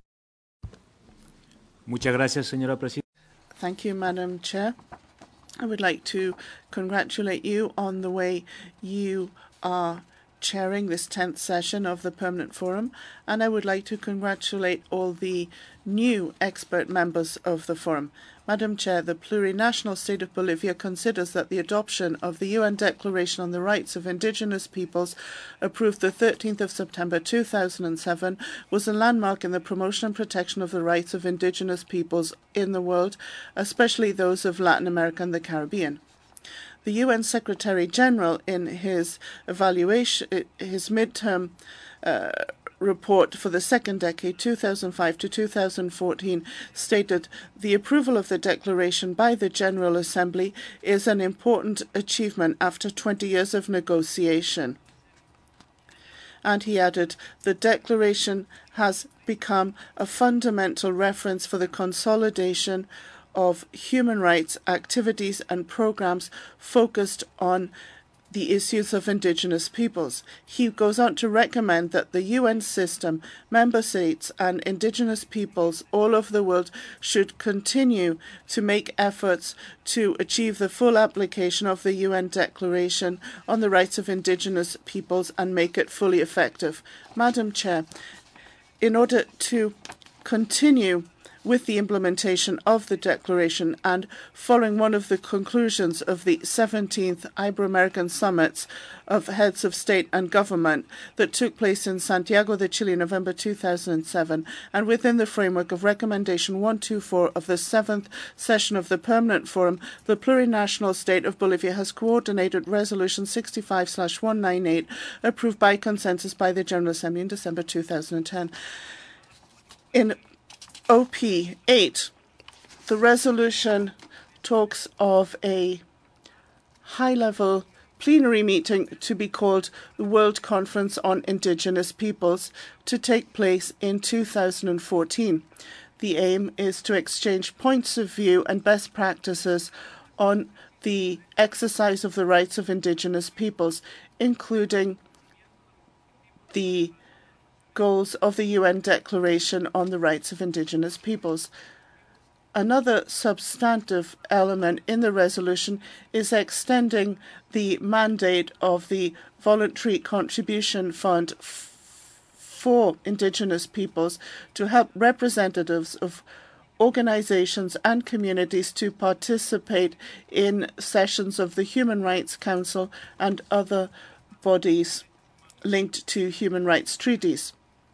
Muchas gracias, señora presidenta. Thank you, Madam Chair. I would like to congratulate you on the way you are chairing this 10th session of the Permanent Forum, and I would like to congratulate all the new expert members of the Forum. Madam Chair, the plurinational state of Bolivia considers that the adoption of the UN Declaration on the Rights of Indigenous Peoples, approved the 13th of September 2007, was a landmark in the promotion and protection of the rights of indigenous peoples in the world, especially those of Latin America and the Caribbean. The UN Secretary-General, in his evaluation, his midterm report for the second decade, 2005 to 2014, stated the approval of the declaration by the General Assembly is an important achievement after 20 years of negotiation. And he added, the declaration has become a fundamental reference for the consolidation of human rights activities and programs focused on the issues of indigenous peoples. He goes on to recommend that the UN system, member states, and indigenous peoples all over the world should continue to make efforts to achieve the full application of the UN Declaration on the Rights of Indigenous Peoples and make it fully effective. Madam Chair, in order to continue with the implementation of the declaration and following one of the conclusions of the 17th Ibero-American Summits of Heads of State and Government that took place in Santiago de Chile in November 2007, and within the framework of Recommendation 124 of the 7th session of the Permanent Forum, the plurinational state of Bolivia has coordinated Resolution 65/198, approved by consensus by the General Assembly in December 2010. In OP 8, the resolution talks of a high-level plenary meeting to be called the World Conference on Indigenous Peoples to take place in 2014. The aim is to exchange points of view and best practices on the exercise of the rights of indigenous peoples, including the goals of the UN Declaration on the Rights of Indigenous Peoples. Another substantive element in the resolution is extending the mandate of the Voluntary Contribution Fund for Indigenous Peoples to help representatives of organizations and communities to participate in sessions of the Human Rights Council and other bodies linked to human rights treaties.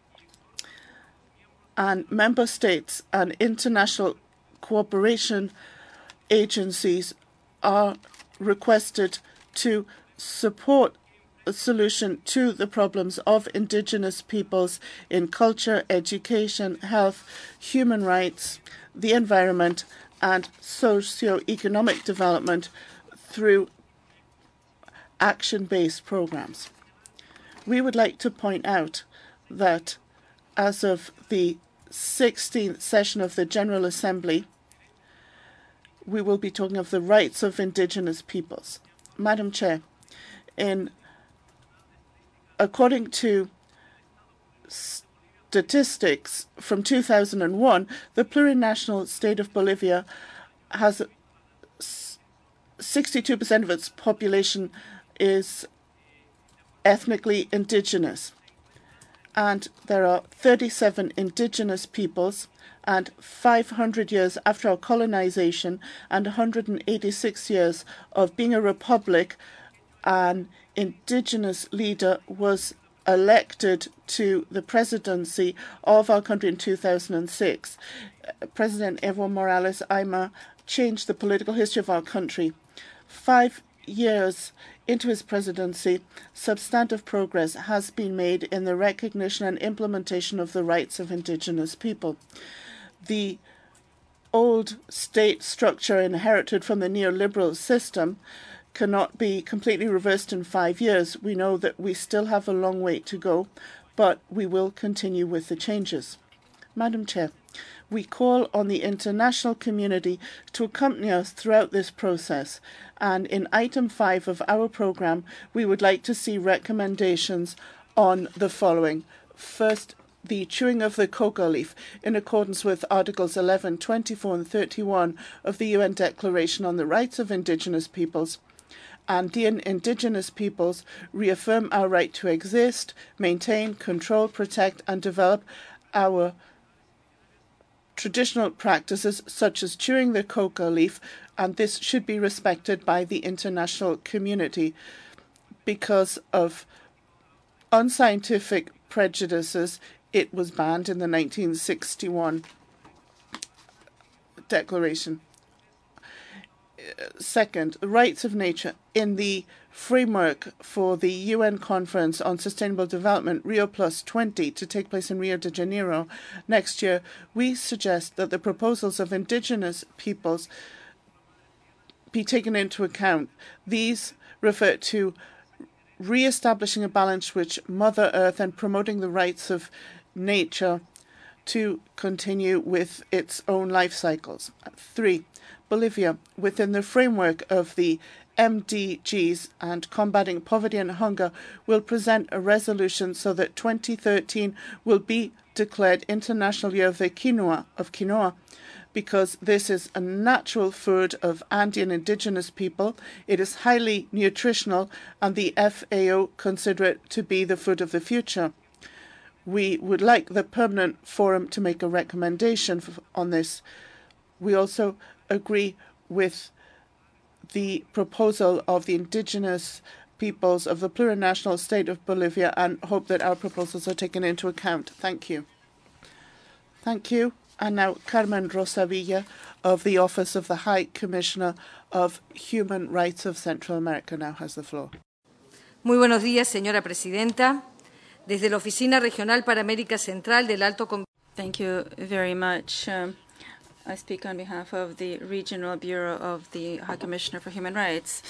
And member states and international cooperation agencies are requested to support a solution to the problems of indigenous peoples in culture, education, health, human rights, the environment, and socio-economic development through action-based programs. We would like to point out that as of the 16th session of the General Assembly, we will be talking of the rights of indigenous peoples. Madam Chair, according to statistics from 2001, the plurinational state of Bolivia has 62% of its population is ethnically indigenous. And there are 37 indigenous peoples, and 500 years after our colonization and 186 years of being a republic, an indigenous leader was elected to the presidency of our country in 2006. President Evo Morales Ayma changed the political history of our country. 5 years into his presidency, substantive progress has been made in the recognition and implementation of the rights of indigenous people. The old state structure inherited from the neoliberal system cannot be completely reversed in 5 years. We know that we still have a long way to go, but we will continue with the changes. Madam Chair, we call on the international community to accompany us throughout this process, and in item 5 of our programme, we would like to see recommendations on the following. First, the chewing of the coca leaf in accordance with Articles 11, 24 and 31 of the UN Declaration on the Rights of Indigenous Peoples. Andean Indigenous peoples reaffirm our right to exist, maintain, control, protect and develop our traditional practices such as chewing the coca leaf, and this should be respected by the international community. Because of unscientific prejudices, it was banned in the 1961 declaration. Second, the rights of nature. In the framework for the UN Conference on Sustainable Development, Rio Plus 20, to take place in Rio de Janeiro next year, we suggest that the proposals of indigenous peoples be taken into account. These refer to re-establishing a balance with Mother Earth and promoting the rights of nature to continue with its own life cycles. 3. Bolivia, within the framework of the MDGs and combating poverty and hunger, will present a resolution so that 2013 will be declared International Year of the Quinoa, because this is a natural food of Andean indigenous people. It is highly nutritional, and the FAO consider it to be the food of the future. We would like the Permanent Forum to make a recommendation on this. We also agree with the proposal of the indigenous peoples of the plurinational state of Bolivia and hope that our proposals are taken into account. Thank you. Thank you. And now Carmen Rosavilla of the Office of the High Commissioner of Human Rights of Central America now has the floor. Muy buenos días, señora presidenta. Desde la Oficina Regional para América Central del Alto Comisionado. Thank you very much. I speak on behalf of the Regional Bureau of the High Commissioner for Human Rights.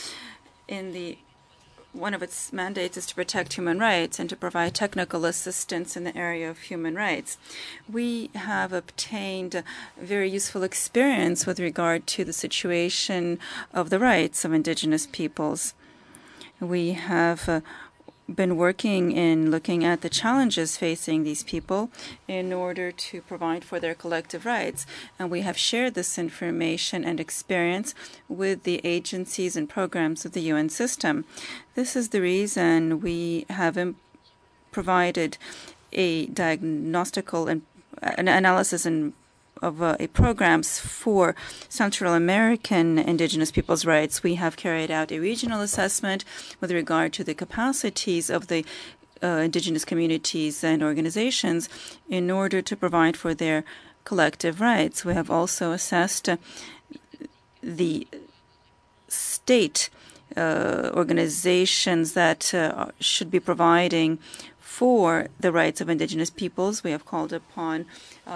One of its mandates is to protect human rights and to provide technical assistance in the area of human rights. We have obtained a very useful experience with regard to the situation of the rights of indigenous peoples. We have been working in looking at the challenges facing these people in order to provide for their collective rights. And we have shared this information and experience with the agencies and programs of the UN system. This is the reason we have provided a diagnostical and an analysis of programs for Central American indigenous peoples' rights. We have carried out a regional assessment with regard to the capacities of the indigenous communities and organizations in order to provide for their collective rights. We have also assessed the state organizations that should be providing for the rights of indigenous peoples. We have called upon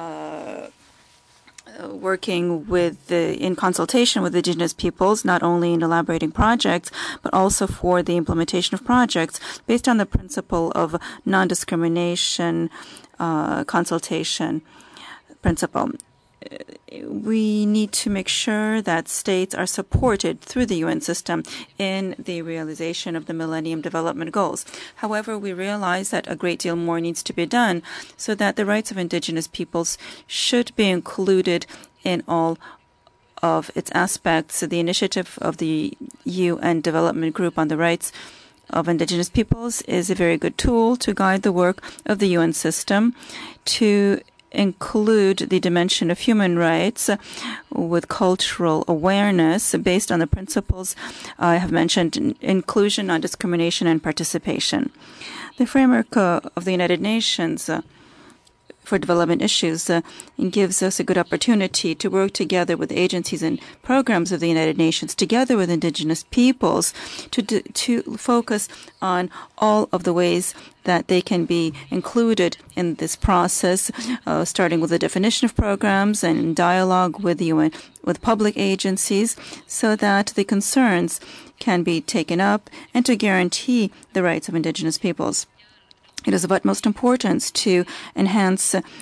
working with in consultation with indigenous peoples, not only in elaborating projects, but also for the implementation of projects based on the principle of non-discrimination consultation principle. We need to make sure that states are supported through the UN system in the realization of the Millennium Development Goals. However, we realize that a great deal more needs to be done so that the rights of indigenous peoples should be included in all of its aspects. The initiative of the UN Development Group on the Rights of Indigenous Peoples is a very good tool to guide the work of the UN system to include the dimension of human rights with cultural awareness based on the principles I have mentioned: inclusion, non-discrimination, and participation. The framework of the United Nations for development issues gives us a good opportunity to work together with agencies and programs of the United Nations, together with indigenous peoples, to focus on all of the ways that they can be included in this process, starting with the definition of programs and in dialogue with the UN, with public agencies, so that the concerns can be taken up and to guarantee the rights of indigenous peoples. It is of utmost importance to enhance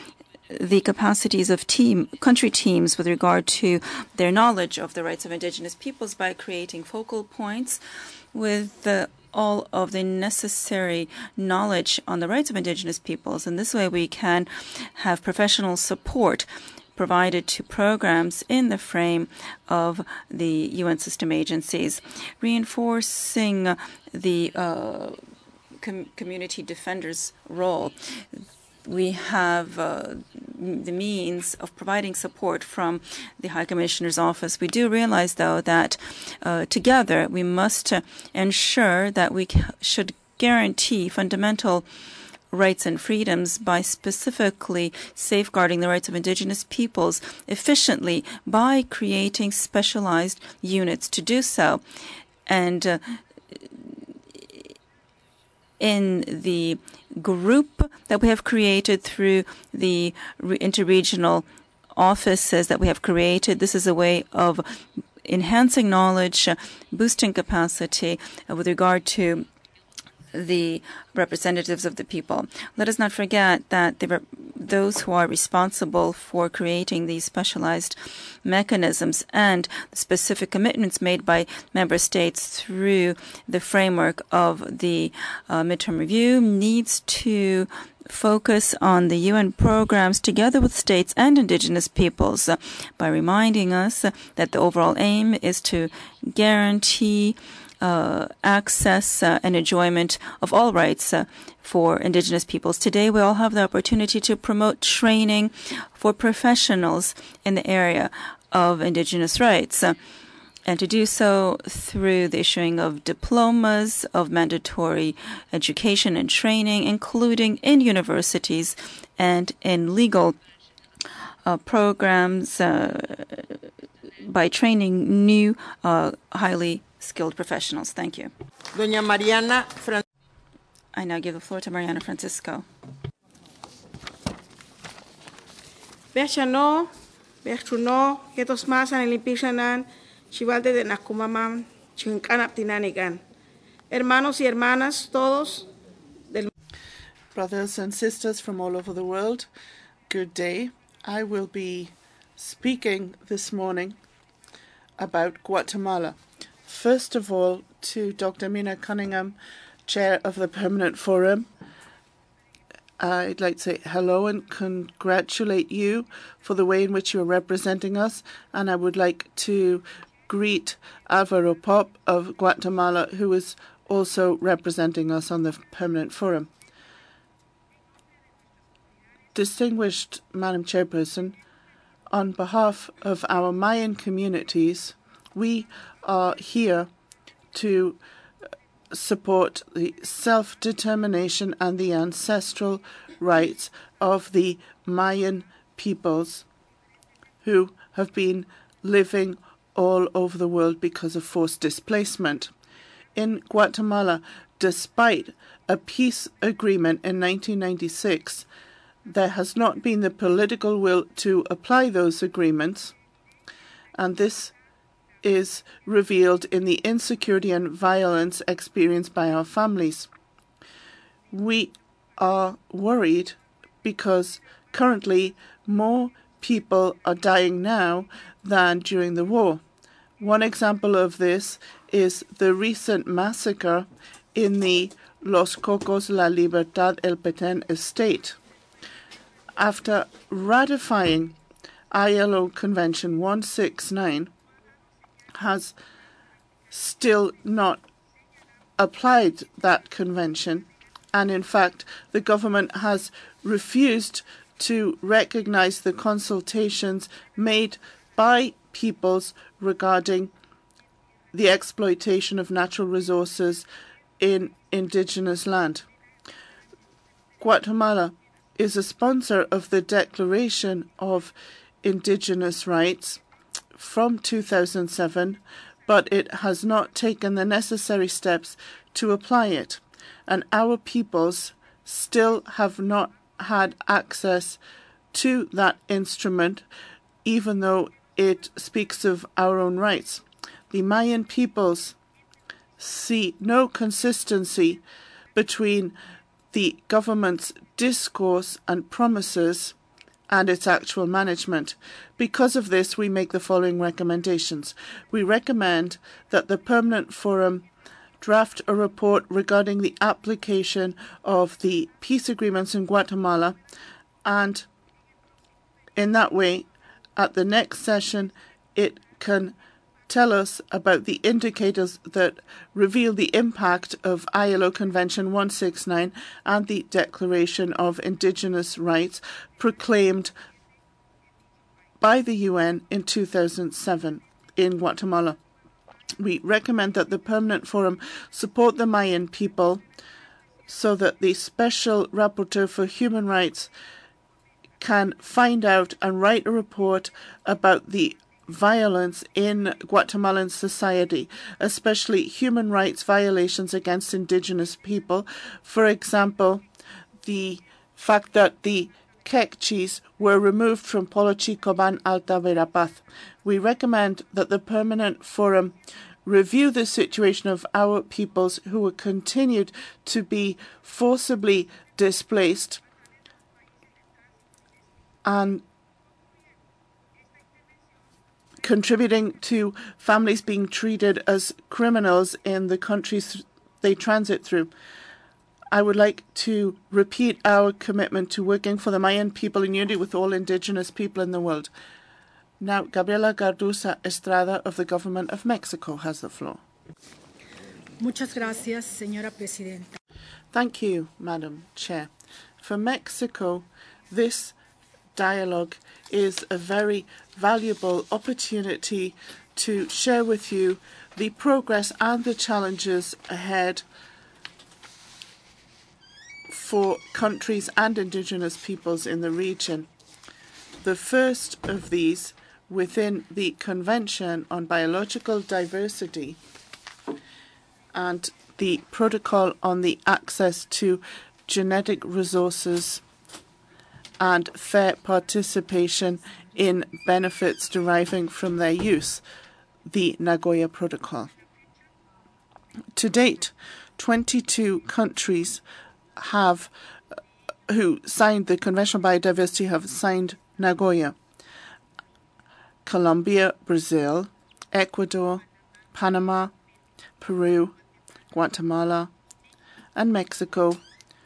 the capacities of country teams with regard to their knowledge of the rights of indigenous peoples by creating focal points with all of the necessary knowledge on the rights of indigenous peoples. And this way we can have professional support provided to programs in the frame of the UN system agencies, reinforcing the community defenders' role. We have the means of providing support from the High Commissioner's office. We do realize, though, that together we must ensure that we should guarantee fundamental rights and freedoms by specifically safeguarding the rights of indigenous peoples efficiently by creating specialized units to do so. And in the group that we have created through the interregional offices that we have created, this is a way of enhancing knowledge, boosting capacity with regard to the representatives of the people. Let us not forget that those who are responsible for creating these specialized mechanisms and the specific commitments made by member states through the framework of the midterm review needs to focus on the UN programs together with states and indigenous peoples by reminding us that the overall aim is to guarantee access and enjoyment of all rights for indigenous peoples. Today, we all have the opportunity to promote training for professionals in the area of indigenous rights, and to do so through the issuing of diplomas of mandatory education and training, including in universities and in legal programs by training new highly skilled professionals. Thank you. Doña Mariana I now give the floor to Mariana Francisco. Bechano, Bechuno, Ketos Masan, and Limpishanan, Chivalde de Nakumamam, Chinkanap Tinanigan. Hermanos y hermanas, todos. Brothers and sisters from all over the world, good day. I will be speaking this morning about Guatemala. First of all, to Dr. Mina Cunningham, Chair of the Permanent Forum, I'd like to say hello and congratulate you for the way in which you are representing us. And I would like to greet Alvaro Pop of Guatemala, who is also representing us on the Permanent Forum. Distinguished Madam Chairperson, on behalf of our Mayan communities, we are here to support the self-determination and the ancestral rights of the Mayan peoples who have been living all over the world because of forced displacement. In Guatemala, despite a peace agreement in 1996, there has not been the political will to apply those agreements, and this is revealed in the insecurity and violence experienced by our families. We are worried because currently more people are dying now than during the war. One example of this is the recent massacre in the Los Cocos La Libertad El Petén estate. After ratifying ILO Convention 169, has still not applied that convention, and in fact the government has refused to recognize the consultations made by peoples regarding the exploitation of natural resources in indigenous land. Guatemala is a sponsor of the Declaration of Indigenous Rights from 2007, but it has not taken the necessary steps to apply it, and our peoples still have not had access to that instrument, even though it speaks of our own rights. The Mayan peoples see no consistency between the government's discourse and promises and its actual management. Because of this, we make the following recommendations. We recommend that the Permanent Forum draft a report regarding the application of the peace agreements in Guatemala, and in that way, at the next session, it can tell us about the indicators that reveal the impact of ILO Convention 169 and the Declaration of Indigenous Rights proclaimed by the UN in 2007 in Guatemala. We recommend that the Permanent Forum support the Mayan people so that the Special Rapporteur for Human Rights can find out and write a report about the violence in Guatemalan society, especially human rights violations against indigenous people. For example, the fact that the Kekchis were removed from Polo Chicoban, Alta Verapaz. We recommend that the Permanent Forum review the situation of our peoples who were continued to be forcibly displaced and contributing to families being treated as criminals in the countries they transit through. I would like to repeat our commitment to working for the Mayan people in unity with all indigenous people in the world. Now, Gabriela Garduza Estrada of the Government of Mexico has the floor. Muchas gracias, señora presidenta. Thank you, Madam Chair. For Mexico, this dialogue is a very valuable opportunity to share with you the progress and the challenges ahead for countries and indigenous peoples in the region. The first of these within the Convention on Biological Diversity and the Protocol on the Access to Genetic Resources and Fair Participation in Benefits Deriving from Their Use, the Nagoya Protocol. To date, 22 countries who signed the Convention on Biodiversity have signed Nagoya: Colombia, Brazil, Ecuador, Panama, Peru, Guatemala, and Mexico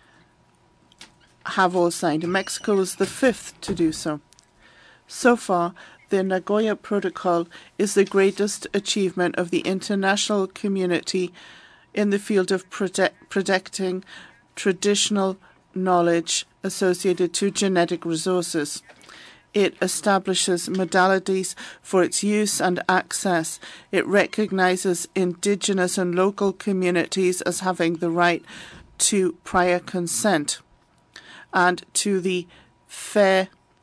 have all signed. Mexico is the fifth to do so. So far, the Nagoya Protocol is the greatest achievement of the international community in the field of protecting traditional knowledge associated to genetic resources. It establishes modalities for its use and access. It recognizes indigenous and local communities as having the right to prior consent and to the fair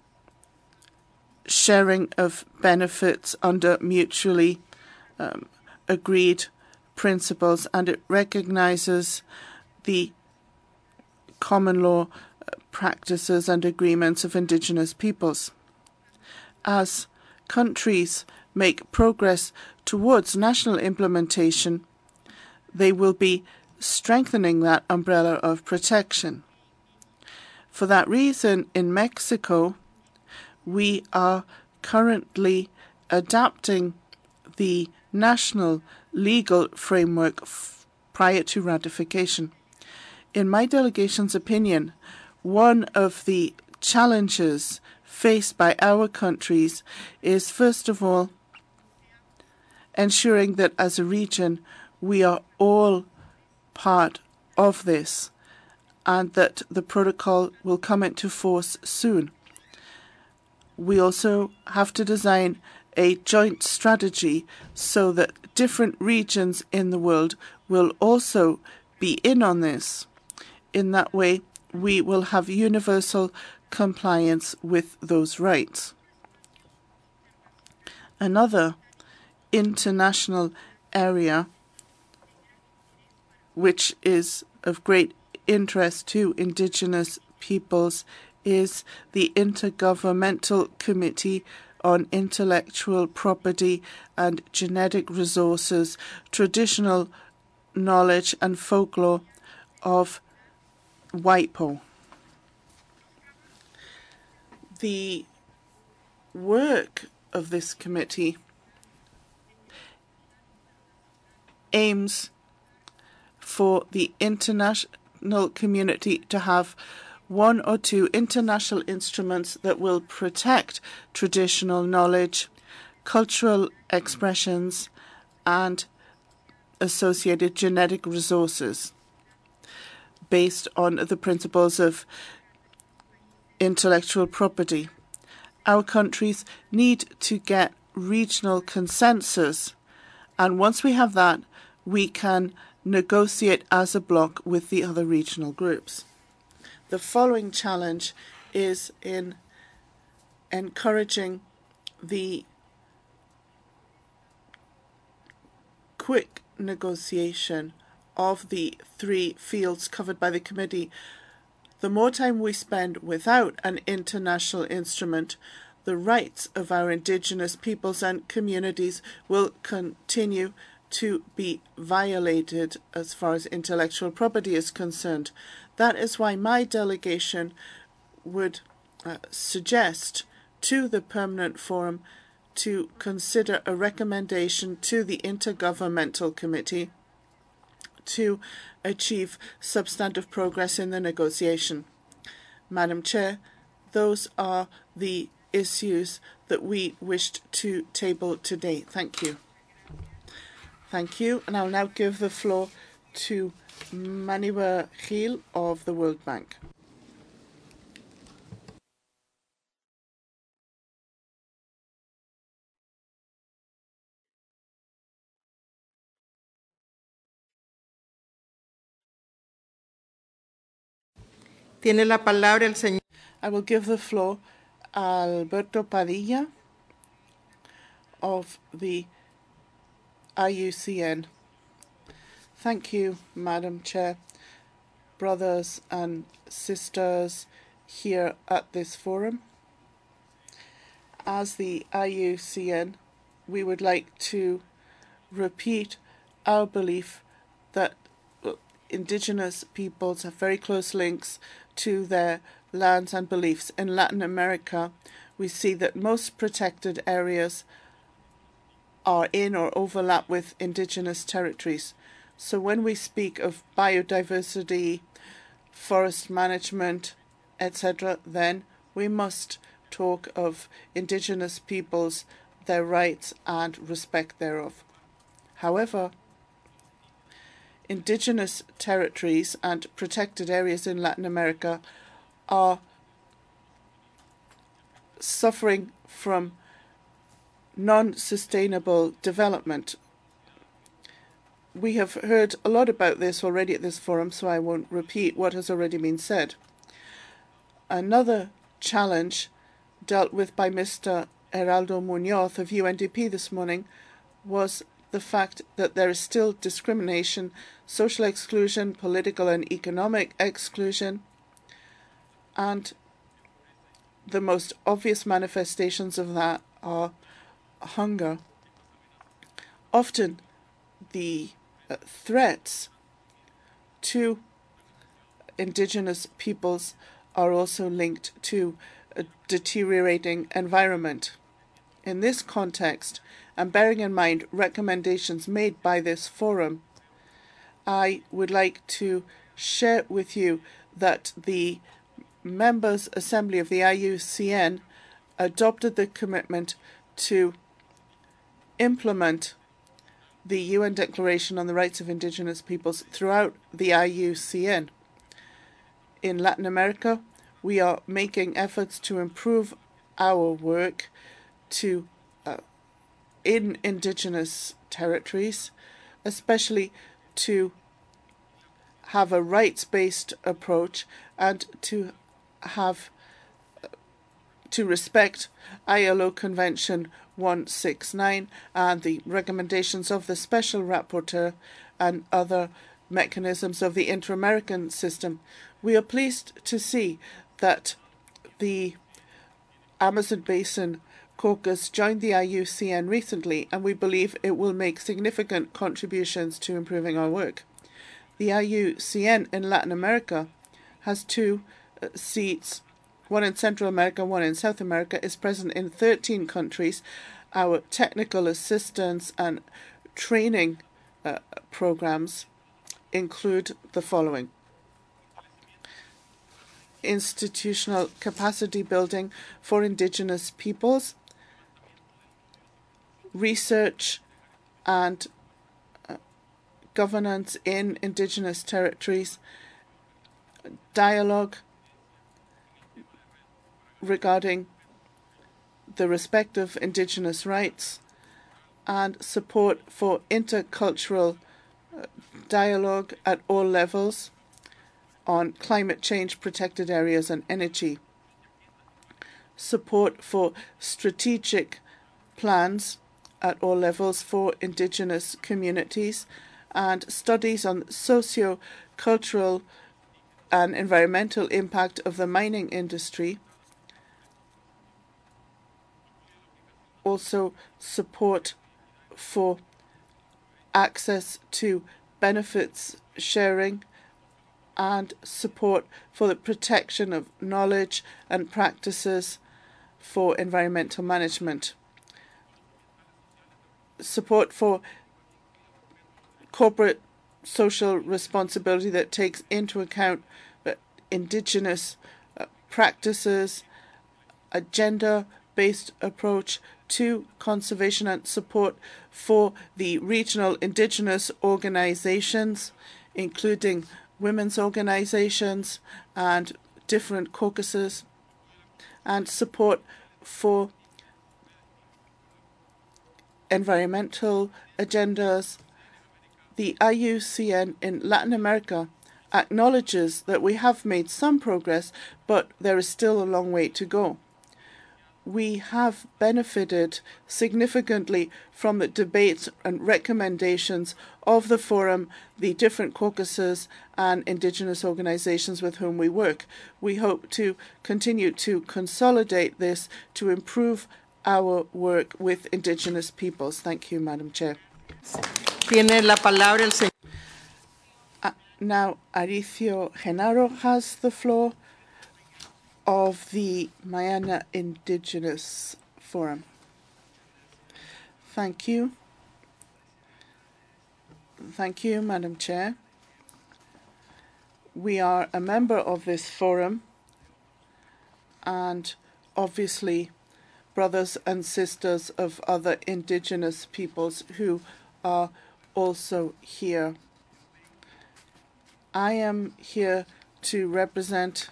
sharing of benefits under mutually agreed principles, and it recognizes the common law practices and agreements of indigenous peoples. As countries make progress towards national implementation, they will be strengthening that umbrella of protection. For that reason, in Mexico, we are currently adapting the national legal framework prior to ratification. In my delegation's opinion, one of the challenges faced by our countries is, first of all, ensuring that as a region we are all part of this and that the protocol will come into force soon. We also have to design a joint strategy so that different regions in the world will also be in on this. In that way, we will have universal compliance with those rights. Another international area which is of great interest to indigenous peoples is the Intergovernmental Committee on Intellectual Property and Genetic Resources, Traditional Knowledge and Folklore of WIPO. The work of this committee aims for the international community to have one or two international instruments that will protect traditional knowledge, cultural expressions, and associated genetic resources based on the principles of intellectual property. Our countries need to get regional consensus, and once we have that, we can negotiate as a bloc with the other regional groups. The following challenge is in encouraging the quick negotiation of the three fields covered by the committee. The more time we spend without an international instrument, the rights of our indigenous peoples and communities will continue to be violated as far as intellectual property is concerned. That is why my delegation would suggest to the Permanent Forum to consider a recommendation to the Intergovernmental Committee to achieve substantive progress in the negotiation. Madam Chair, those are the issues that we wished to table today. Thank you. Thank you. And I'll now give the floor to Manuel Gil of the World Bank. Tiene la palabra el señor. I will give the floor Alberto Padilla of the IUCN. Thank you, Madam Chair. Brothers and sisters here at this forum, as the IUCN, we would like to repeat our belief that indigenous peoples have very close links to their lands and beliefs. In Latin America, we see that most protected areas are in or overlap with indigenous territories. So when we speak of biodiversity, forest management, etc., then we must talk of indigenous peoples, their rights and respect thereof. However, indigenous territories and protected areas in Latin America are suffering from non-sustainable development. We have heard a lot about this already at this forum, so I won't repeat what has already been said. Another challenge dealt with by Mr. Heraldo Muñoz of UNDP this morning was the fact that there is still discrimination, social exclusion, political and economic exclusion, and the most obvious manifestations of that are hunger. Often the threats to indigenous peoples are also linked to a deteriorating environment. In this context, and bearing in mind recommendations made by this forum, I would like to share with you that the Members' Assembly of the IUCN adopted the commitment to implement the UN Declaration on the Rights of Indigenous Peoples throughout the IUCN. In Latin America, we are making efforts to improve our work in indigenous territories, especially to have a rights-based approach and to respect ILO Convention 169 and the recommendations of the Special Rapporteur and other mechanisms of the Inter-American system. We are pleased to see that the Amazon Basin Caucus joined the IUCN recently, and we believe it will make significant contributions to improving our work. The IUCN in Latin America has 2 seats one in Central America, one in South America, is present in 13 countries. Our technical assistance and training programs include the following: institutional capacity building for indigenous peoples, research and governance in indigenous territories, dialogue regarding the respect of indigenous rights, and support for intercultural dialogue at all levels on climate change, protected areas and energy, support for strategic plans at all levels for indigenous communities, and studies on socio-cultural and environmental impact of the mining industry. Also support for access to benefits sharing and support for the protection of knowledge and practices for environmental management. Support for corporate social responsibility that takes into account indigenous practices, a gender-based approach to conservation, and support for the regional indigenous organizations, including women's organizations and different caucuses, and support for environmental agendas. The IUCN in Latin America acknowledges that we have made some progress, but there is still a long way to go. We have benefited significantly from the debates and recommendations of the forum, the different caucuses and indigenous organizations with whom we work. We hope to continue to consolidate this to improve our work with indigenous peoples. Thank you, Madam Chair. Tiene la palabra el señor. Now, Aricio Genaro has the floor of the Mayana Indigenous Forum. Thank you. Thank you, Madam Chair. We are a member of this forum, and obviously brothers and sisters of other indigenous peoples who are also here. I am here to represent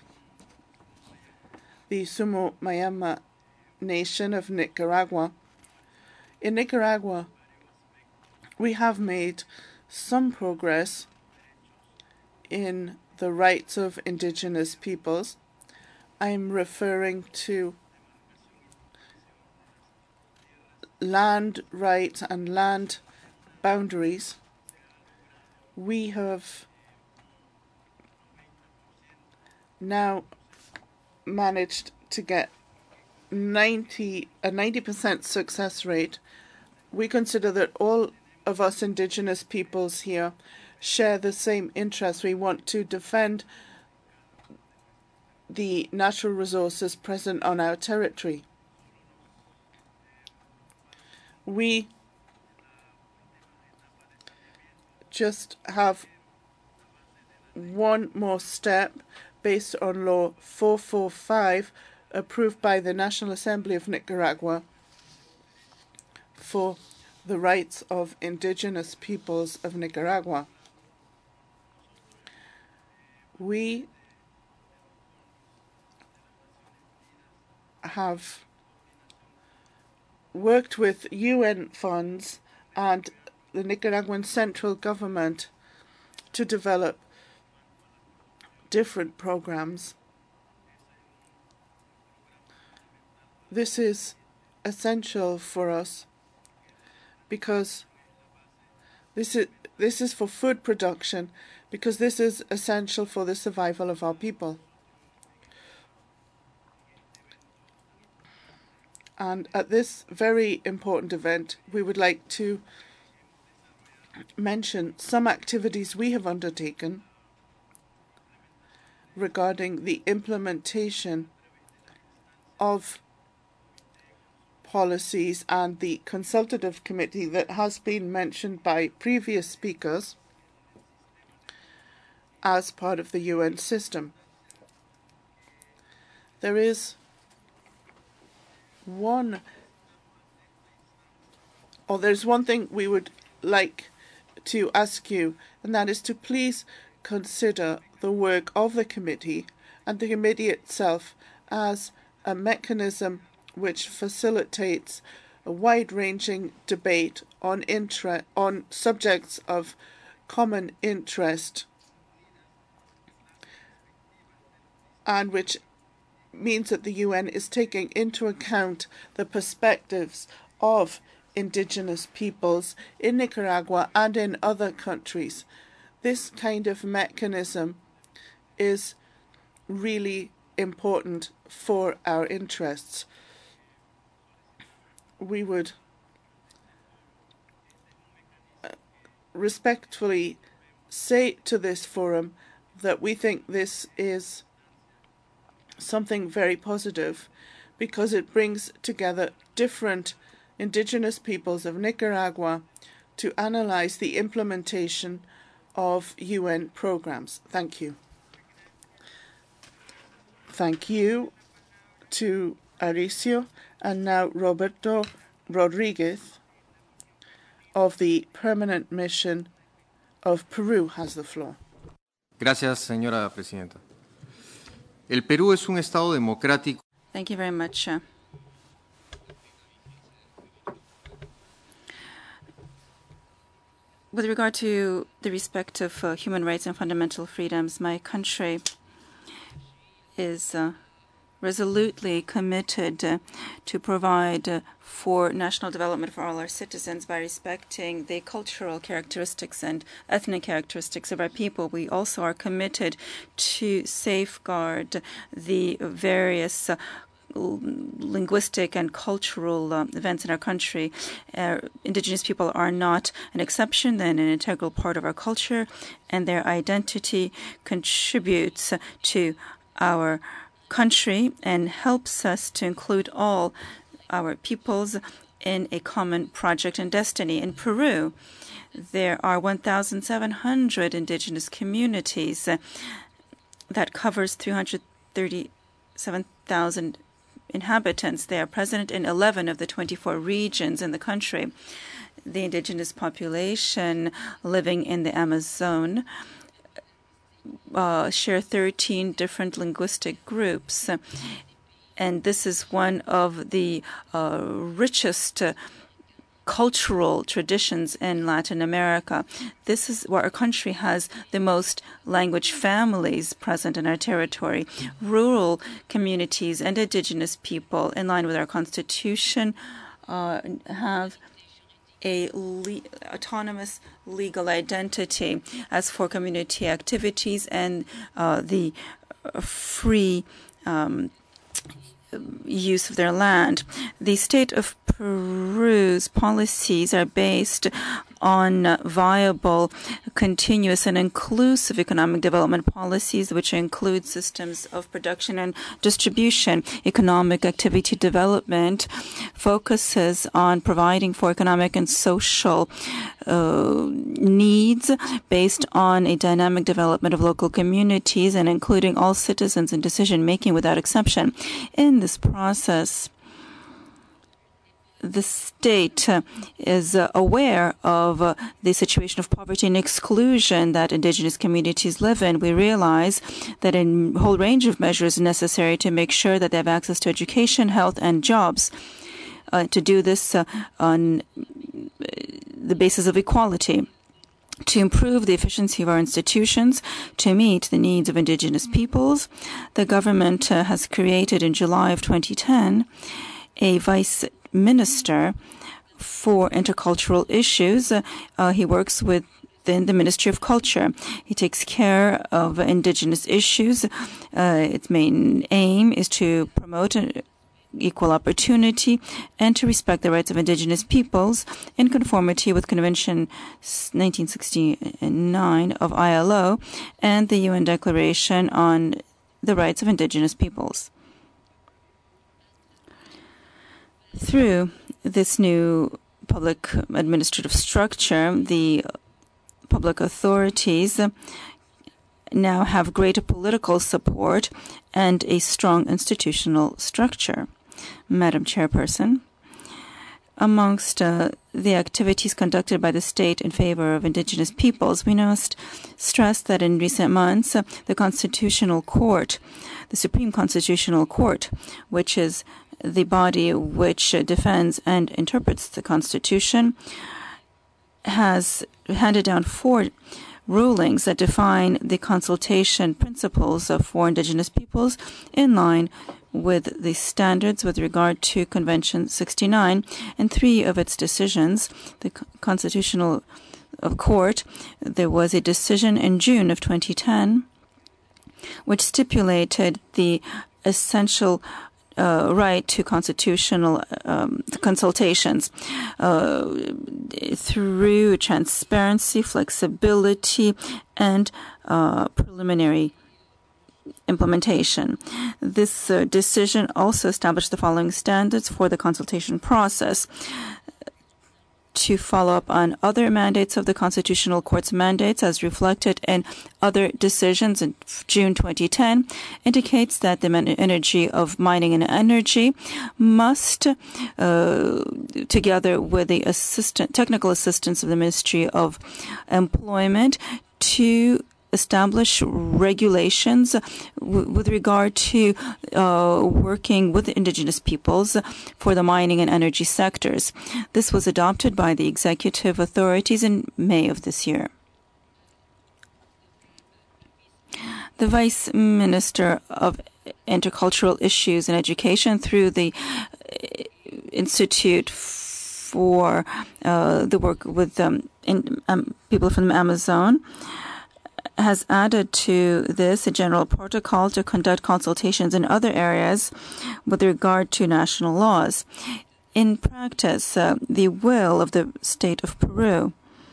the Sumo Mayama Nation of Nicaragua. In Nicaragua, we have made some progress in the rights of indigenous peoples. I'm referring to land rights and land boundaries. We have now managed to get a 90% success rate. We consider that all of us indigenous peoples here share the same interests. We want to defend the natural resources present on our territory. We just have one more step based on Law 445, approved by the National Assembly of Nicaragua, for the rights of indigenous peoples of Nicaragua. We have worked with UN funds and the Nicaraguan central government to develop different programs. This is essential for us because this is for food production, because this is essential for the survival of our people. And at this very important event, we would like to mention some activities we have undertaken regarding the implementation of policies and the consultative committee that has been mentioned by previous speakers as part of the UN system. There is there's one thing we would like to ask you, and that is to please consider the work of the committee and the committee itself as a mechanism which facilitates a wide-ranging debate on subjects of common interest, and which means that the UN is taking into account the perspectives of indigenous peoples in Nicaragua and in other countries. This kind of mechanism is really important for our interests. We would respectfully say to this forum that we think this is something very positive because it brings together different indigenous peoples of Nicaragua to analyze the implementation of UN programs. Thank you. Thank you to Aricio. And now Roberto Rodriguez of the Permanent Mission of Peru has the floor. Gracias, señora presidenta. El Perú es un estado democrático. Thank you very much. With regard to the respect of human rights and fundamental freedoms, my country is resolutely committed to provide for national development for all our citizens by respecting the cultural characteristics and ethnic characteristics of our people. We also are committed to safeguard the various linguistic and cultural events in our country. Indigenous people are not an exception, they're an integral part of our culture, and their identity contributes to our country and helps us to include all our peoples in a common project and destiny. In Peru, there are 1,700 indigenous communities that covers 337,000 inhabitants. They are present in 11 of the 24 regions in the country. The indigenous population living in the Amazon share 13 different linguistic groups, and this is one of the richest cultural traditions in Latin America. This is where our country has the most language families present in our territory. Rural communities and indigenous people, in line with our constitution, have a autonomous legal identity. As for community activities and the free use of their land, the state of Peru's policies are based on viable, continuous, and inclusive economic development policies, which include systems of production and distribution. Economic activity development focuses on providing for economic and social needs based on a dynamic development of local communities and including all citizens in decision-making without exception. In this process, the state is aware of the situation of poverty and exclusion that indigenous communities live in. We realize that a whole range of measures are necessary to make sure that they have access to education, health, and jobs. To do this on the basis of equality, to improve the efficiency of our institutions, to meet the needs of indigenous peoples. The government has created in July of 2010 a vice minister for intercultural issues. He works within the Ministry of Culture. He takes care of indigenous issues. Its main aim is to promote equal opportunity and to respect the rights of indigenous peoples in conformity with Convention 1969 of ILO and the UN Declaration on the Rights of Indigenous Peoples. Through this new public administrative structure, the public authorities now have greater political support and a strong institutional structure. Madam Chairperson, amongst the activities conducted by the state in favor of indigenous peoples, we must stress that in recent months, the Constitutional Court, the Supreme Constitutional Court, which is the body which defends and interprets the Constitution, has handed down 4 rulings that define the consultation principles for indigenous peoples in line with the standards with regard to Convention 69, and 3 of its decisions, the Constitutional Court, there was a decision in June of 2010 which stipulated the essential right to constitutional consultations through transparency, flexibility, and preliminary implementation. This decision also established the following standards for the consultation process. To follow up on other mandates of the Constitutional Court's mandates as reflected in other decisions in June 2010 indicates that the Ministry of Mining and Energy must, together with the technical assistance of the Ministry of Employment, to establish regulations with regard to working with indigenous peoples for the mining and energy sectors. This was adopted by the executive authorities in May of this year. The Vice Minister of Intercultural Issues and Education, through the Institute for the work with people from the Amazon, has added to this a general protocol to conduct consultations in other areas with regard to national laws. In practice, the will of the state of Peru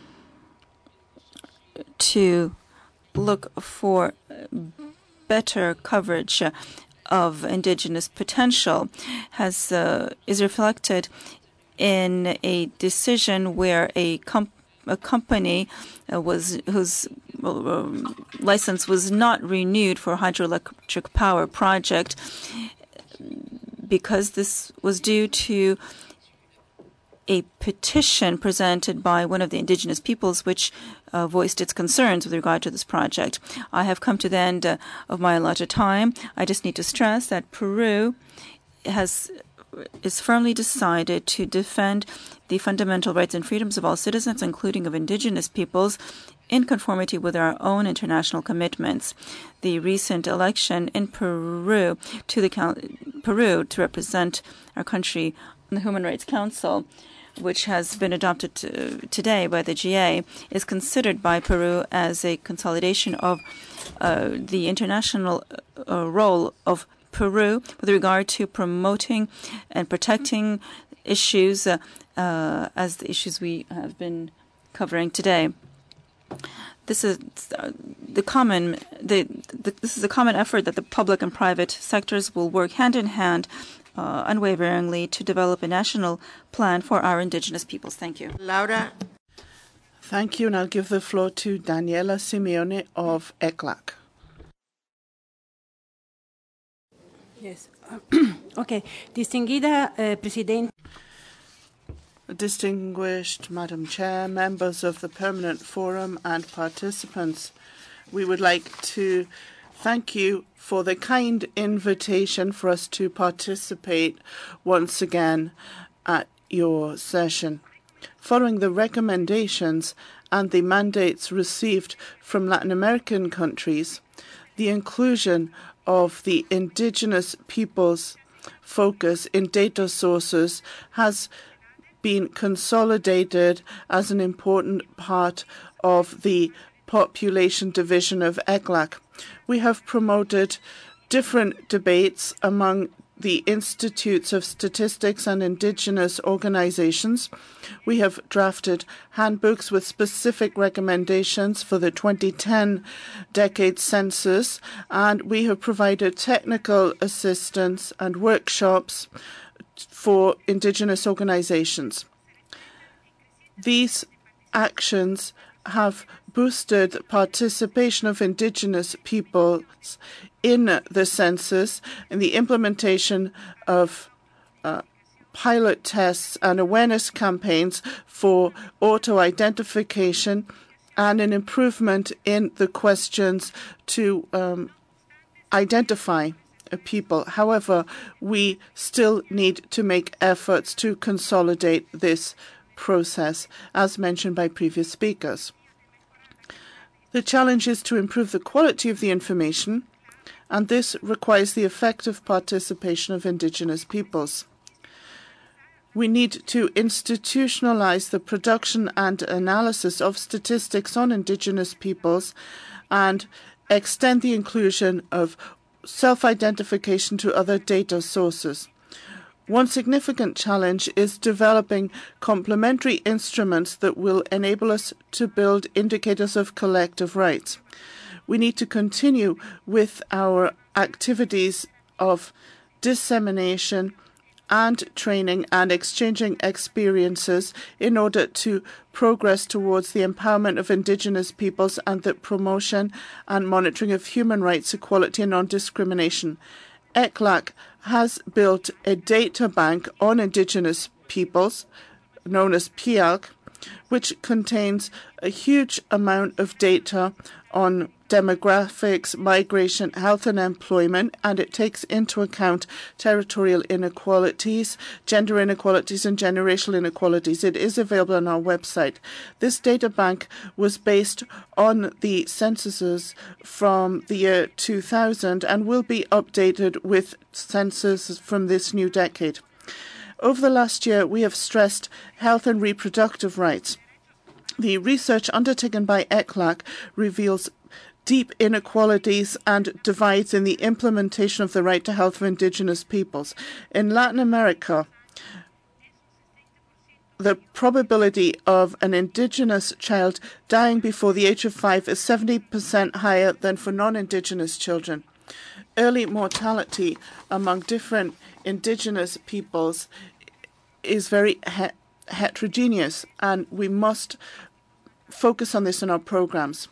to look for better coverage of indigenous potential is reflected in a decision where a company whose license was not renewed for hydroelectric power project, because this was due to a petition presented by one of the indigenous peoples which voiced its concerns with regard to this project. I have come to the end of my allotted time. I just need to stress that Peru is firmly decided to defend the fundamental rights and freedoms of all citizens, including of indigenous peoples, in conformity with our own international commitments. The recent election in Peru to represent our country in the Human Rights Council, which has been adopted today by the GA, is considered by Peru as a consolidation of the international role of Peru with regard to promoting and protecting issues as the issues we have been covering today. This is a common effort that the public and private sectors will work hand in hand unwaveringly to develop a national plan for our indigenous peoples. Thank you. Laura. Thank you, and I'll give the floor to Daniela Simeone of ECLAC. Yes. Okay. Distinguida Presidente. Distinguished Madam Chair, members of the Permanent Forum and participants, we would like to thank you for the kind invitation for us to participate once again at your session. Following the recommendations and the mandates received from Latin American countries, the inclusion of the indigenous peoples' focus in data sources has been consolidated as an important part of the population division of ECLAC. We have promoted different debates among the Institutes of Statistics and indigenous organizations. We have drafted handbooks with specific recommendations for the 2010 decade census, and we have provided technical assistance and workshops for Indigenous organizations. These actions have boosted participation of Indigenous peoples in the census and the implementation of pilot tests and awareness campaigns for auto-identification and an improvement in the questions to identify people. However, we still need to make efforts to consolidate this process, as mentioned by previous speakers. The challenge is to improve the quality of the information, and this requires the effective participation of Indigenous peoples. We need to institutionalize the production and analysis of statistics on Indigenous peoples and extend the inclusion of self-identification to other data sources. One significant challenge is developing complementary instruments that will enable us to build indicators of collective rights. We need to continue with our activities of dissemination and training and exchanging experiences in order to progress towards the empowerment of Indigenous peoples and the promotion and monitoring of human rights, equality and non-discrimination. ECLAC has built a data bank on Indigenous peoples, known as PIALC, which contains a huge amount of data on demographics, migration, health and employment, and it takes into account territorial inequalities, gender inequalities, and generational inequalities. It is available on our website. This data bank was based on the censuses from the year 2000 and will be updated with censuses from this new decade. Over the last year, we have stressed health and reproductive rights. The research undertaken by ECLAC reveals deep inequalities and divides in the implementation of the right to health of Indigenous peoples. In Latin America, the probability of an Indigenous child dying before the age of 5 is 70% higher than for non-Indigenous children. Early mortality among different Indigenous peoples is very heterogeneous, and we must focus on this in our programs.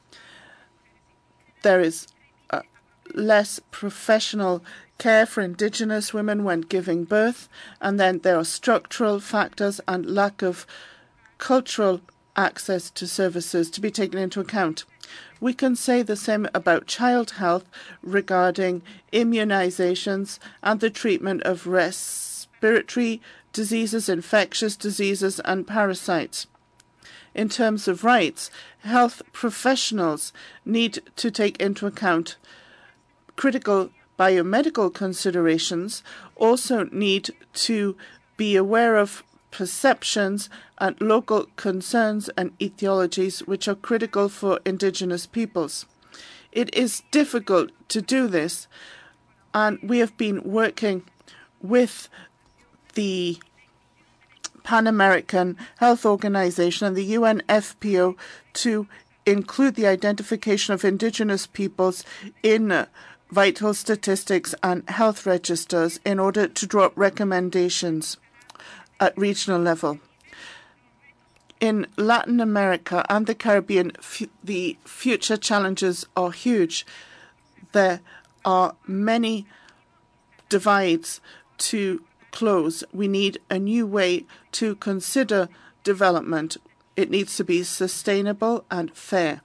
There is less professional care for Indigenous women when giving birth, and then there are structural factors and lack of cultural access to services to be taken into account. We can say the same about child health regarding immunizations and the treatment of respiratory diseases, infectious diseases, and parasites. In terms of rights, health professionals need to take into account critical biomedical considerations, also need to be aware of perceptions and local concerns and etiologies which are critical for Indigenous peoples. It is difficult to do this, and we have been working with the Pan American Health Organization and the UNFPO to include the identification of Indigenous peoples in vital statistics and health registers in order to draw up recommendations at regional level. In Latin America and the Caribbean, the future challenges are huge. There are many divides to close. We need a new way to consider development. It needs to be sustainable and fair.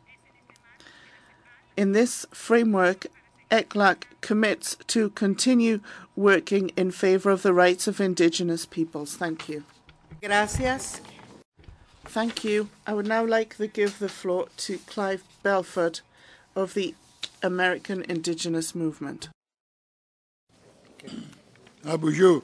In this framework, ECLAC commits to continue working in favor of the rights of Indigenous peoples. Thank you. Gracias. Thank you. I would now like to give the floor to Clive Belford of the American Indigenous Movement. Bonjour.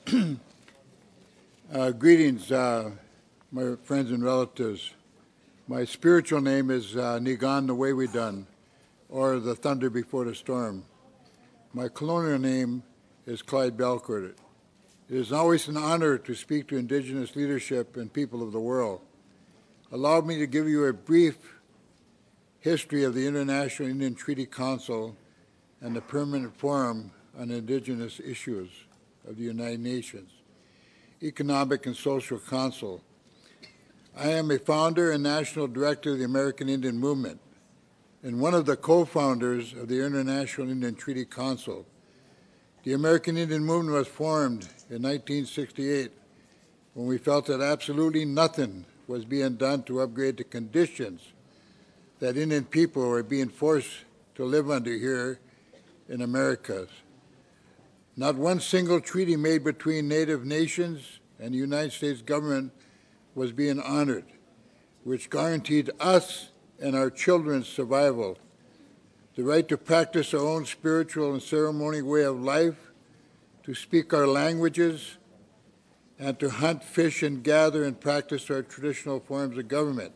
Greetings, my friends and relatives. My spiritual name is Nigan Nwewidun, or the thunder before the storm. My colonial name is Clyde Belcourt. It is always an honor to speak to Indigenous leadership and people of the world. Allow me to give you a brief history of the International Indian Treaty Council and the Permanent Forum on Indigenous Issues. of the United Nations Economic and Social Council. I am a founder and national director of the American Indian Movement and one of the co-founders of the International Indian Treaty Council. The American Indian Movement was formed in 1968 when we felt that absolutely nothing was being done to upgrade the conditions that Indian people were being forced to live under here in America. Not one single treaty made between Native nations and the United States government was being honored, which guaranteed us and our children's survival, the right to practice our own spiritual and ceremonial way of life, to speak our languages, and to hunt, fish, and gather and practice our traditional forms of government.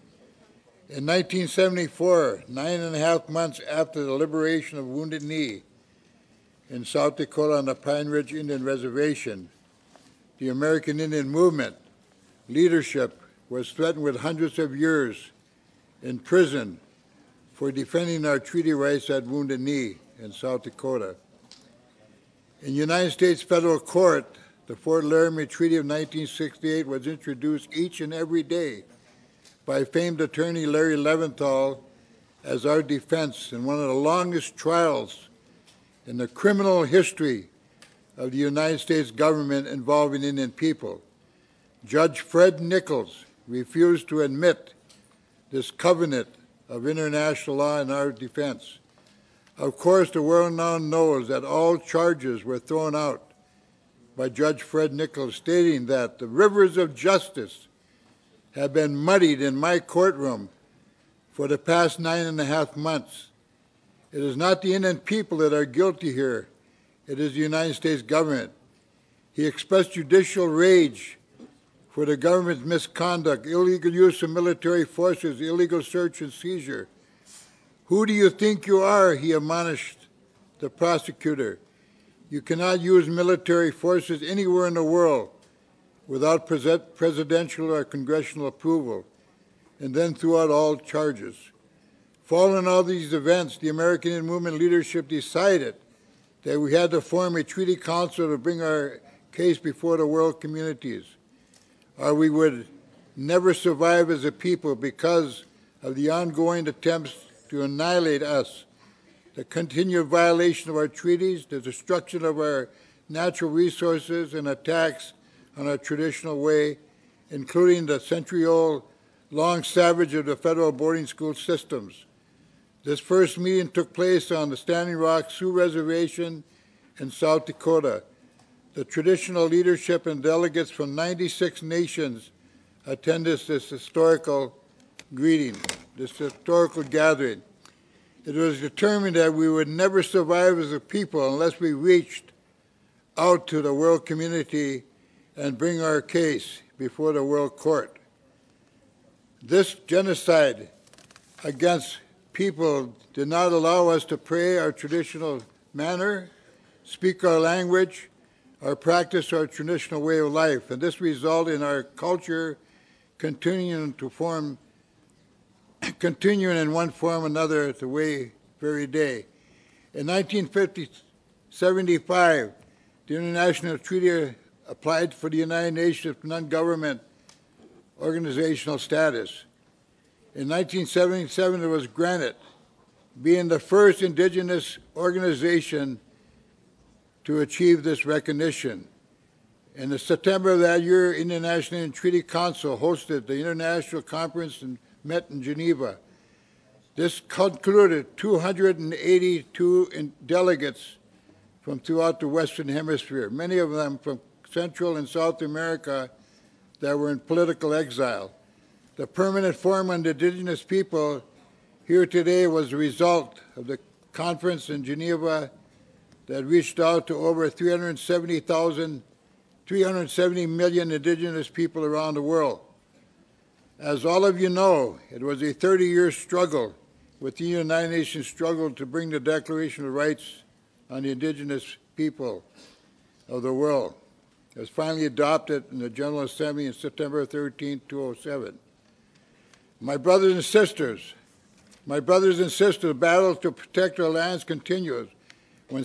In 1974, 9.5 months after the liberation of Wounded Knee in South Dakota on the Pine Ridge Indian Reservation, the American Indian Movement leadership was threatened with hundreds of years in prison for defending our treaty rights at Wounded Knee in South Dakota. In United States federal court, the Fort Laramie Treaty of 1968 was introduced each and every day by famed attorney Larry Leventhal as our defense in one of the longest trials in the criminal history of the United States government involving Indian people. Judge Fred Nichols refused to admit this covenant of international law in our defense. Of course, the world now knows that all charges were thrown out by Judge Fred Nichols, stating that the rivers of justice have been muddied in my courtroom for the past 9.5 months. It is not the Indian people that are guilty here. It is the United States government. He expressed judicial rage for the government's misconduct, illegal use of military forces, illegal search and seizure. Who do you think you are? He admonished the prosecutor. You cannot use military forces anywhere in the world without presidential or congressional approval, and then threw out all charges. Following all these events, the American Indian Movement leadership decided that we had to form a treaty council to bring our case before the world communities, or we would never survive as a people because of the ongoing attempts to annihilate us, the continued violation of our treaties, the destruction of our natural resources, and attacks on our traditional way, including the century-old long savage of the federal boarding school systems. This first meeting took place on the Standing Rock Sioux Reservation in South Dakota. The traditional leadership and delegates from 96 nations attended this historical gathering. It was determined that we would never survive as a people unless we reached out to the world community and bring our case before the world court. This genocide against people did not allow us to pray our traditional manner, speak our language, or practice our traditional way of life, and this resulted in our culture continuing in one form or another the very day. In 1975, the International Treaty applied for the United Nations non-government organizational status. In 1977, it was granted, being the first indigenous organization to achieve this recognition. In the September of that year, International Indian Treaty Council hosted the international conference and met in Geneva. This concluded 282 delegates from throughout the Western Hemisphere, many of them from Central and South America that were in political exile. The permanent forum on the indigenous people here today was a result of the conference in Geneva that reached out to over 370 million indigenous people around the world. As all of you know, it was a 30-year struggle with the United Nations struggle to bring the Declaration of Rights on the indigenous people of the world. It was finally adopted in the General Assembly on September 13, 2007. My brothers and sisters, the battle to protect our lands continues. when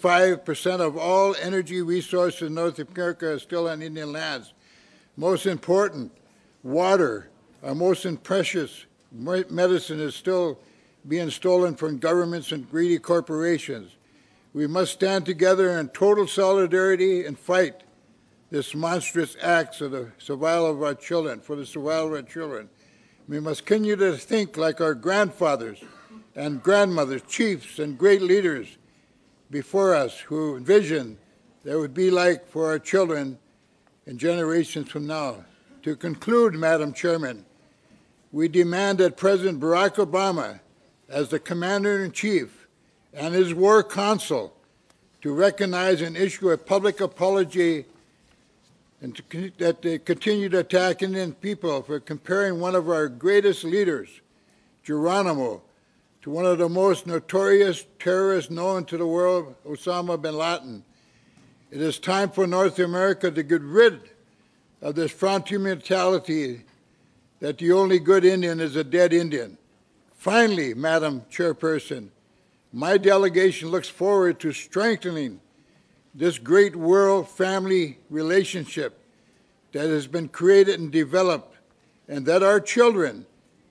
75% of all energy resources in North America are still on Indian lands. Most important, water, our most precious medicine, is still being stolen from governments and greedy corporations. We must stand together in total solidarity and fight this monstrous acts of the survival of our children, for the survival of our children. We must continue to think like our grandfathers and grandmothers, chiefs and great leaders before us who envisioned that would be like for our children in generations from now. To conclude, Madam Chairman, we demand that President Barack Obama, as the Commander-in-Chief and his War Council, to recognize and issue a public apology and that they continue to attack Indian people for comparing one of our greatest leaders, Geronimo, to one of the most notorious terrorists known to the world, Osama bin Laden. It is time for North America to get rid of this frontier mentality that the only good Indian is a dead Indian. Finally, Madam Chairperson, my delegation looks forward to strengthening this great world family relationship that has been created and developed, and that our children,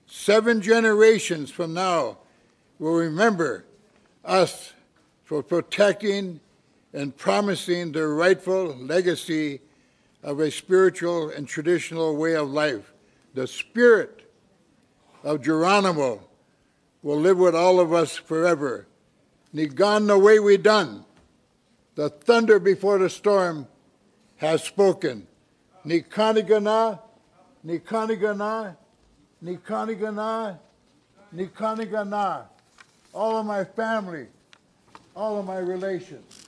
7 generations from now, will remember us for protecting and promising their rightful legacy of a spiritual and traditional way of life. The spirit of Geronimo will live with all of us forever. Nigan the way we done. The thunder before the storm has spoken. Nikanigana, Nikanigana, Nikanigana, Nikanigana. All of my family, all of my relations.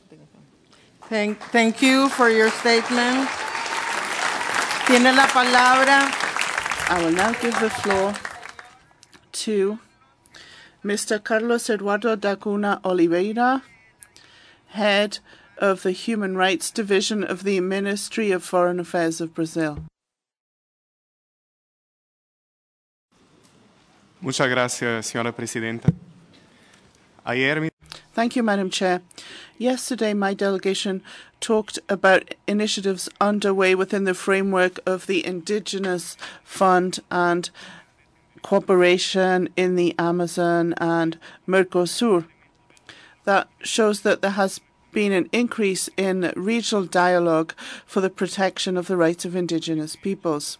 Thank you for your statement. Tiene la palabra. I will now give the floor to Mr. Carlos Eduardo da Cunha Oliveira, Head of the Human Rights Division of the Ministry of Foreign Affairs of Brazil. Muchas gracias, señora presidenta. Thank you, Madam Chair. Yesterday, my delegation talked about initiatives underway within the framework of the Indigenous Fund and cooperation in the Amazon and Mercosur. That shows that there has been an increase in regional dialogue for the protection of the rights of indigenous peoples.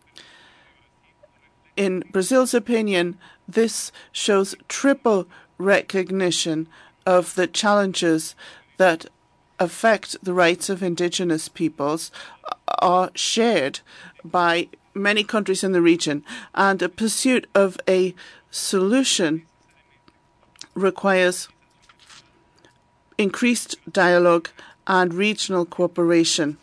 In Brazil's opinion, this shows triple recognition of the challenges that affect the rights of indigenous peoples are shared by many countries in the region, and a pursuit of a solution requires increased dialogue and regional cooperation,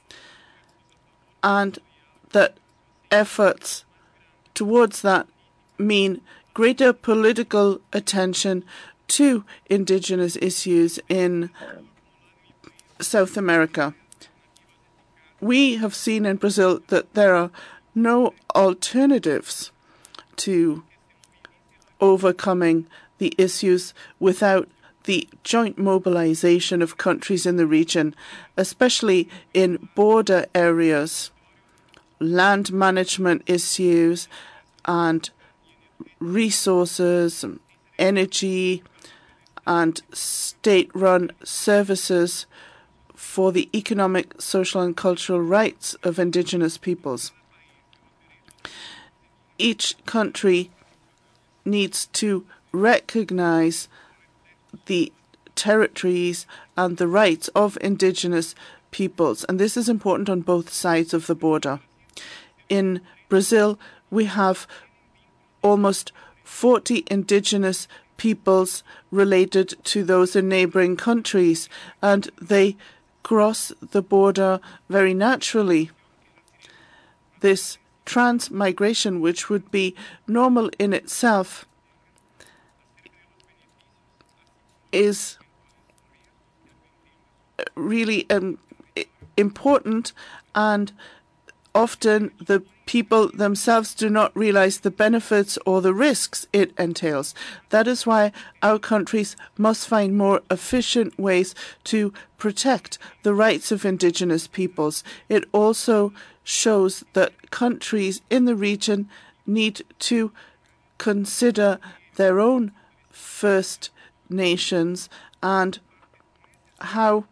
and that efforts towards that mean greater political attention to indigenous issues in South America. We have seen in Brazil that there are no alternatives to overcoming the issues without the joint mobilization of countries in the region, especially in border areas, land management issues, and resources, energy, and state-run services for the economic, social, and cultural rights of indigenous peoples. Each country needs to recognize the territories and the rights of indigenous peoples, and this is important on both sides of the border. In Brazil, we have almost 40 indigenous peoples related to those in neighboring countries, and they cross the border very naturally. This transmigration, which would be normal in itself, is really important, and often the people themselves do not realize the benefits or the risks it entails. That is why our countries must find more efficient ways to protect the rights of indigenous peoples. It also shows that countries in the region need to consider their own First Nations and how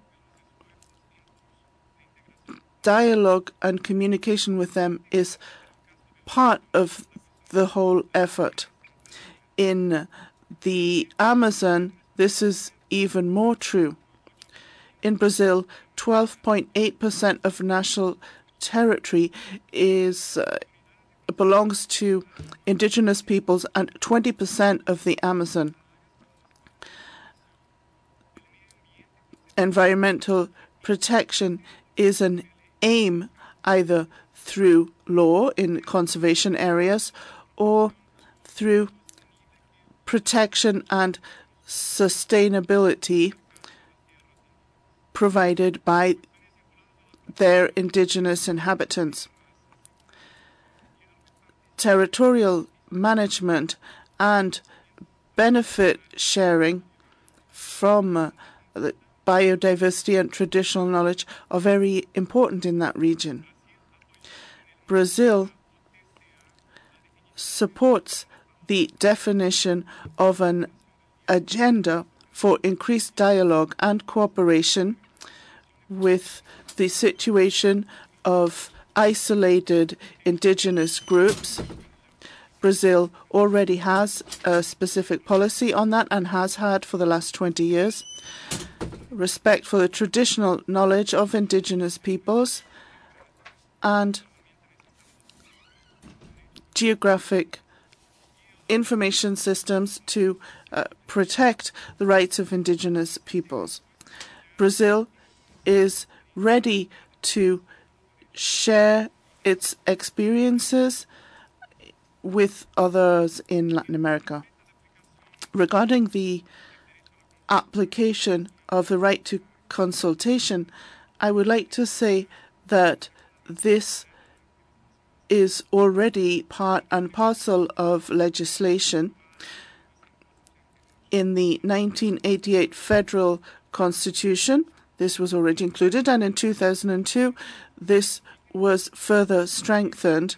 dialogue and communication with them is part of the whole effort. In the Amazon, this is even more true. In Brazil, 12.8% of national territory belongs to indigenous peoples and 20% of the Amazon. Environmental protection is an aim either through law in conservation areas or through protection and sustainability provided by their indigenous inhabitants. Territorial management and benefit sharing from the biodiversity and traditional knowledge are very important in that region. Brazil supports the definition of an agenda for increased dialogue and cooperation with the situation of isolated indigenous groups. Brazil already has a specific policy on that and has had for the last 20 years. Respect for the traditional knowledge of indigenous peoples and geographic information systems to protect the rights of indigenous peoples. Brazil is ready to share its experiences with others in Latin America. Regarding the application of the right to consultation, I would like to say that this is already part and parcel of legislation. In the 1988 Federal Constitution, this was already included, and in 2002, this was further strengthened.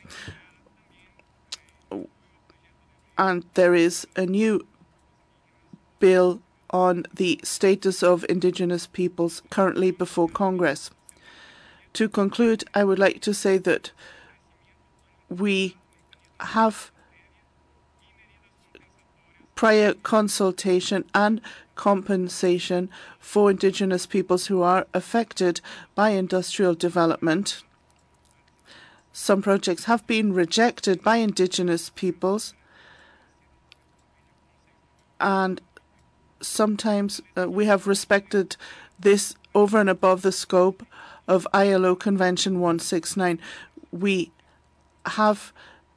And there is a new bill on the status of indigenous peoples currently before Congress. To conclude, I would like to say that we have prior consultation and compensation for indigenous peoples who are affected by industrial development. Some projects have been rejected by indigenous peoples, and sometimes we have respected this over and above the scope of ILO Convention 169. We have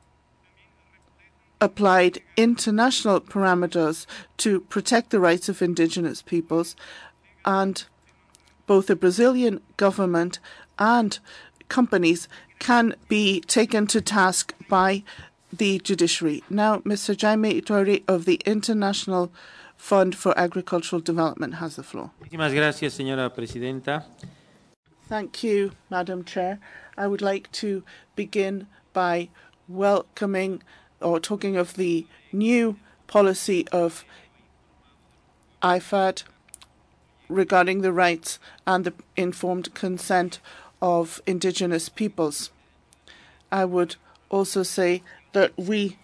applied international parameters to protect the rights of indigenous peoples, and both the Brazilian government and companies can be taken to task by the judiciary. Now, Mr. Jaime Iturri of the International Fund for Agricultural Development has the floor. Muchísimas gracias, señora presidenta. Thank you, Madam Chair. I would like to begin by welcoming or talking of the new policy of IFAD regarding the rights and the informed consent of indigenous peoples. I would also say that we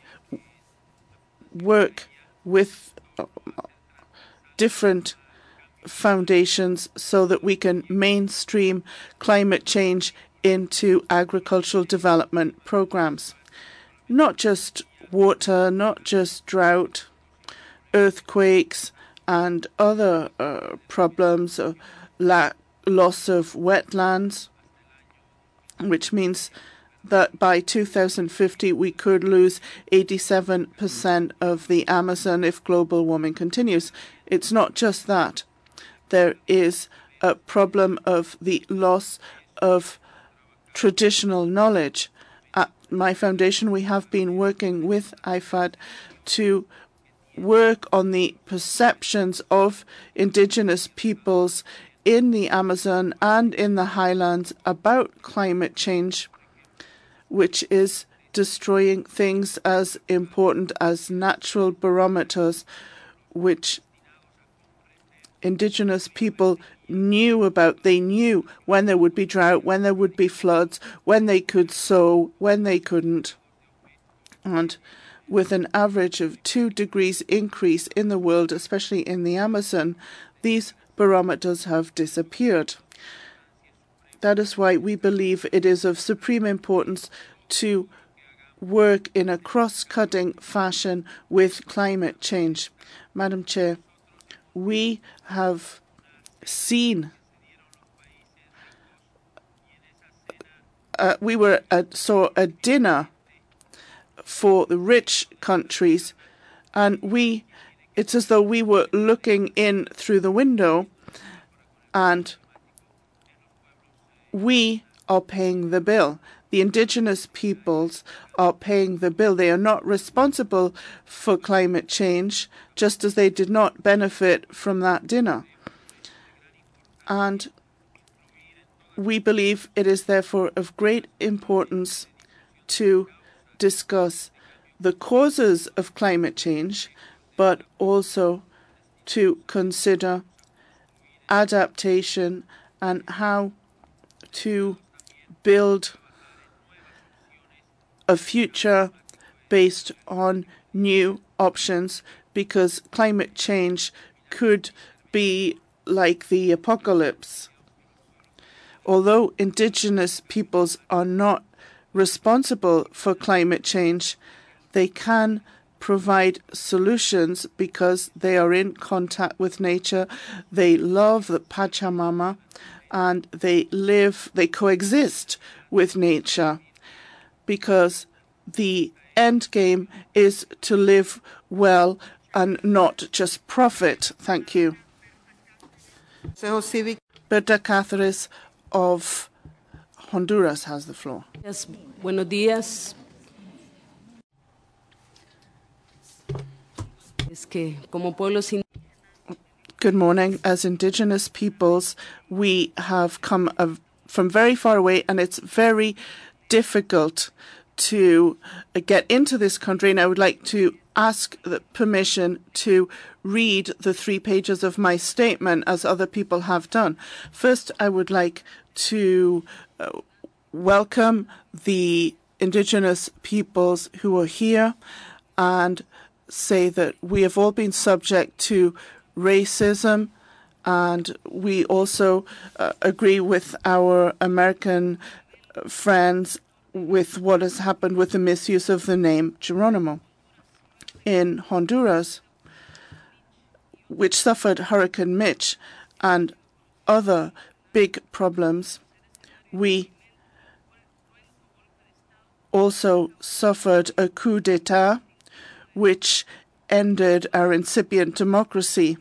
work with different foundations so that we can mainstream climate change into agricultural development programs. Not just water, not just drought, earthquakes and other problems, loss of wetlands, which means that by 2050 we could lose 87% of the Amazon if global warming continues. It's not just that. There is a problem of the loss of traditional knowledge, At my foundation, we have been working with IFAD to work on the perceptions of indigenous peoples in the Amazon and in the highlands about climate change, which is destroying things as important as natural barometers, which indigenous people knew about. They knew when there would be drought, when there would be floods, when they could sow, when they couldn't. And with an average of 2 degrees increase in the world, especially in the Amazon, these barometers have disappeared. That is why we believe it is of supreme importance to work in a cross-cutting fashion with climate change. Madam Chair, we have seen saw a dinner for the rich countries, and it's as though we were looking in through the window, and we are paying the bill. The indigenous peoples are paying the bill. They are not responsible for climate change, just as they did not benefit from that dinner. And we believe it is therefore of great importance to discuss the causes of climate change, but also to consider adaptation and how to build a future based on new options, because climate change could be like the apocalypse. Although indigenous peoples are not responsible for climate change, they can provide solutions because they are in contact with nature. They love the Pachamama, and they coexist with nature, because the end game is to live well and not just profit. Thank you. Berta Cáceres of Honduras has the floor. Yes, buenos días. Es que como pueblos Good morning. As indigenous peoples, we have come from very far away, and it's very difficult to get into this country. And I would like to ask the permission to read the 3 pages of my statement, as other people have done. First, I would like to welcome the indigenous peoples who are here and say that we have all been subject to racism, and we also agree with our American friends with what has happened with the misuse of the name Geronimo. In Honduras, which suffered Hurricane Mitch and other big problems, we also suffered a coup d'etat which ended our incipient democracy.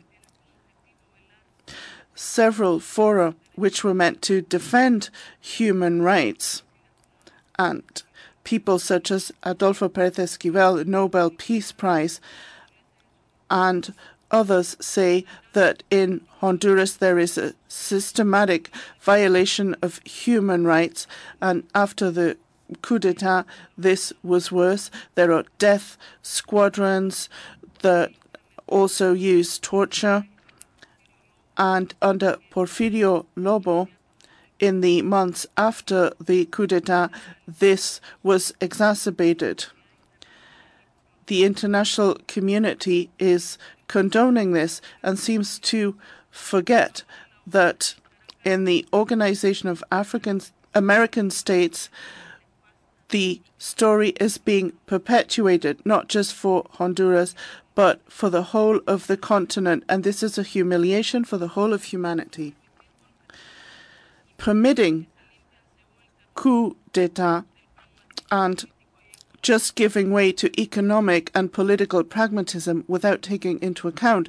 Several fora which were meant to defend human rights, and people such as Adolfo Pérez Esquivel, Nobel Peace Prize, and others say that in Honduras there is a systematic violation of human rights, and after the coup d'etat this was worse. There are death squadrons that also use torture, and under Porfirio Lobo, in the months after the coup d'etat, this was exacerbated. The international community is condoning this and seems to forget that in the Organization of American States, the story is being perpetuated, not just for Honduras, but for the whole of the continent, and this is a humiliation for the whole of humanity. Permitting coup d'etat and just giving way to economic and political pragmatism without taking into account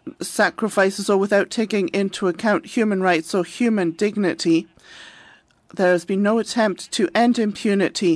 sacrifices or without taking into account human rights or human dignity there has been no attempt to end impunity.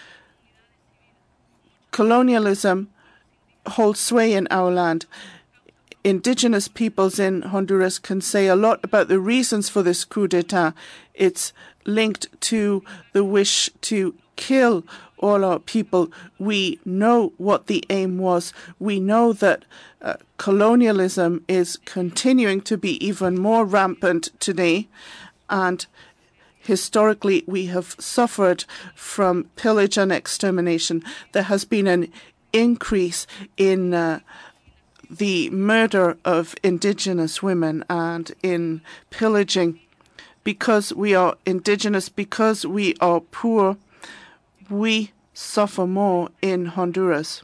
Colonialism holds sway in our land. Indigenous peoples in Honduras can say a lot about the reasons for this coup d'etat. It's linked to the wish to kill all our people. We know what the aim was. We know that colonialism is continuing to be even more rampant today, and historically we have suffered from pillage and extermination. There has been an increase in the murder of indigenous women and in pillaging. Because we are indigenous, because we are poor, we suffer more in Honduras.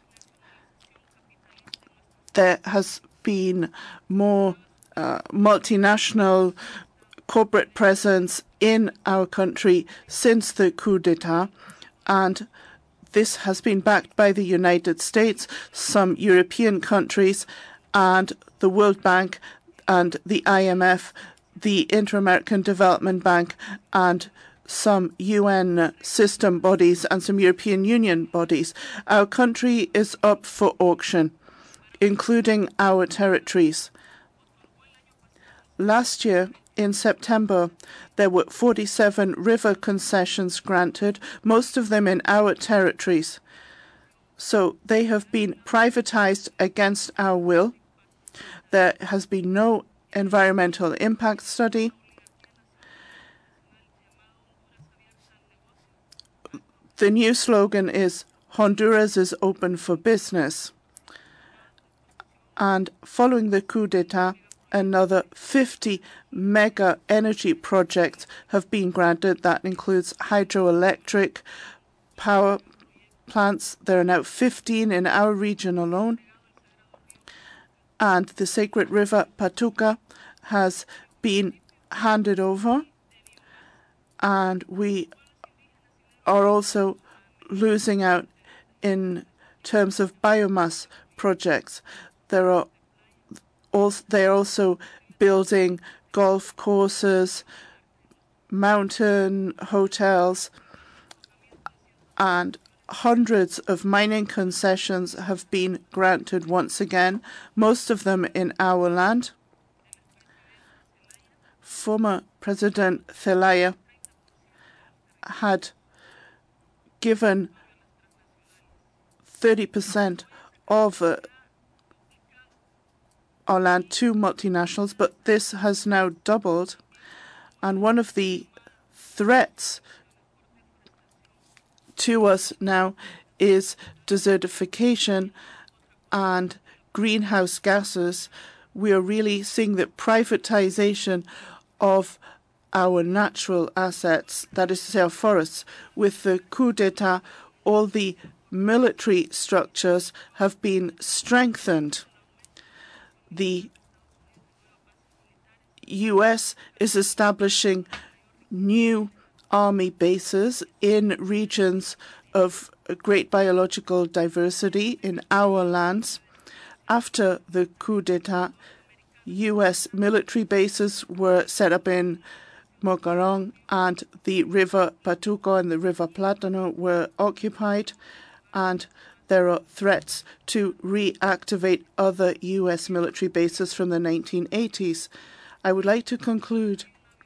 There has been more multinational corporate presence in our country since the coup d'etat, and this has been backed by the United States, some European countries, and the World Bank and the IMF, the Inter-American Development Bank, and some UN system bodies and some European Union bodies. Our country is up for auction, including our territories. Last year, in September, there were 47 river concessions granted, most of them in our territories. So they have been privatized against our will. There has been no environmental impact study. The new slogan is Honduras is open for business. And following the coup d'etat, another 50 mega energy projects have been granted. That includes hydroelectric power plants. There are now 15 in our region alone. And the sacred river Patuca has been handed over. And we are also losing out in terms of biomass projects. They are also building golf courses, mountain hotels, and hundreds of mining concessions have been granted once again, most of them in our land. Former President Zelaya had given 30% of our land to multinationals, but this has now doubled. And one of the threats to us now is desertification and greenhouse gases. We are really seeing the privatization of our natural assets, that is to say, our forests. With the coup d'etat, all the military structures have been strengthened. The U.S. is establishing new army bases in regions of great biological diversity in our lands. After the coup d'etat, U.S. military bases were set up in Mocarong, and the river Patuca and the river Plátano were occupied, and there are threats to reactivate other U.S. military bases from the 1980s. I would like to conclude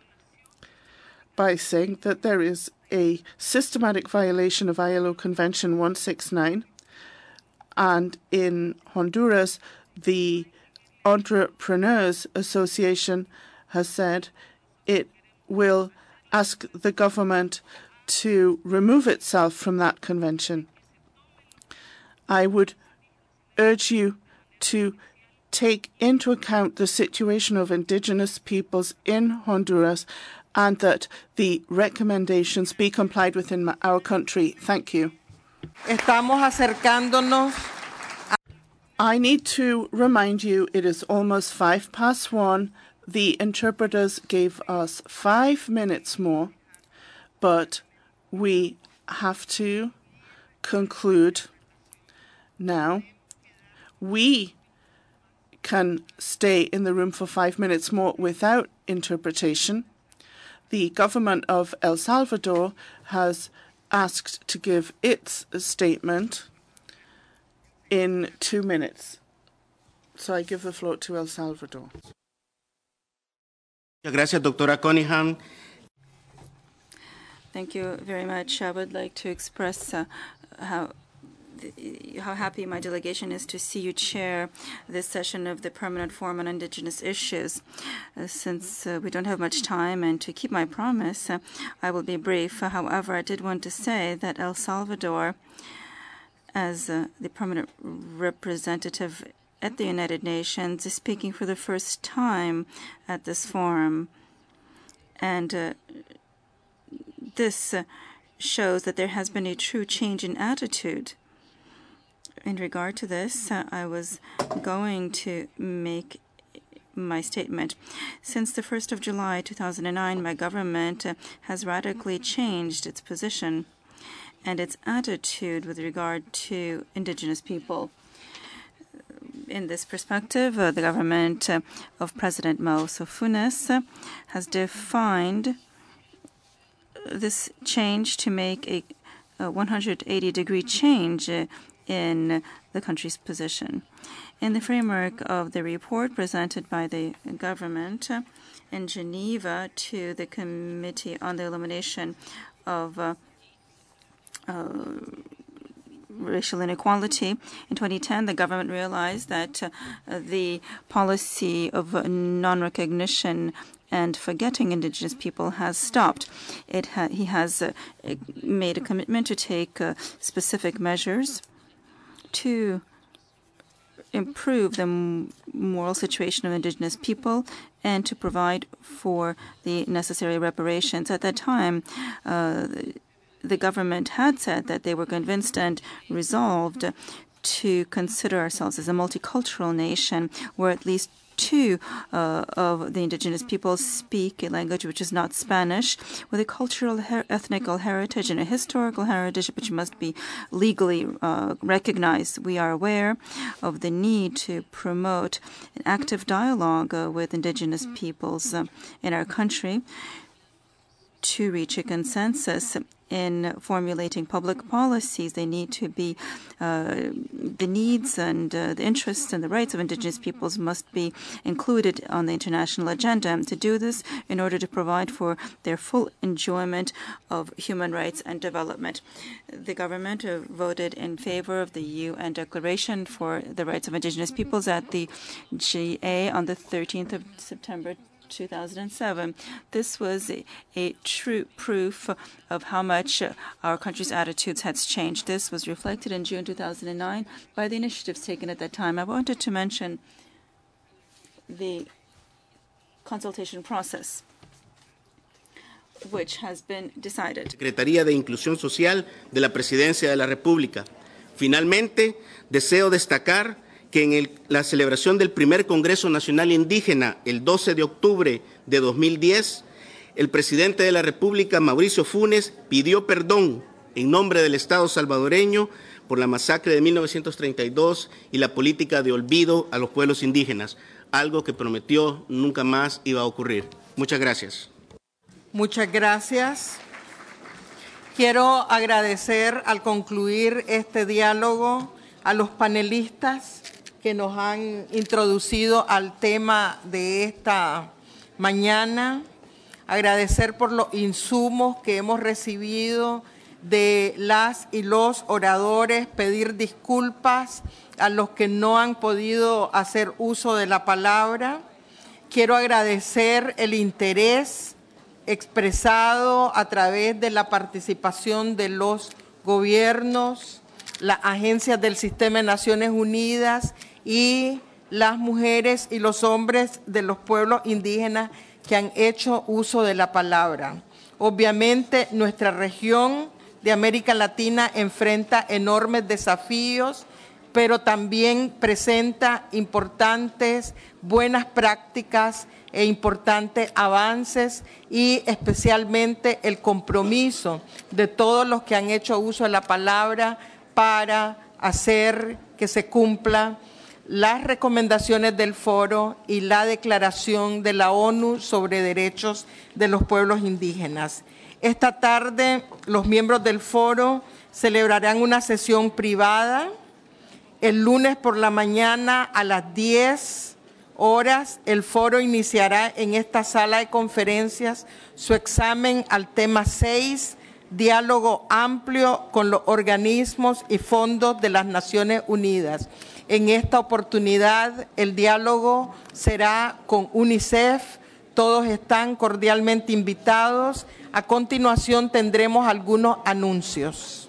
by saying that there is a systematic violation of ILO Convention 169, and in Honduras, the Entrepreneurs Association has said it will ask the government to remove itself from that convention. I would urge you to take into account the situation of indigenous peoples in Honduras and that the recommendations be complied with in our country. Thank you. Estamos acercándonos. I need to remind you it is almost 1:05. The interpreters gave us 5 minutes more, but we have to conclude now. We can stay in the room for 5 minutes more without interpretation. The government of El Salvador has asked to give its statement in 2 minutes. So I give the floor to El Salvador. Muchas gracias, doctora Cunningham. Thank you very much. I would like to express how happy my delegation is to see you chair this session of the Permanent Forum on Indigenous Issues. Since we don't have much time, and to keep my promise, I will be brief. However, I did want to say that El Salvador, as the permanent representative at the United Nations, is speaking for the first time at this forum. And this shows that there has been a true change in attitude. In regard to this, I was going to make my statement. Since the 1st of July 2009, my government has radically changed its position and its attitude with regard to indigenous people. In this perspective, the government of President Mauricio Funes has defined this change to make a 180-degree change in the country's position. In the framework of the report presented by the government in Geneva to the Committee on the Elimination of Racial Inequality, in 2010, the government realized that the policy of non-recognition and forgetting indigenous people has stopped. He has made a commitment to take specific measures to improve the moral situation of indigenous people and to provide for the necessary reparations. At that time, the government had said that they were convinced and resolved to consider ourselves as a multicultural nation where at least 2 of the indigenous peoples speak a language which is not Spanish, with a cultural, ethnical heritage and a historical heritage which must be legally recognized. We are aware of the need to promote an active dialogue with indigenous peoples in our country to reach a consensus in formulating public policies. They need to be the needs and the interests and the rights of indigenous peoples must be included on the international agenda. To do this, in order to provide for their full enjoyment of human rights and development, the government voted in favor of the UN Declaration for the Rights of Indigenous Peoples at the GA on the 13th of September 2007. This was a true proof of how much our country's attitudes has changed. This was reflected in June 2009 by the initiatives taken at that time. I wanted to mention the consultation process, which has been decided. Secretaría de Inclusión Social de la Presidencia de la República. Finalmente, deseo destacar que en la celebración del primer Congreso Nacional Indígena el 12 de octubre de 2010, el presidente de la República, Mauricio Funes, pidió perdón en nombre del Estado salvadoreño por la masacre de 1932 y la política de olvido a los pueblos indígenas, algo que prometió nunca más iba a ocurrir. Muchas gracias. Muchas gracias. Quiero agradecer al concluir este diálogo a los panelistas que nos han introducido al tema de esta mañana, agradecer por los insumos que hemos recibido de las y los oradores, pedir disculpas a los que no han podido hacer uso de la palabra. Quiero agradecer el interés expresado a través de la participación de los gobiernos, las agencias del Sistema de Naciones Unidas y las mujeres y los hombres de los pueblos indígenas que han hecho uso de la palabra. Obviamente, nuestra región de América Latina enfrenta enormes desafíos, pero también presenta importantes buenas prácticas e importantes avances y especialmente el compromiso de todos los que han hecho uso de la palabra para hacer que se cumpla las recomendaciones del foro y la declaración de la ONU sobre derechos de los pueblos indígenas. Esta tarde, los miembros del foro celebrarán una sesión privada. El lunes por la mañana a las 10 horas, el foro iniciará en esta sala de conferencias su examen al tema 6, diálogo amplio con los organismos y fondos de las Naciones Unidas. En esta oportunidad, el diálogo será con UNICEF. Todos están cordialmente invitados. A continuación, tendremos algunos anuncios.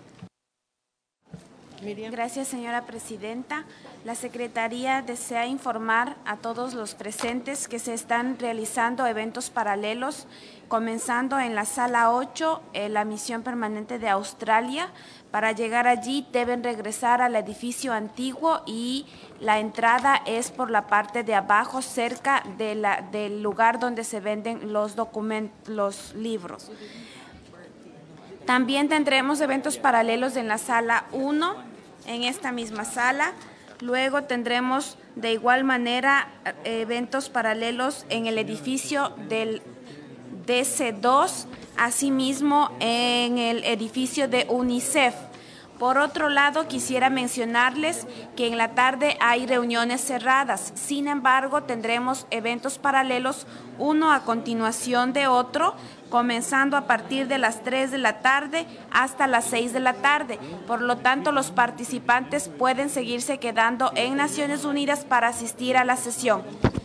Gracias, señora presidenta. La Secretaría desea informar a todos los presentes que se están realizando eventos paralelos, comenzando en la Sala 8, la Misión Permanente de Australia. Para llegar allí deben regresar al edificio antiguo y la entrada es por la parte de abajo, cerca del lugar donde se venden los libros. También tendremos eventos paralelos en la Sala 1, en esta misma sala. Luego tendremos de igual manera eventos paralelos en el edificio del DC2, asimismo en el edificio de UNICEF. Por otro lado, quisiera mencionarles que en la tarde hay reuniones cerradas. Sin embargo, tendremos eventos paralelos, uno a continuación de otro, comenzando a partir de las 3 de la tarde hasta las 6 de la tarde. Por lo tanto, los participantes pueden seguirse quedando en Naciones Unidas para asistir a la sesión.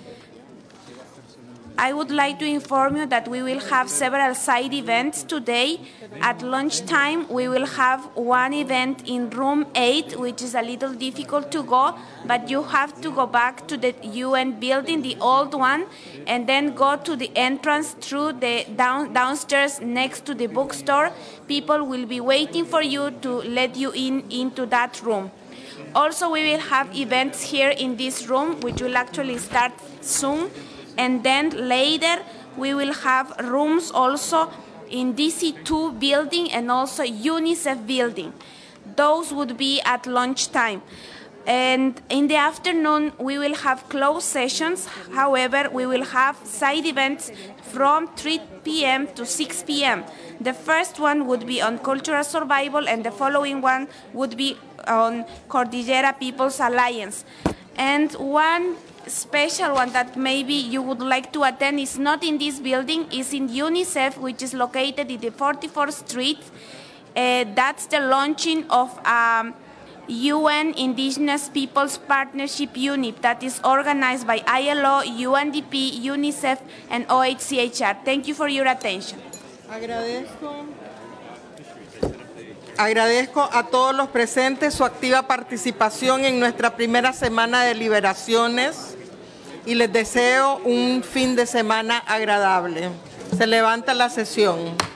I would like to inform you that we will have several side events today. At lunchtime, we will have one event in room 8, which is a little difficult to go, but you have to go back to the UN building, the old one, and then go to the entrance through the downstairs next to the bookstore. People will be waiting for you to let you into that room. Also, we will have events here in this room, which will actually start soon. And then later, we will have rooms also in DC2 building and also UNICEF building. Those would be at lunchtime. And in the afternoon, we will have closed sessions. However, we will have side events from 3 p.m. to 6 p.m. The first one would be on cultural survival, and the following one would be on Cordillera People's Alliance. And one special one that maybe you would like to attend is not in this building, is in UNICEF, which is located in the 44th Street. That's the launching of UN Indigenous Peoples Partnership Unit that is organized by ILO, UNDP, UNICEF, and OHCHR. Thank you for your attention. Agradezco a todos los presentes su activa participación en nuestra primera semana de deliberaciones y les deseo un fin de semana agradable. Se levanta la sesión.